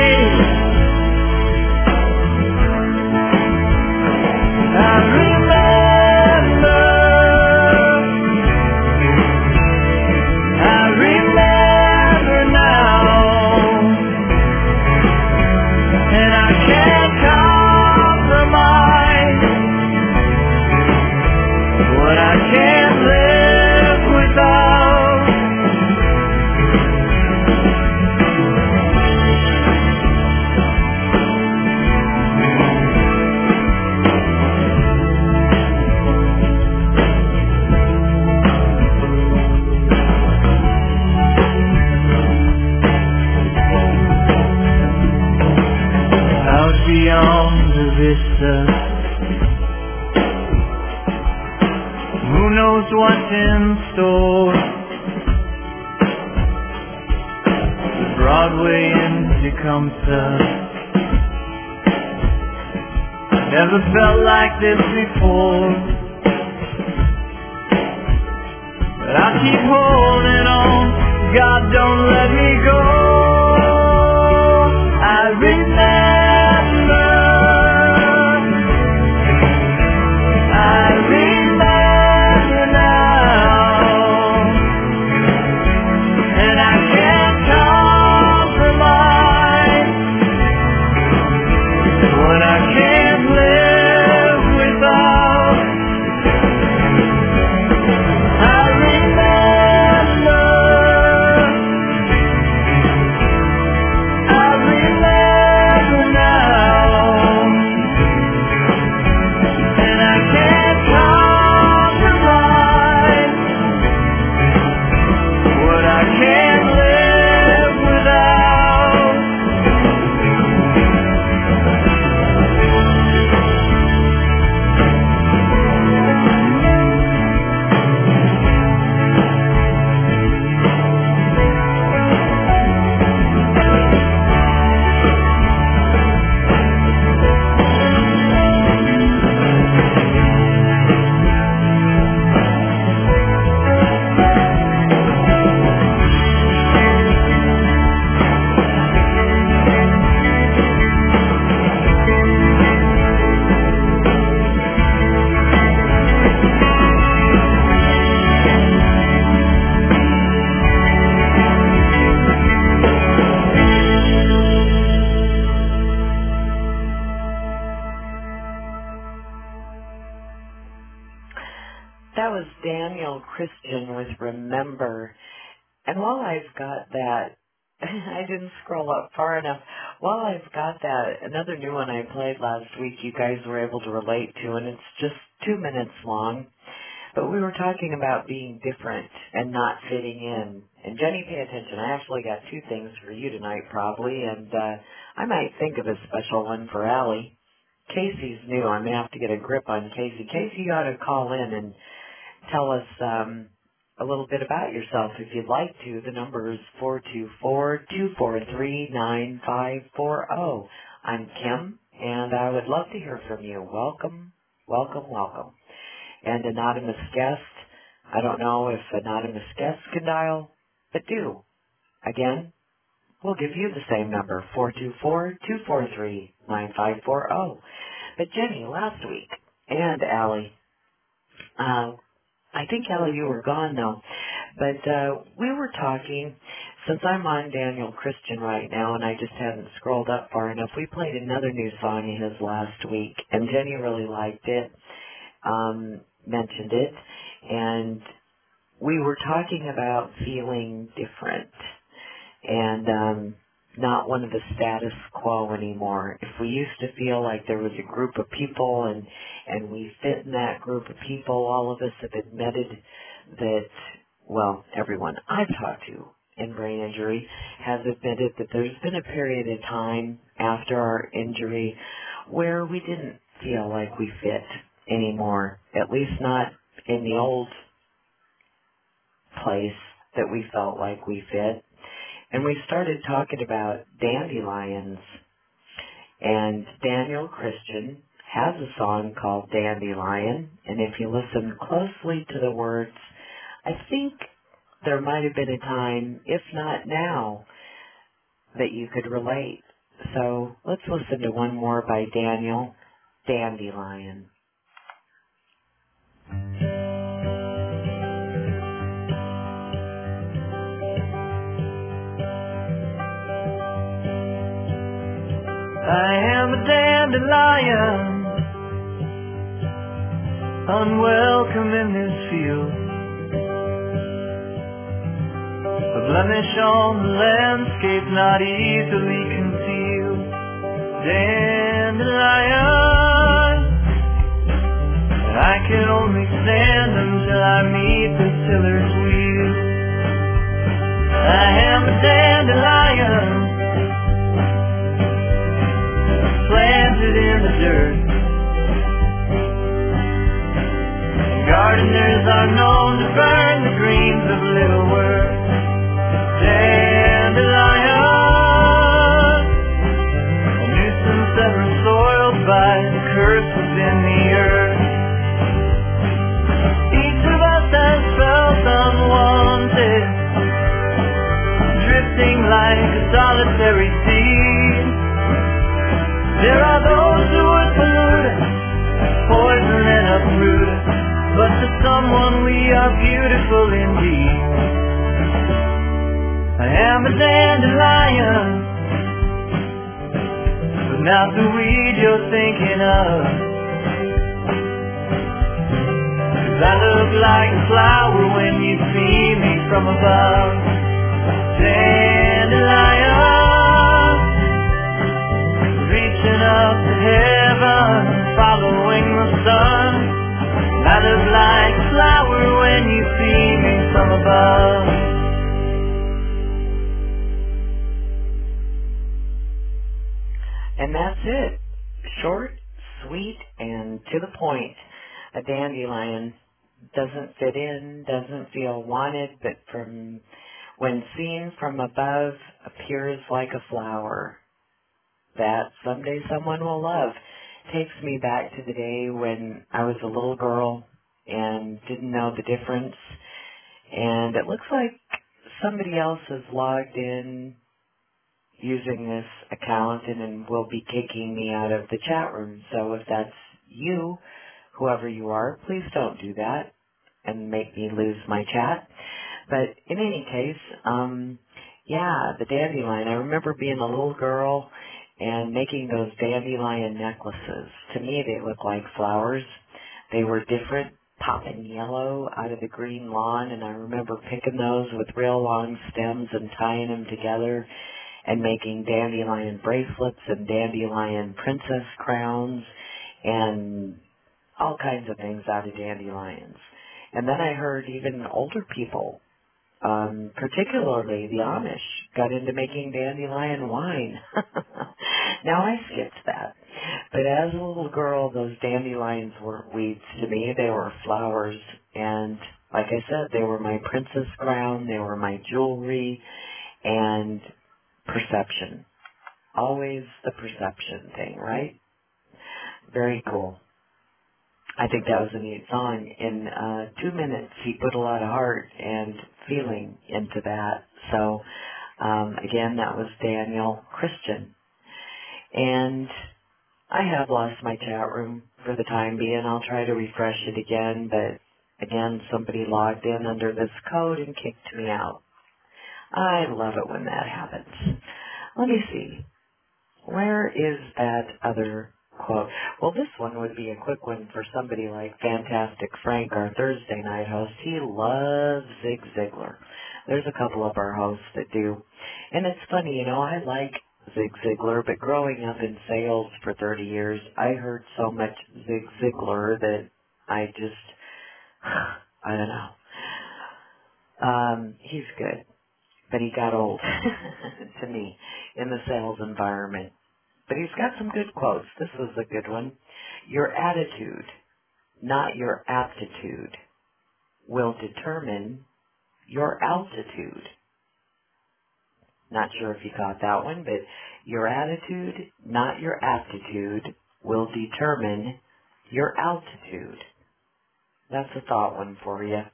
I remember now, and I can't compromise what I can't live without. us. Who knows what's in store? The Broadway in Tecumseh. Never felt like this before. But I'll keep holding on. God, don't let me go. I remember now, and I can't compromise what I can't live without. I remember now, and I can't compromise what I can't live without. That was Daniel Christian with Remember. And while I've got that, I didn't scroll up far enough. While I've got that, another new one I played last week you guys were able to relate to, and it's just 2 minutes long. But we were talking about being different and not fitting in. And Jenny, pay attention. I actually got 2 things for you tonight probably, and I might think of a special one for Allie. Casey's new. I'm going to have to get a grip on Casey. Casey, you ought to call in and tell us a little bit about yourself if you'd like to. The number is 424-243-9540. I'm Kim, and I would love to hear from you. Welcome, welcome, welcome. And anonymous guest, I don't know if anonymous guests can dial, but do. Again, we'll give you the same number, 424-243-9540. But Jenny, last week, and Allie, I think, Allie, you were gone, though. But we were talking, since I'm on Daniel Christian right now, and I just hadn't scrolled up far enough, we played another new song of his last week, and Jenny really liked it, mentioned it, and we were talking about feeling different and not one of the status quo anymore. If we used to feel like there was a group of people and we fit in that group of people, all of us have admitted that, well, everyone I've talked to in brain injury has admitted that there's been a period of time after our injury where we didn't feel like we fit anymore, at least not in the old place that we felt like we fit. And we started talking about dandelions. And Daniel Christian has a song called Dandelion. And if you listen closely to the words, I think there might have been a time, if not now, that you could relate. So let's listen to one more by Daniel, Dandelion. I am a dandelion, unwelcome in this field, a blemish on the landscape not easily concealed. Dandelion, I can only stand until I meet the tiller's wheel. I am a dandelion, planted in the dirt, are known to burn the dreams of little words. Dandelion, a nuisance ever soiled by the curse within the earth. Each of us has felt unwanted, drifting like a solitary seed. There are those who would pollute us, poison and uproot us, but to someone we are beautiful indeed. I am a dandelion, but not the weed you're thinking of. 'Cause I look like a flower when you see me from above. Dandelion, reaching up to heaven, following the sun. I look like a flower when you see me from above. And that's it. Short, sweet, and to the point. A dandelion doesn't fit in, doesn't feel wanted, but when seen from above, appears like a flower that someday someone will love. Takes me back to the day when I was a little girl and didn't know the difference. And it looks like somebody else has logged in using this account and will be kicking me out of the chat room. So if that's you, whoever you are, please don't do that and make me lose my chat. But in any case, yeah, the dandelion. I remember being a little girl and making those dandelion necklaces. To me, they look like flowers. They were different, popping yellow out of the green lawn, and I remember picking those with real long stems and tying them together and making dandelion bracelets and dandelion princess crowns and all kinds of things out of dandelions. And then I heard even older people, particularly the Amish, got into making dandelion wine. Now I skipped that. But as a little girl, those dandelions weren't weeds to me. They were flowers. And like I said, they were my princess crown. They were my jewelry and perception. Always the perception thing, right? Very cool. I think that was a neat song. In 2 minutes, he put a lot of heart and feeling into that. So, again, that was Daniel Christian. And I have lost my chat room for the time being. I'll try to refresh it again, but again, somebody logged in under this code and kicked me out. I love it when that happens. Let me see. Where is that other quote? Well, this one would be a quick one for somebody like Fantastic Frank, our Thursday night host. He loves Zig Ziglar. There's a couple of our hosts that do. And it's funny, you know, I like Zig Ziglar, but growing up in sales for 30 years, I heard so much Zig Ziglar that I just, I don't know. He's good, but he got old to me in the sales environment. But he's got some good quotes. This was a good one. Your attitude, not your aptitude, will determine your altitude. Not sure if you caught that one, but your attitude, not your aptitude, will determine your altitude. That's a thought one for you.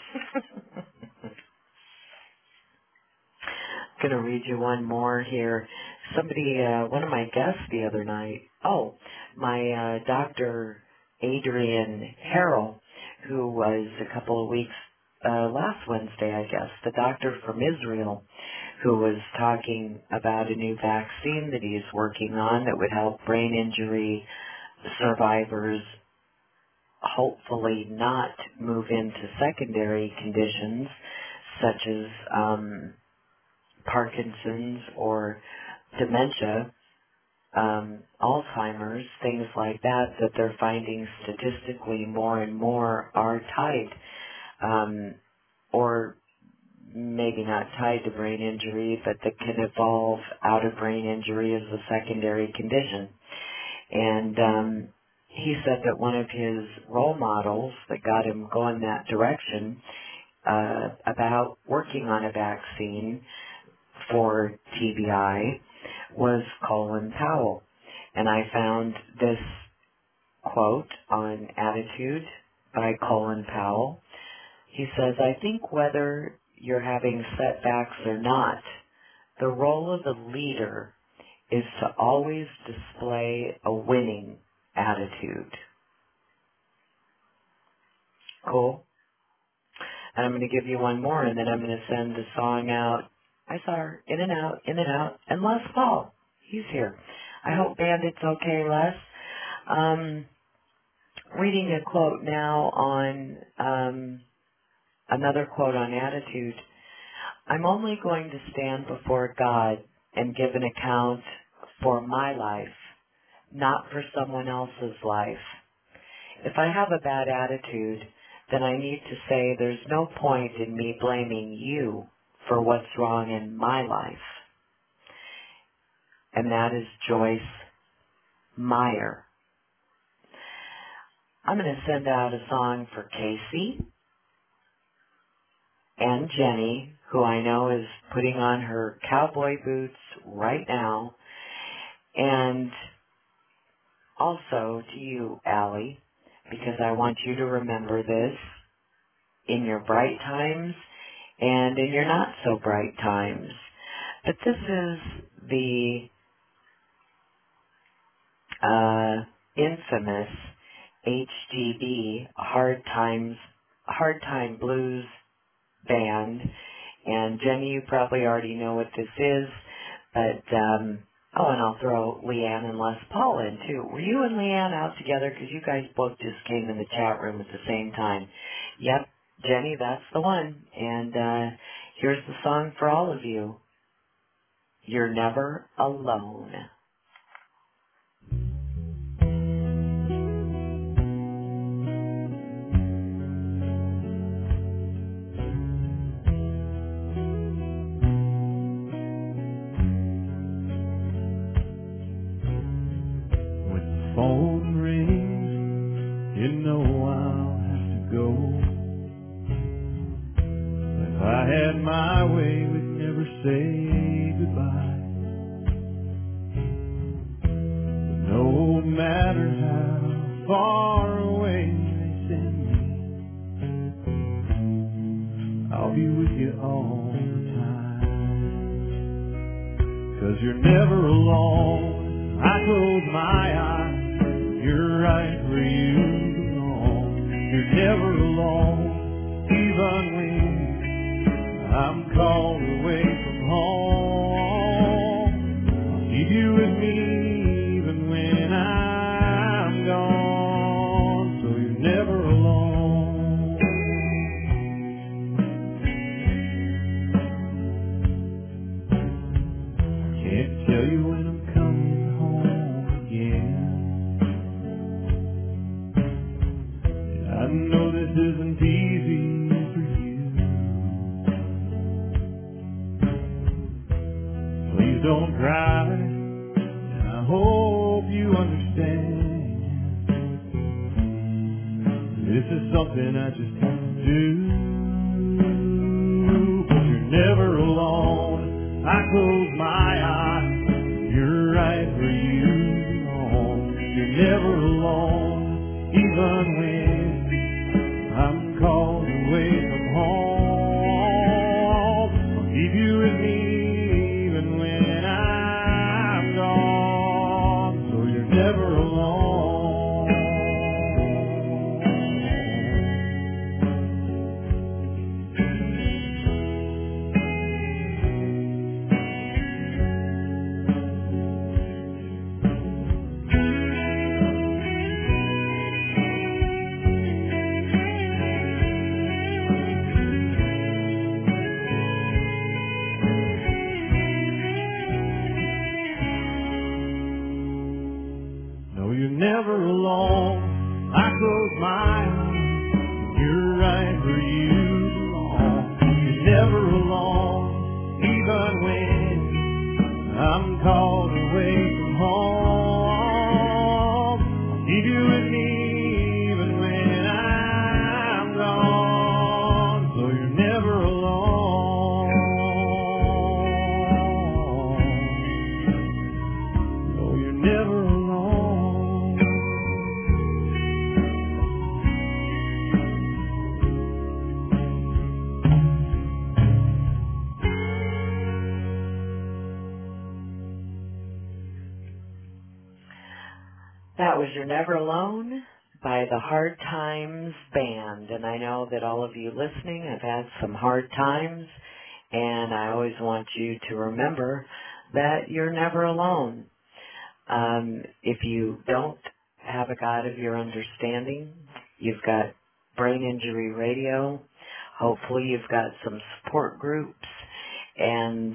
Going to read you one more here. Somebody, one of my guests the other night, my Dr. Adrian Harrell, who was a couple of weeks, last Wednesday, I guess, the doctor from Israel, who was talking about a new vaccine that he's working on that would help brain injury survivors hopefully not move into secondary conditions such as Parkinson's or dementia, Alzheimer's, things like that, that they're finding statistically more and more are tied, or maybe not tied to brain injury, but that can evolve out of brain injury as a secondary condition. And he said that one of his role models that got him going that direction about working on a vaccine for TBI was Colin Powell. And I found this quote on Attitude by Colin Powell. He says, "I think whether you're having setbacks or not, the role of the leader is to always display a winning attitude." Cool? And I'm going to give you one more, and then I'm going to send the song out. I saw her in and out, and Les Paul. He's here. I hope Bandit's okay, Les. Reading a quote now on, another quote on Attitude. "I'm only going to stand before God and give an account for my life, not for someone else's life. If I have a bad attitude, then I need to say there's no point in me blaming you for what's wrong in my life." And that is Joyce Meyer. I'm going to send out a song for Casey and Jenny, who I know is putting on her cowboy boots right now, and also to you, Allie, because I want you to remember this in your bright times and in your not so bright times. But this is the infamous HGB Hard Time Blues band. And Jenny, you probably already know what this is, but and I'll throw Leanne and Les Paul in too. Were you and Leanne out together? Because you guys both just came in the chat room at the same time. Yep, Jenny, that's the one. And here's the song for all of you. You're Never Alone. Phone rings, you know I'll have to go. If I had my way, we'd never say goodbye. But no matter how far away they send me, I'll be with you all the time. 'Cause you're never alone. I close my eyes. You're right where you belong. You're never alone, even when I'm called away from home. I'll keep you with me even when I'm gone. So you're never alone. I can't tell you when I'm coming home again. I know this isn't easy for you. Please don't cry, and I hope you understand. This is something I just have to do. But you're never alone. I close my eyes. You're right where you belong. You're never alone, even when I'm called away from home. I'll keep you with me even when I'm gone. So you're never alone. Never alone. I close my eyes. You're right where you belong. You're never alone, even when I'm called away from home. I'll keep you with me That was You're Never Alone by the Hard Times Band. And I know that all of you listening have had some hard times, and I always want you to remember that you're never alone. If you don't have a God of your understanding, you've got Brain Injury Radio. Hopefully you've got some support groups and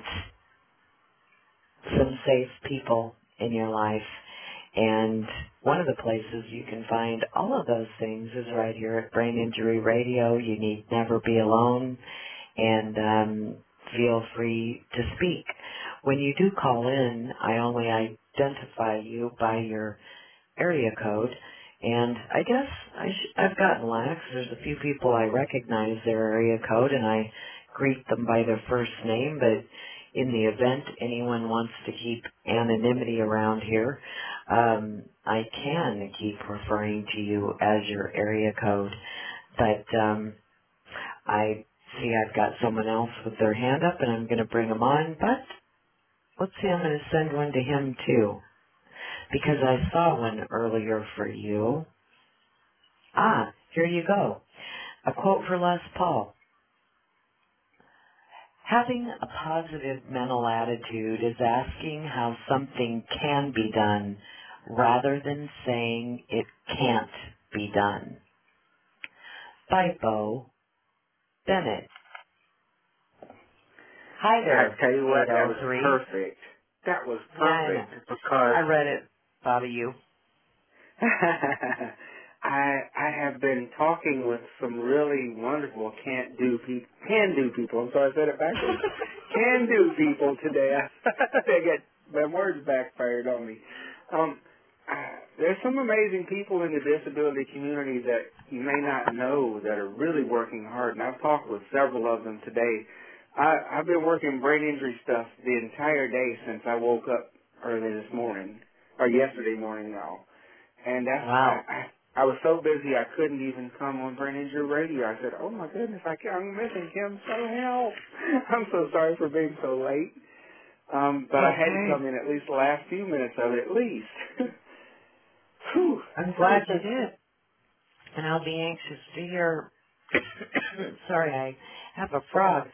some safe people in your life. And one of the places you can find all of those things is right here at Brain Injury Radio. You need never be alone, and feel free to speak. When you do call in, I only identify you by your area code, and I guess I've gotten lax. There's a few people I recognize their area code, and I greet them by their first name, but in the event anyone wants to keep anonymity around here, I can keep referring to you as your area code. But I see I've got someone else with their hand up, and I'm going to bring them on. But let's see, I'm going to send one to him too, because I saw one earlier for you. Here you go. A quote for Les Paul. Having a positive mental attitude is asking how something can be done rather than saying it can't be done. By Bo Bennett. Hi there. I tell you what, that was 803. perfect. That was perfect because I read it, Bobby. You. I have been talking with some really wonderful can-do people. I'm sorry I said it backwards. Can-do people today. They get my words backfired on me. There's some amazing people in the disability community that you may not know that are really working hard, and I've talked with several of them today. I've been working brain injury stuff the entire day since I woke up early this morning, or yesterday morning now. And that's I was so busy I couldn't even come on Brain Injury Radio. I said, oh my goodness, I'm missing Kim, so help. I'm so sorry for being so late. But I had to come in at least the last few minutes of it at least. I'm glad you did. And I'll be anxious to hear, sorry, I have a frog.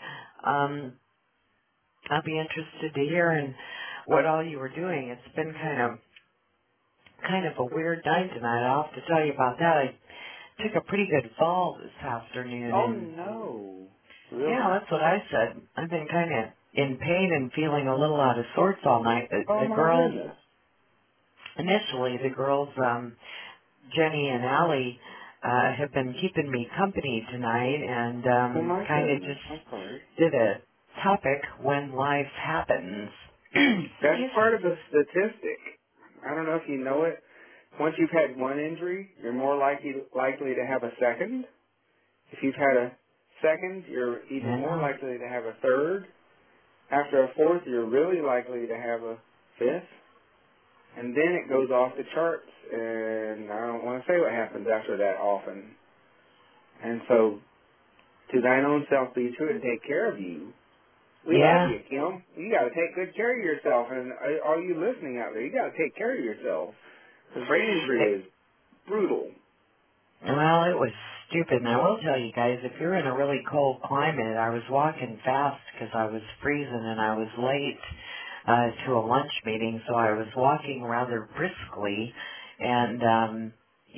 I'll be interested to hear and what all you were doing. It's been kind of a weird night tonight. I'll have to tell you about that. I took a pretty good fall this afternoon. Oh, and no. Really? Yeah, that's what I said. I've been kind of in pain and feeling a little out of sorts all night. The girls, initially, the girls, Jenny and Allie, have been keeping me company tonight, and kind of just did a topic when life happens. That's part of the statistic. I don't know if you know it. Once you've had one injury, you're more likely to have a second. If you've had a second, you're even more likely to have a third. After a fourth, you're really likely to have a fifth. And then it goes off the charts, and I don't want to say what happens after that often. And so, to thine own self be true and take care of you. We love you, Kim. You got to take good care of yourself, and all you listening out there, you got to take care of yourself. Because brain injury is brutal. Well, it was stupid, and I will tell you guys, if you're in a really cold climate, I was walking fast because I was freezing and I was late to a lunch meeting, so I was walking rather briskly, and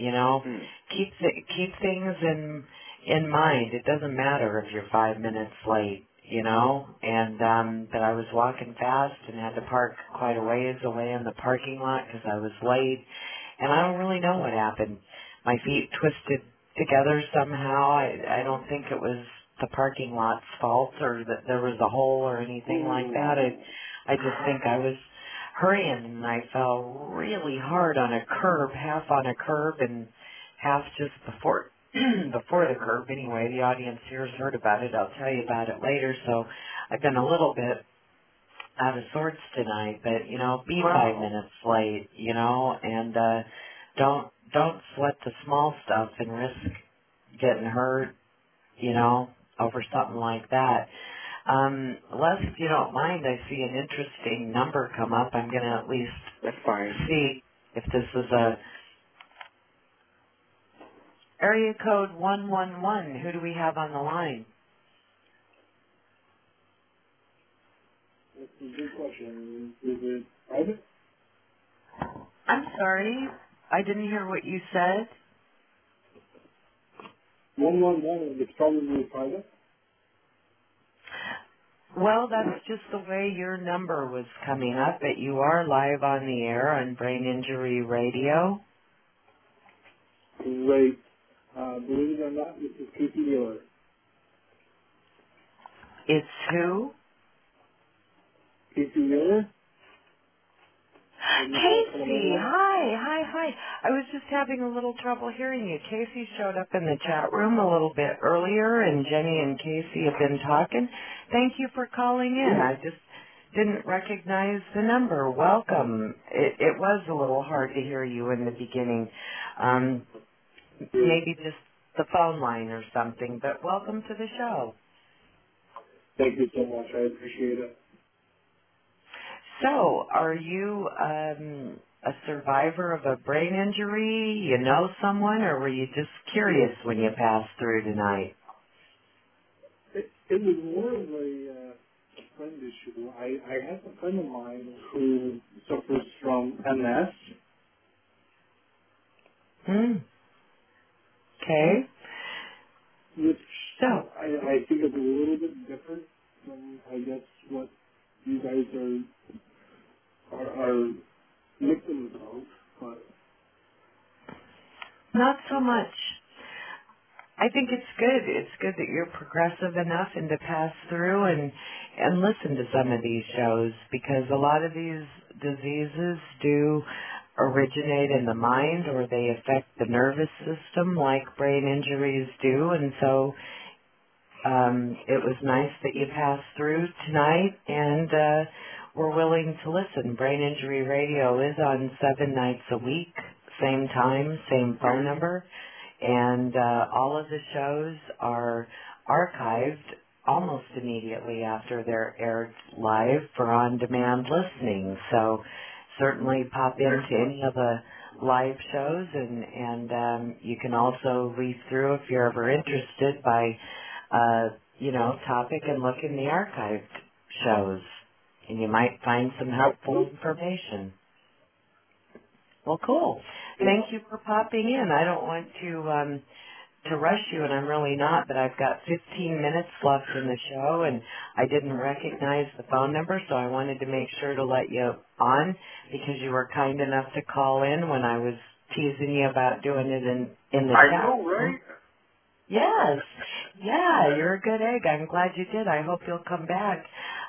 keep things in mind. It doesn't matter if you're 5 minutes late, and but I was walking fast and had to park quite a ways away in the parking lot because I was late, and I don't really know what happened. My feet twisted together somehow. I don't think it was the parking lot's fault or that there was a hole or anything like that. I just think I was hurrying, and I fell really hard on a curb, half on a curb and half just before the curb. Anyway, the audience here has heard about it. I'll tell you about it later. So I've been a little bit out of sorts tonight, but be 5 minutes late, and don't sweat the small stuff and risk getting hurt, over something like that. Les, if you don't mind, I see an interesting number come up. I'm going to at least see if this is Area code 111. Who do we have on the line? That's a good question. Is it private? I'm sorry. I didn't hear what you said. 111 is probably private. Well, that's just the way your number was coming up, but you are live on the air on Brain Injury Radio. Great. Believe it or not, this is Casey Miller. It's who? Casey Miller? Casey, hi. I was just having a little trouble hearing you. Casey showed up in the chat room a little bit earlier, and Jenny and Casey have been talking. Thank you for calling in. I just didn't recognize the number. Welcome. It was a little hard to hear you in the beginning. Maybe just the phone line or something, but welcome to the show. Thank you so much. I appreciate it. So, are you a survivor of a brain injury? You know someone, or were you just curious when you passed through tonight? It was more of a friend issue. I have a friend of mine who suffers from MS. Okay. Which so I think is a little bit different from, I guess, what you guys are victims of, but not so much. I think it's good. It's good that you're progressive enough and to pass through and listen to some of these shows, because a lot of these diseases do originate in the mind, or they affect the nervous system like brain injuries do, and so it was nice that you passed through tonight and were willing to listen. Brain Injury Radio is on 7 nights a week, same time, same phone number, and all of the shows are archived almost immediately after they're aired live for on-demand listening. So certainly pop into any of the live shows, and you can also read through if you're ever interested by topic and look in the archived shows, and you might find some helpful information. Well, cool. Thank you for popping in. I don't want to rush you, and I'm really not, but I've got 15 minutes left in the show, and I didn't recognize the phone number, so I wanted to make sure to let you on because you were kind enough to call in when I was teasing you about doing it in the chat. I know, right? Yes. Yeah, you're a good egg. I'm glad you did. I hope you'll come back.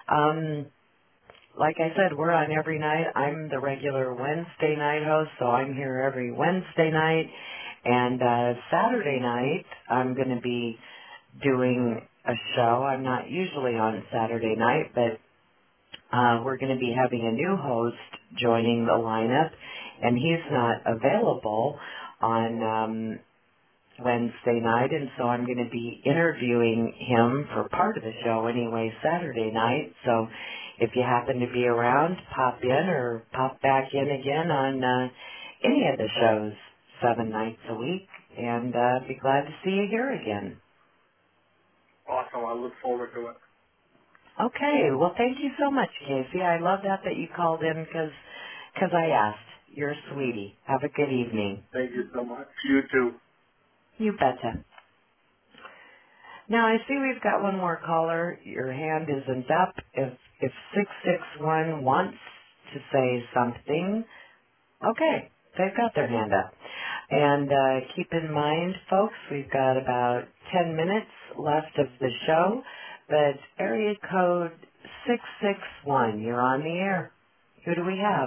Like I said, we're on every night. I'm the regular Wednesday night host, so I'm here every Wednesday night. And Saturday night, I'm going to be doing a show. I'm not usually on Saturday night, but we're going to be having a new host joining the lineup, and he's not available on Wednesday night, and so I'm going to be interviewing him for part of the show anyway Saturday night. So if you happen to be around, pop in or pop back in again on any of the shows 7 nights a week, and be glad to see you here again. Awesome. I look forward to it. Okay. Well, thank you so much, Casey. I love that you called in because I asked. You're a sweetie. Have a good evening. Thank you so much. You too. You betcha. Now, I see we've got one more caller. Your hand isn't up. If 661 wants to say something, okay, they've got their hand up. And keep in mind, folks, we've got about 10 minutes left of the show, but area code 661, you're on the air. Who do we have?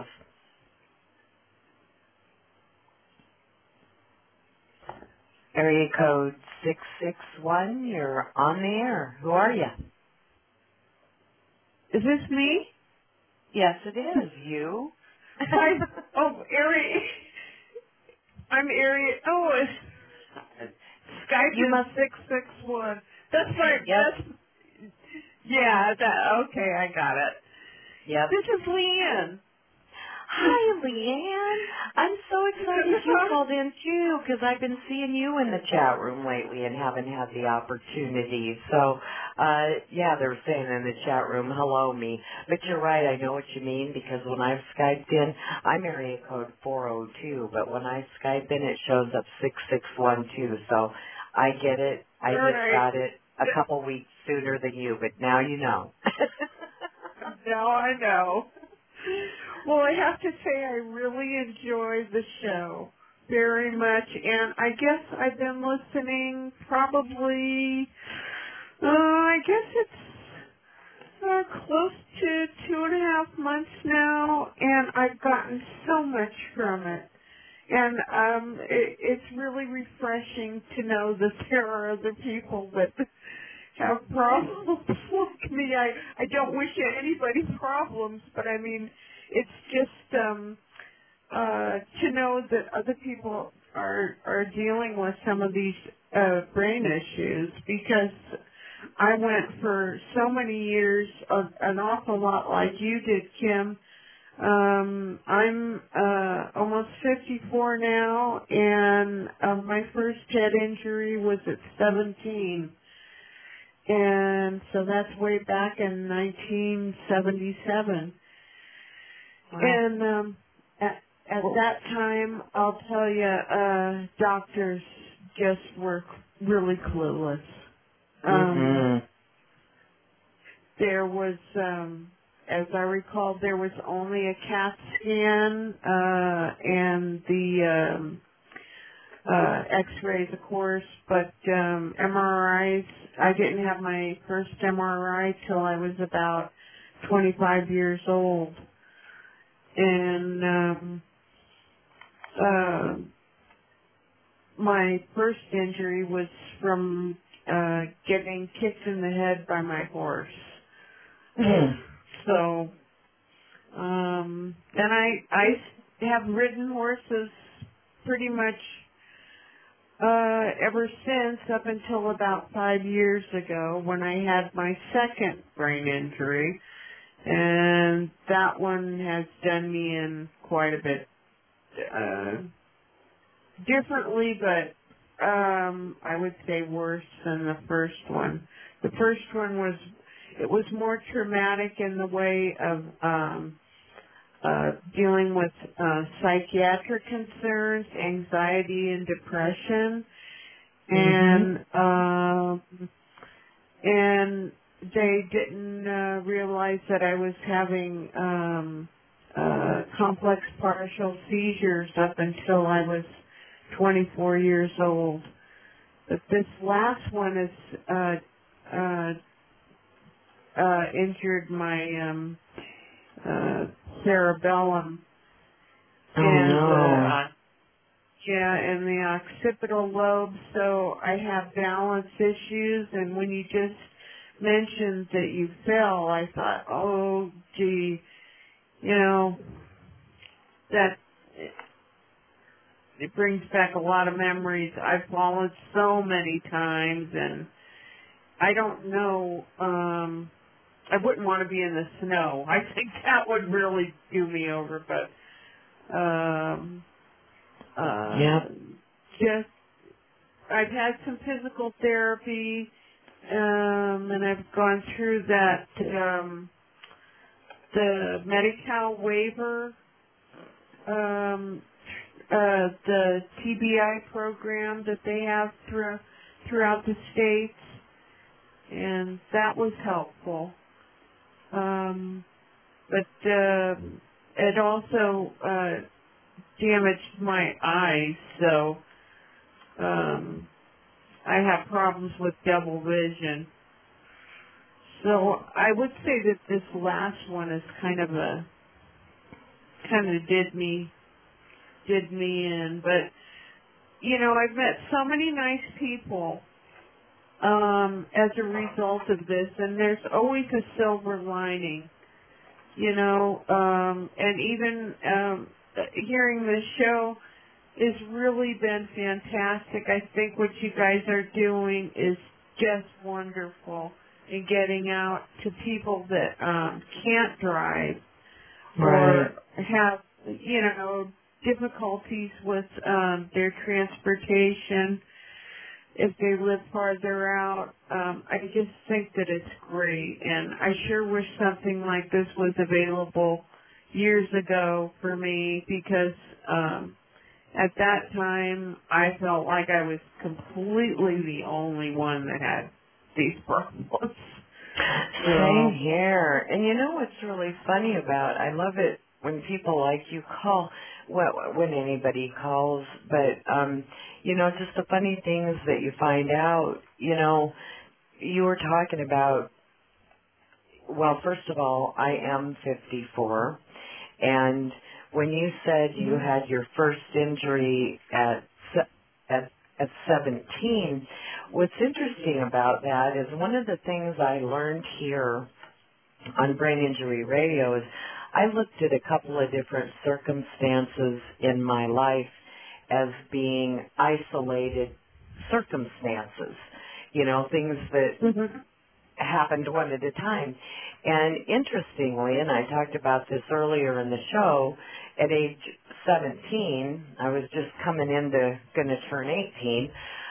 Area code 661, you're on the air. Who are you? Is this me? Yes, it is. You? Area. I'm area. Skype you is must 661. That's right. Yep. Okay, I got it. Yep. This is Leanne. Hi, Leanne. I'm so excited you called in too, because I've been seeing you in the chat room lately and haven't had the opportunity. So, yeah, they're saying in the chat room, hello me. But you're right, I know what you mean, because when I've Skyped in, I'm area code 402, but when I Skype in, it shows up 6612. So I get it. I just got it a couple weeks sooner than you, but now you know. Now I know. Well, I have to say I really enjoy the show very much, and I guess I've been listening probably, I guess it's close to 2.5 months now, and I've gotten so much from it. And it's really refreshing to know that there are other people that have problems like me. I don't wish anybody problems, but I mean, it's just to know that other people are dealing with some of these brain issues, because I went for so many years an awful lot like you did, Kim. I'm almost 54 now, and my first head injury was at 17. And so that's way back in 1977. Wow. And at that time, I'll tell you, doctors just were really clueless. There was, as I recall, there was only a CAT scan and the X-rays, of course, but MRIs. I didn't have my first MRI till I was about 25 years old, and my first injury was from getting kicked in the head by my horse. So, and I have ridden horses pretty much ever since, up until about 5 years ago when I had my second brain injury, and that one has done me in quite a bit differently, but I would say worse than the first one. The first one was more traumatic in the way of dealing with psychiatric concerns, anxiety, and depression, and they didn't realize that I was having complex partial seizures up until I was 24 years old. But this last one has injured my cerebellum, and and the occipital lobe, so I have balance issues. And when you just mentioned that you fell, I thought, oh gee, that it brings back a lot of memories. I've fallen so many times, and I don't know, I wouldn't want to be in the snow. I think that would really do me over, but just I've had some physical therapy, and I've gone through that the Medi-Cal waiver, the TBI program that they have throughout the states, and that was helpful. But it also damaged my eyes, so I have problems with double vision. So I would say that this last one is kind of did me in. But I've met so many nice people as a result of this, and there's always a silver lining, and even hearing this show has really been fantastic. I think what you guys are doing is just wonderful in getting out to people that can't drive or have difficulties with their transportation if they live farther out. I just think that it's great, and I sure wish something like this was available years ago for me, because at that time I felt like I was completely the only one that had these problems. Same here. And you know what's really funny about, I love it when people like you call, when anybody calls, but, just the funny things that you find out, you were talking about, well, first of all, I am 54, and when you said you had your first injury at 17, what's interesting about that is one of the things I learned here on Brain Injury Radio is I looked at a couple of different circumstances in my life as being isolated circumstances, things that happened one at a time. And interestingly, and I talked about this earlier in the show, at age 17, I was just going to turn 18,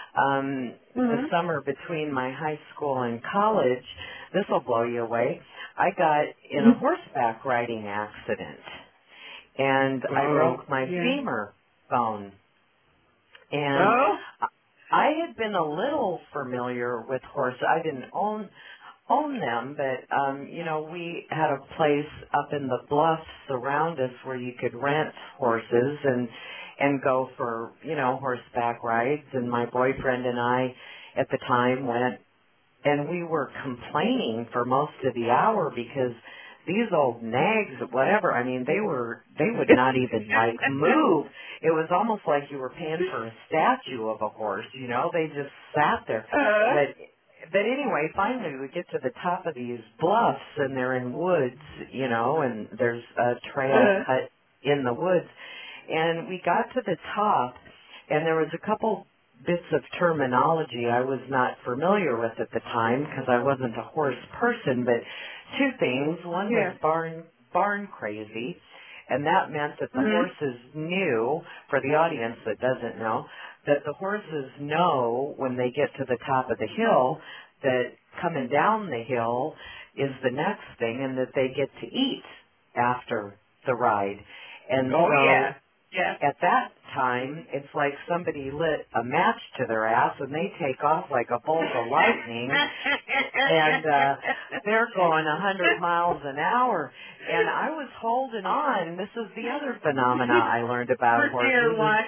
the summer between my high school and college, this will blow you away, I got in a horseback riding accident, and I broke my femur bone. And I had been a little familiar with horses. I didn't own them, but we had a place up in the bluffs around us where you could rent horses and go for horseback rides. And my boyfriend and I at the time went, and we were complaining for most of the hour because these old nags, whatever, I mean, they would not even move. It was almost like you were paying for a statue of a horse, they just sat there. But anyway, finally we get to the top of these bluffs, and they're in woods, and there's a trail cut in the woods. And we got to the top, and there was a couple bits of terminology I was not familiar with at the time because I wasn't a horse person, but two things. One was barn crazy, and that meant that the horses knew, for the audience that doesn't know, that the horses know when they get to the top of the hill that coming down the hill is the next thing, and that they get to eat after the ride. And at that time, it's like somebody lit a match to their ass and they take off like a bolt of lightning, and they're going 100 miles an hour. And I was holding on. This is the other phenomena I learned about horses.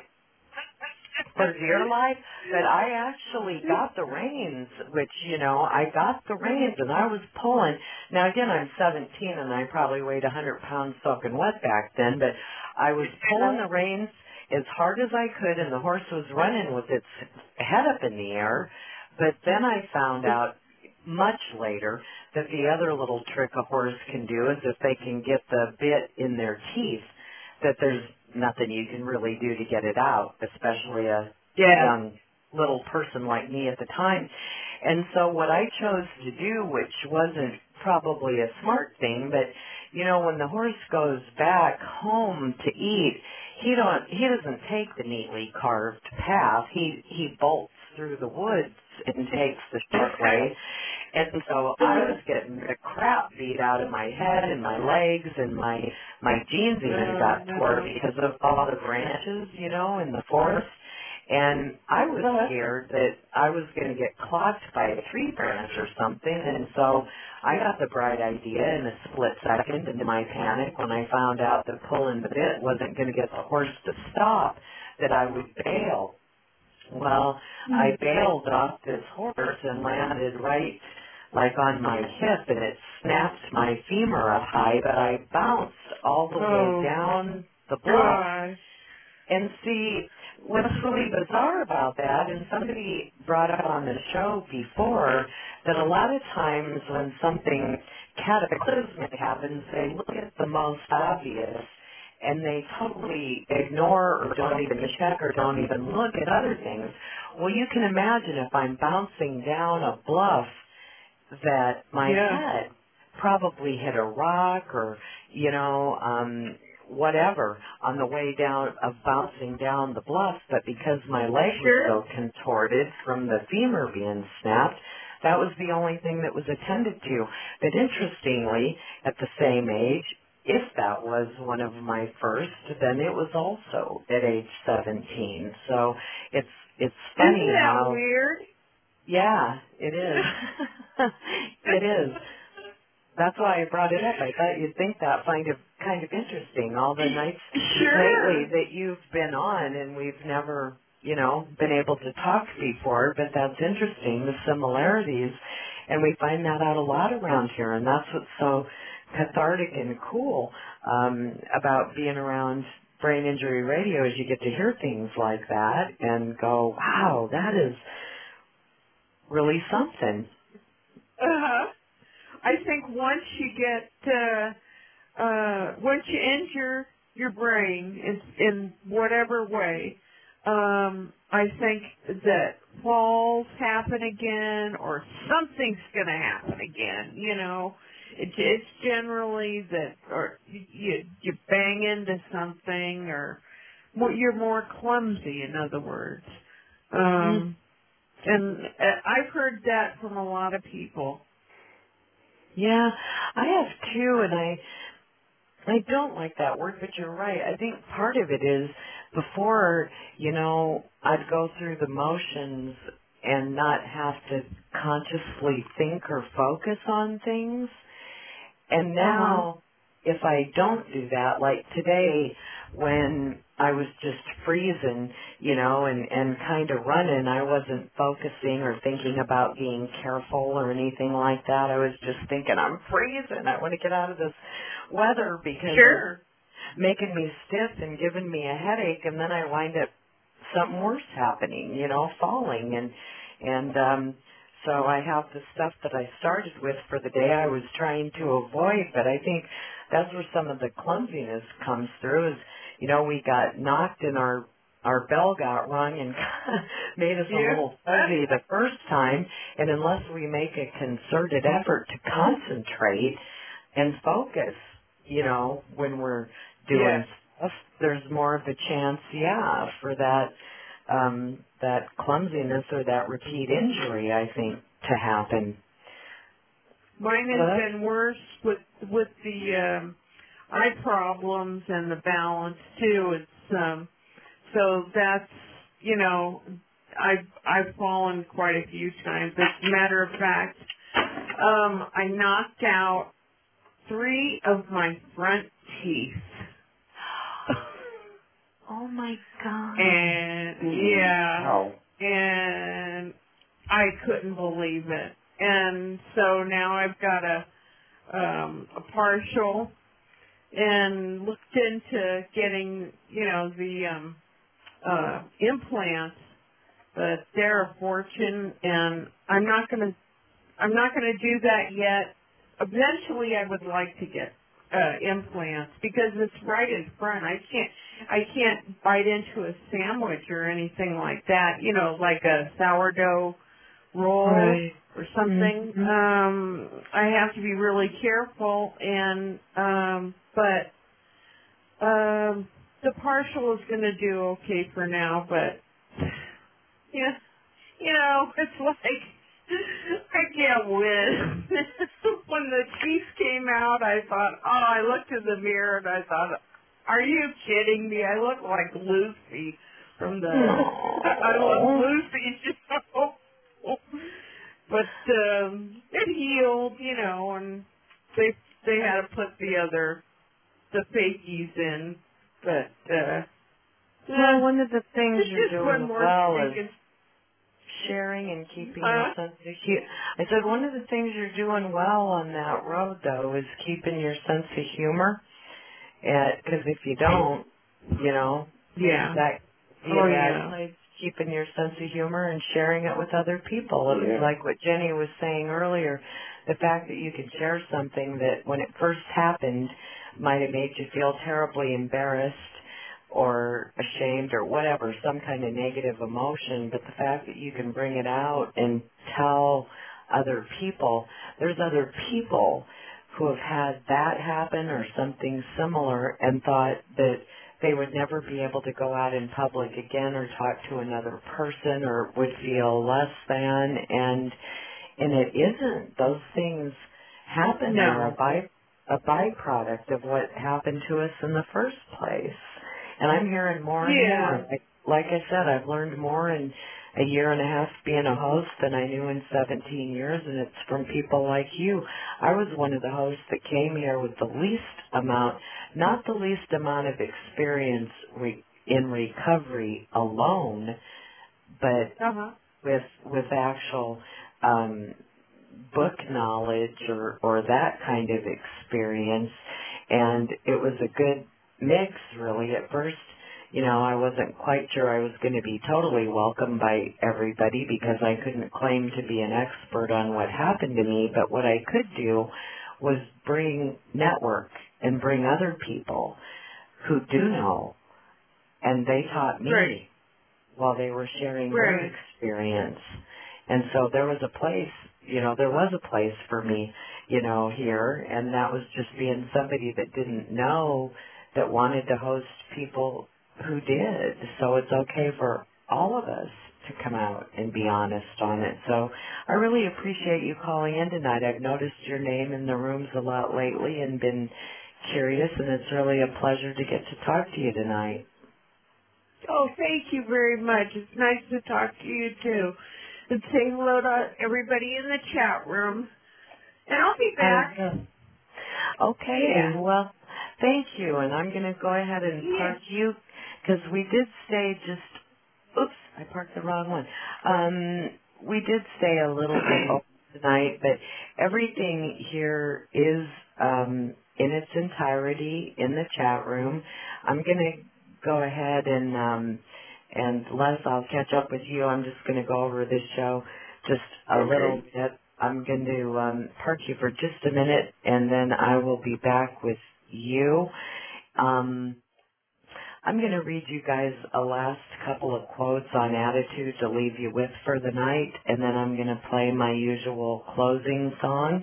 For dear life, but I actually got the reins, which, I got the reins and I was pulling. Now again, I'm 17 and I probably weighed 100 pounds soaking wet back then, but I was pulling the reins as hard as I could, and the horse was running with its head up in the air. But then I found out much later that the other little trick a horse can do is if they can get the bit in their teeth, that there's nothing you can really do to get it out, especially a young little person like me at the time. And so what I chose to do, which wasn't probably a smart thing, but when the horse goes back home to eat, he doesn't take the neatly carved path. He bolts through the woods and takes the short way. And so I was getting the crap beat out of my head and my legs, and my jeans even got torn because of all the branches, in the forest. And I was scared that I was going to get clocked by a tree branch or something. And so I got the bright idea in a split second, into my panic when I found out that pulling the bit wasn't going to get the horse to stop, that I would bail. Well, I bailed off this horse and landed right on my hip, and it snapped my femur up high, but I bounced all the way down the bluff. And see, what's really bizarre about that, and somebody brought up on the show before, that a lot of times when something cataclysmic happens, they look at the most obvious, and they totally ignore or don't even check or don't even look at other things. Well, you can imagine if I'm bouncing down a bluff that my head probably hit a rock or, whatever on the way down of bouncing down the bluff, but because my leg was so contorted from the femur being snapped, that was the only thing that was attended to. But interestingly, at the same age, if that was one of my first, then it was also at age 17. So it's funny. Isn't that how weird? Yeah, it is. It is. That's why I brought it up. I thought you'd think that kind of interesting. All the nights lately that you've been on, and we've never, been able to talk before. But that's interesting, the similarities, and we find that out a lot around here. And that's what's so cathartic and cool about being around Brain Injury Radio, is you get to hear things like that and go, "Wow, that is really something." I think once you once you injure your brain in whatever way, I think that falls happen again, or something's going to happen again. It's generally that, or you bang into something, or you're more clumsy. In other words, and I've heard that from a lot of people. Yeah, I have too, and I don't like that word, but you're right. I think part of it is before, I'd go through the motions and not have to consciously think or focus on things. And now, if I don't do that, like today when I was just freezing, and kind of running, I wasn't focusing or thinking about being careful or anything like that. I was just thinking, I'm freezing. I want to get out of this weather because it's making me stiff and giving me a headache, and then I wind up something worse happening, falling. So I have the stuff that I started with for the day I was trying to avoid, but I think that's where some of the clumsiness comes through is, we got knocked and our bell got rung and made us a little fuzzy the first time, and unless we make a concerted effort to concentrate and focus, when we're doing stuff, there's more of a chance, for that clumsiness or that repeat injury, I think, to happen. Mine has been worse with the eye problems and the balance too. It's so that's I've fallen quite a few times. As a matter of fact, I knocked out 3 of my front teeth. Oh my God. And and I couldn't believe it. And so now I've got a partial, and looked into getting, the implants, but they're a fortune, and I'm not gonna do that yet. Eventually I would like to get implants because it's right in front. I can't bite into a sandwich or anything like that, like a sourdough roll or something. I have to be really careful, and but the partial is going to do okay for now, but it's like I can't win. When the teeth came out, I thought, I looked in the mirror and I thought, are you kidding me? I look like Lucy from the I love Lucy show. But it healed, and they had to put the fakies in. But one of the things you're doing well is sharing and keeping your sense of humor. I said one of the things you're doing well on that road, though, is keeping your sense of humor. Because if you don't, keeping your sense of humor and sharing it with other people. It was like what Jenny was saying earlier, the fact that you could share something that when it first happened might have made you feel terribly embarrassed or ashamed or whatever, some kind of negative emotion, but the fact that you can bring it out and tell other people, there's other people who have had that happen or something similar and thought that they would never be able to go out in public again or talk to another person or would feel less than, and it isn't. Those things happen. They're a byproduct of what happened to us in the first place. And I'm hearing more and more. Like I said, I've learned more in a year and a half being a host than I knew in 17 years, and it's from people like you. I was one of the hosts that came here with the least amount, not the least amount of experience in recovery alone, but with actual book knowledge or that kind of experience. And it was a good mix, really. At first, I wasn't quite sure I was going to be totally welcomed by everybody because I couldn't claim to be an expert on what happened to me, but what I could do was network and bring other people who do know, and they taught me while they were sharing their experience. And so there was a place for me, here, and that was just being somebody that didn't know that wanted to host people who did. So it's okay for all of us to come out and be honest on it. So I really appreciate you calling in tonight. I've noticed your name in the rooms a lot lately and been curious, and it's really a pleasure to get to talk to you tonight. Oh, thank you very much. It's nice to talk to you, too. And say hello to everybody in the chat room. And I'll be back. Okay, well, thank you. And I'm going to go ahead and park you, because we did say oops, I parked the wrong one. We did say a little bit over tonight, but everything here is in its entirety in the chat room. I'm going to go ahead and Les, I'll catch up with you. I'm just going to go over this show just a little bit. I'm going to park you for just a minute, and then I will be back with you. I'm going to read you guys a last couple of quotes on attitude to leave you with for the night, and then I'm going to play my usual closing song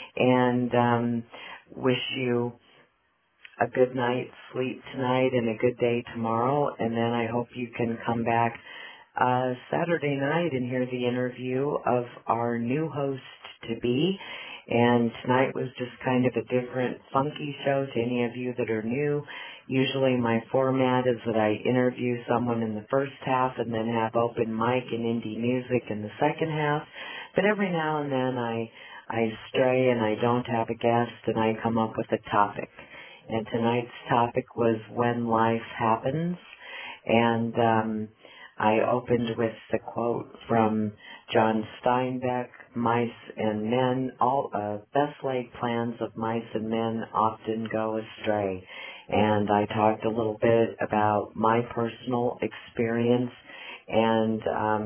and wish you a good night's sleep tonight and a good day tomorrow, and then I hope you can come back Saturday night and hear the interview of our new host-to-be. And tonight was just kind of a different, funky show to any of you that are new. Usually my format is that I interview someone in the first half and then have open mic and indie music in the second half. But every now and then I stray and I don't have a guest and I come up with a topic. And tonight's topic was When Life Happens. And I opened with the quote from John Steinbeck, Mice and Men, all best laid plans of mice and men often go astray. And I talked a little bit about my personal experience, and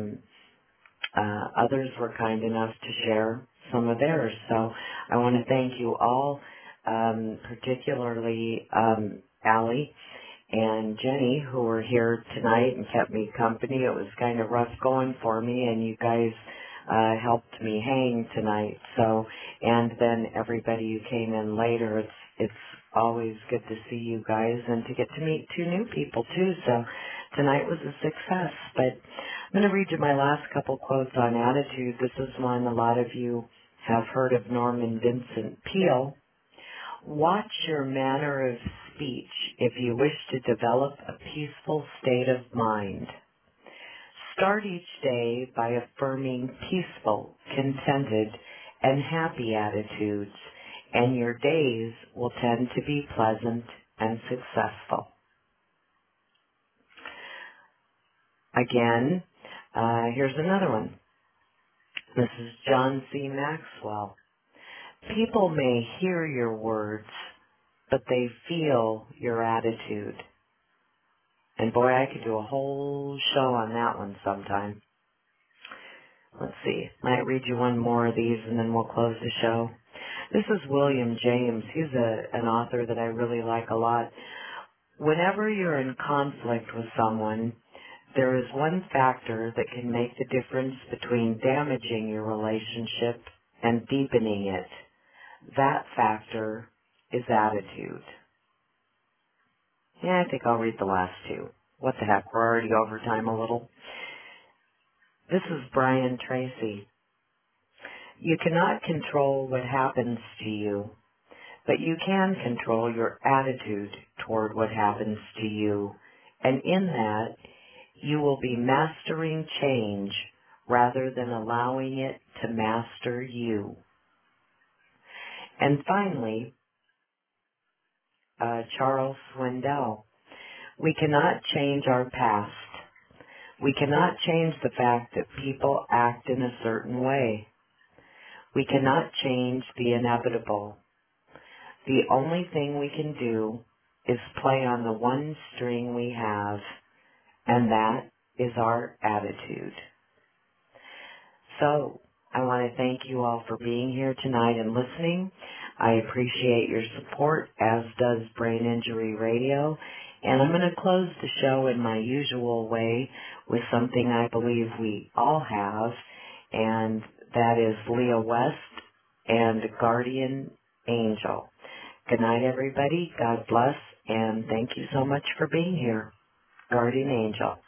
others were kind enough to share some of theirs. So I want to thank you all, particularly Allie and Jenny, who were here tonight and kept me company. It was kind of rough going for me, and you guys helped me hang tonight. So, and then everybody who came in later, it's always good to see you guys and to get to meet two new people too. So tonight was a success. But I'm going to read you my last couple quotes on attitude. This is one a lot of you have heard of, Norman Vincent Peale. Watch your manner of speech if you wish to develop a peaceful state of mind. Start each day by affirming peaceful, contented, and happy attitudes, and your days will tend to be pleasant and successful. Again, here's another one. This is John C. Maxwell. People may hear your words, but they feel your attitude. And boy, I could do a whole show on that one sometime. Let's see. Might read you one more of these and then we'll close the show. This is William James. He's an author that I really like a lot. Whenever you're in conflict with someone, there is one factor that can make the difference between damaging your relationship and deepening it. that factor is attitude. Yeah, I think I'll read the last two. What the heck, we're already over time a little. This is Brian Tracy. You cannot control what happens to you, but you can control your attitude toward what happens to you, and in that, you will be mastering change rather than allowing it to master you. And finally, Charles Swindoll. We cannot change our past. We cannot change the fact that people act in a certain way. We cannot change the inevitable. The only thing we can do is play on the one string we have, and that is our attitude. So, I want to thank you all for being here tonight and listening. I appreciate your support, as does Brain Injury Radio. And I'm going to close the show in my usual way with something I believe we all have, and that is Leah West and Guardian Angel. Good night, everybody. God bless, and thank you so much for being here. Guardian Angel.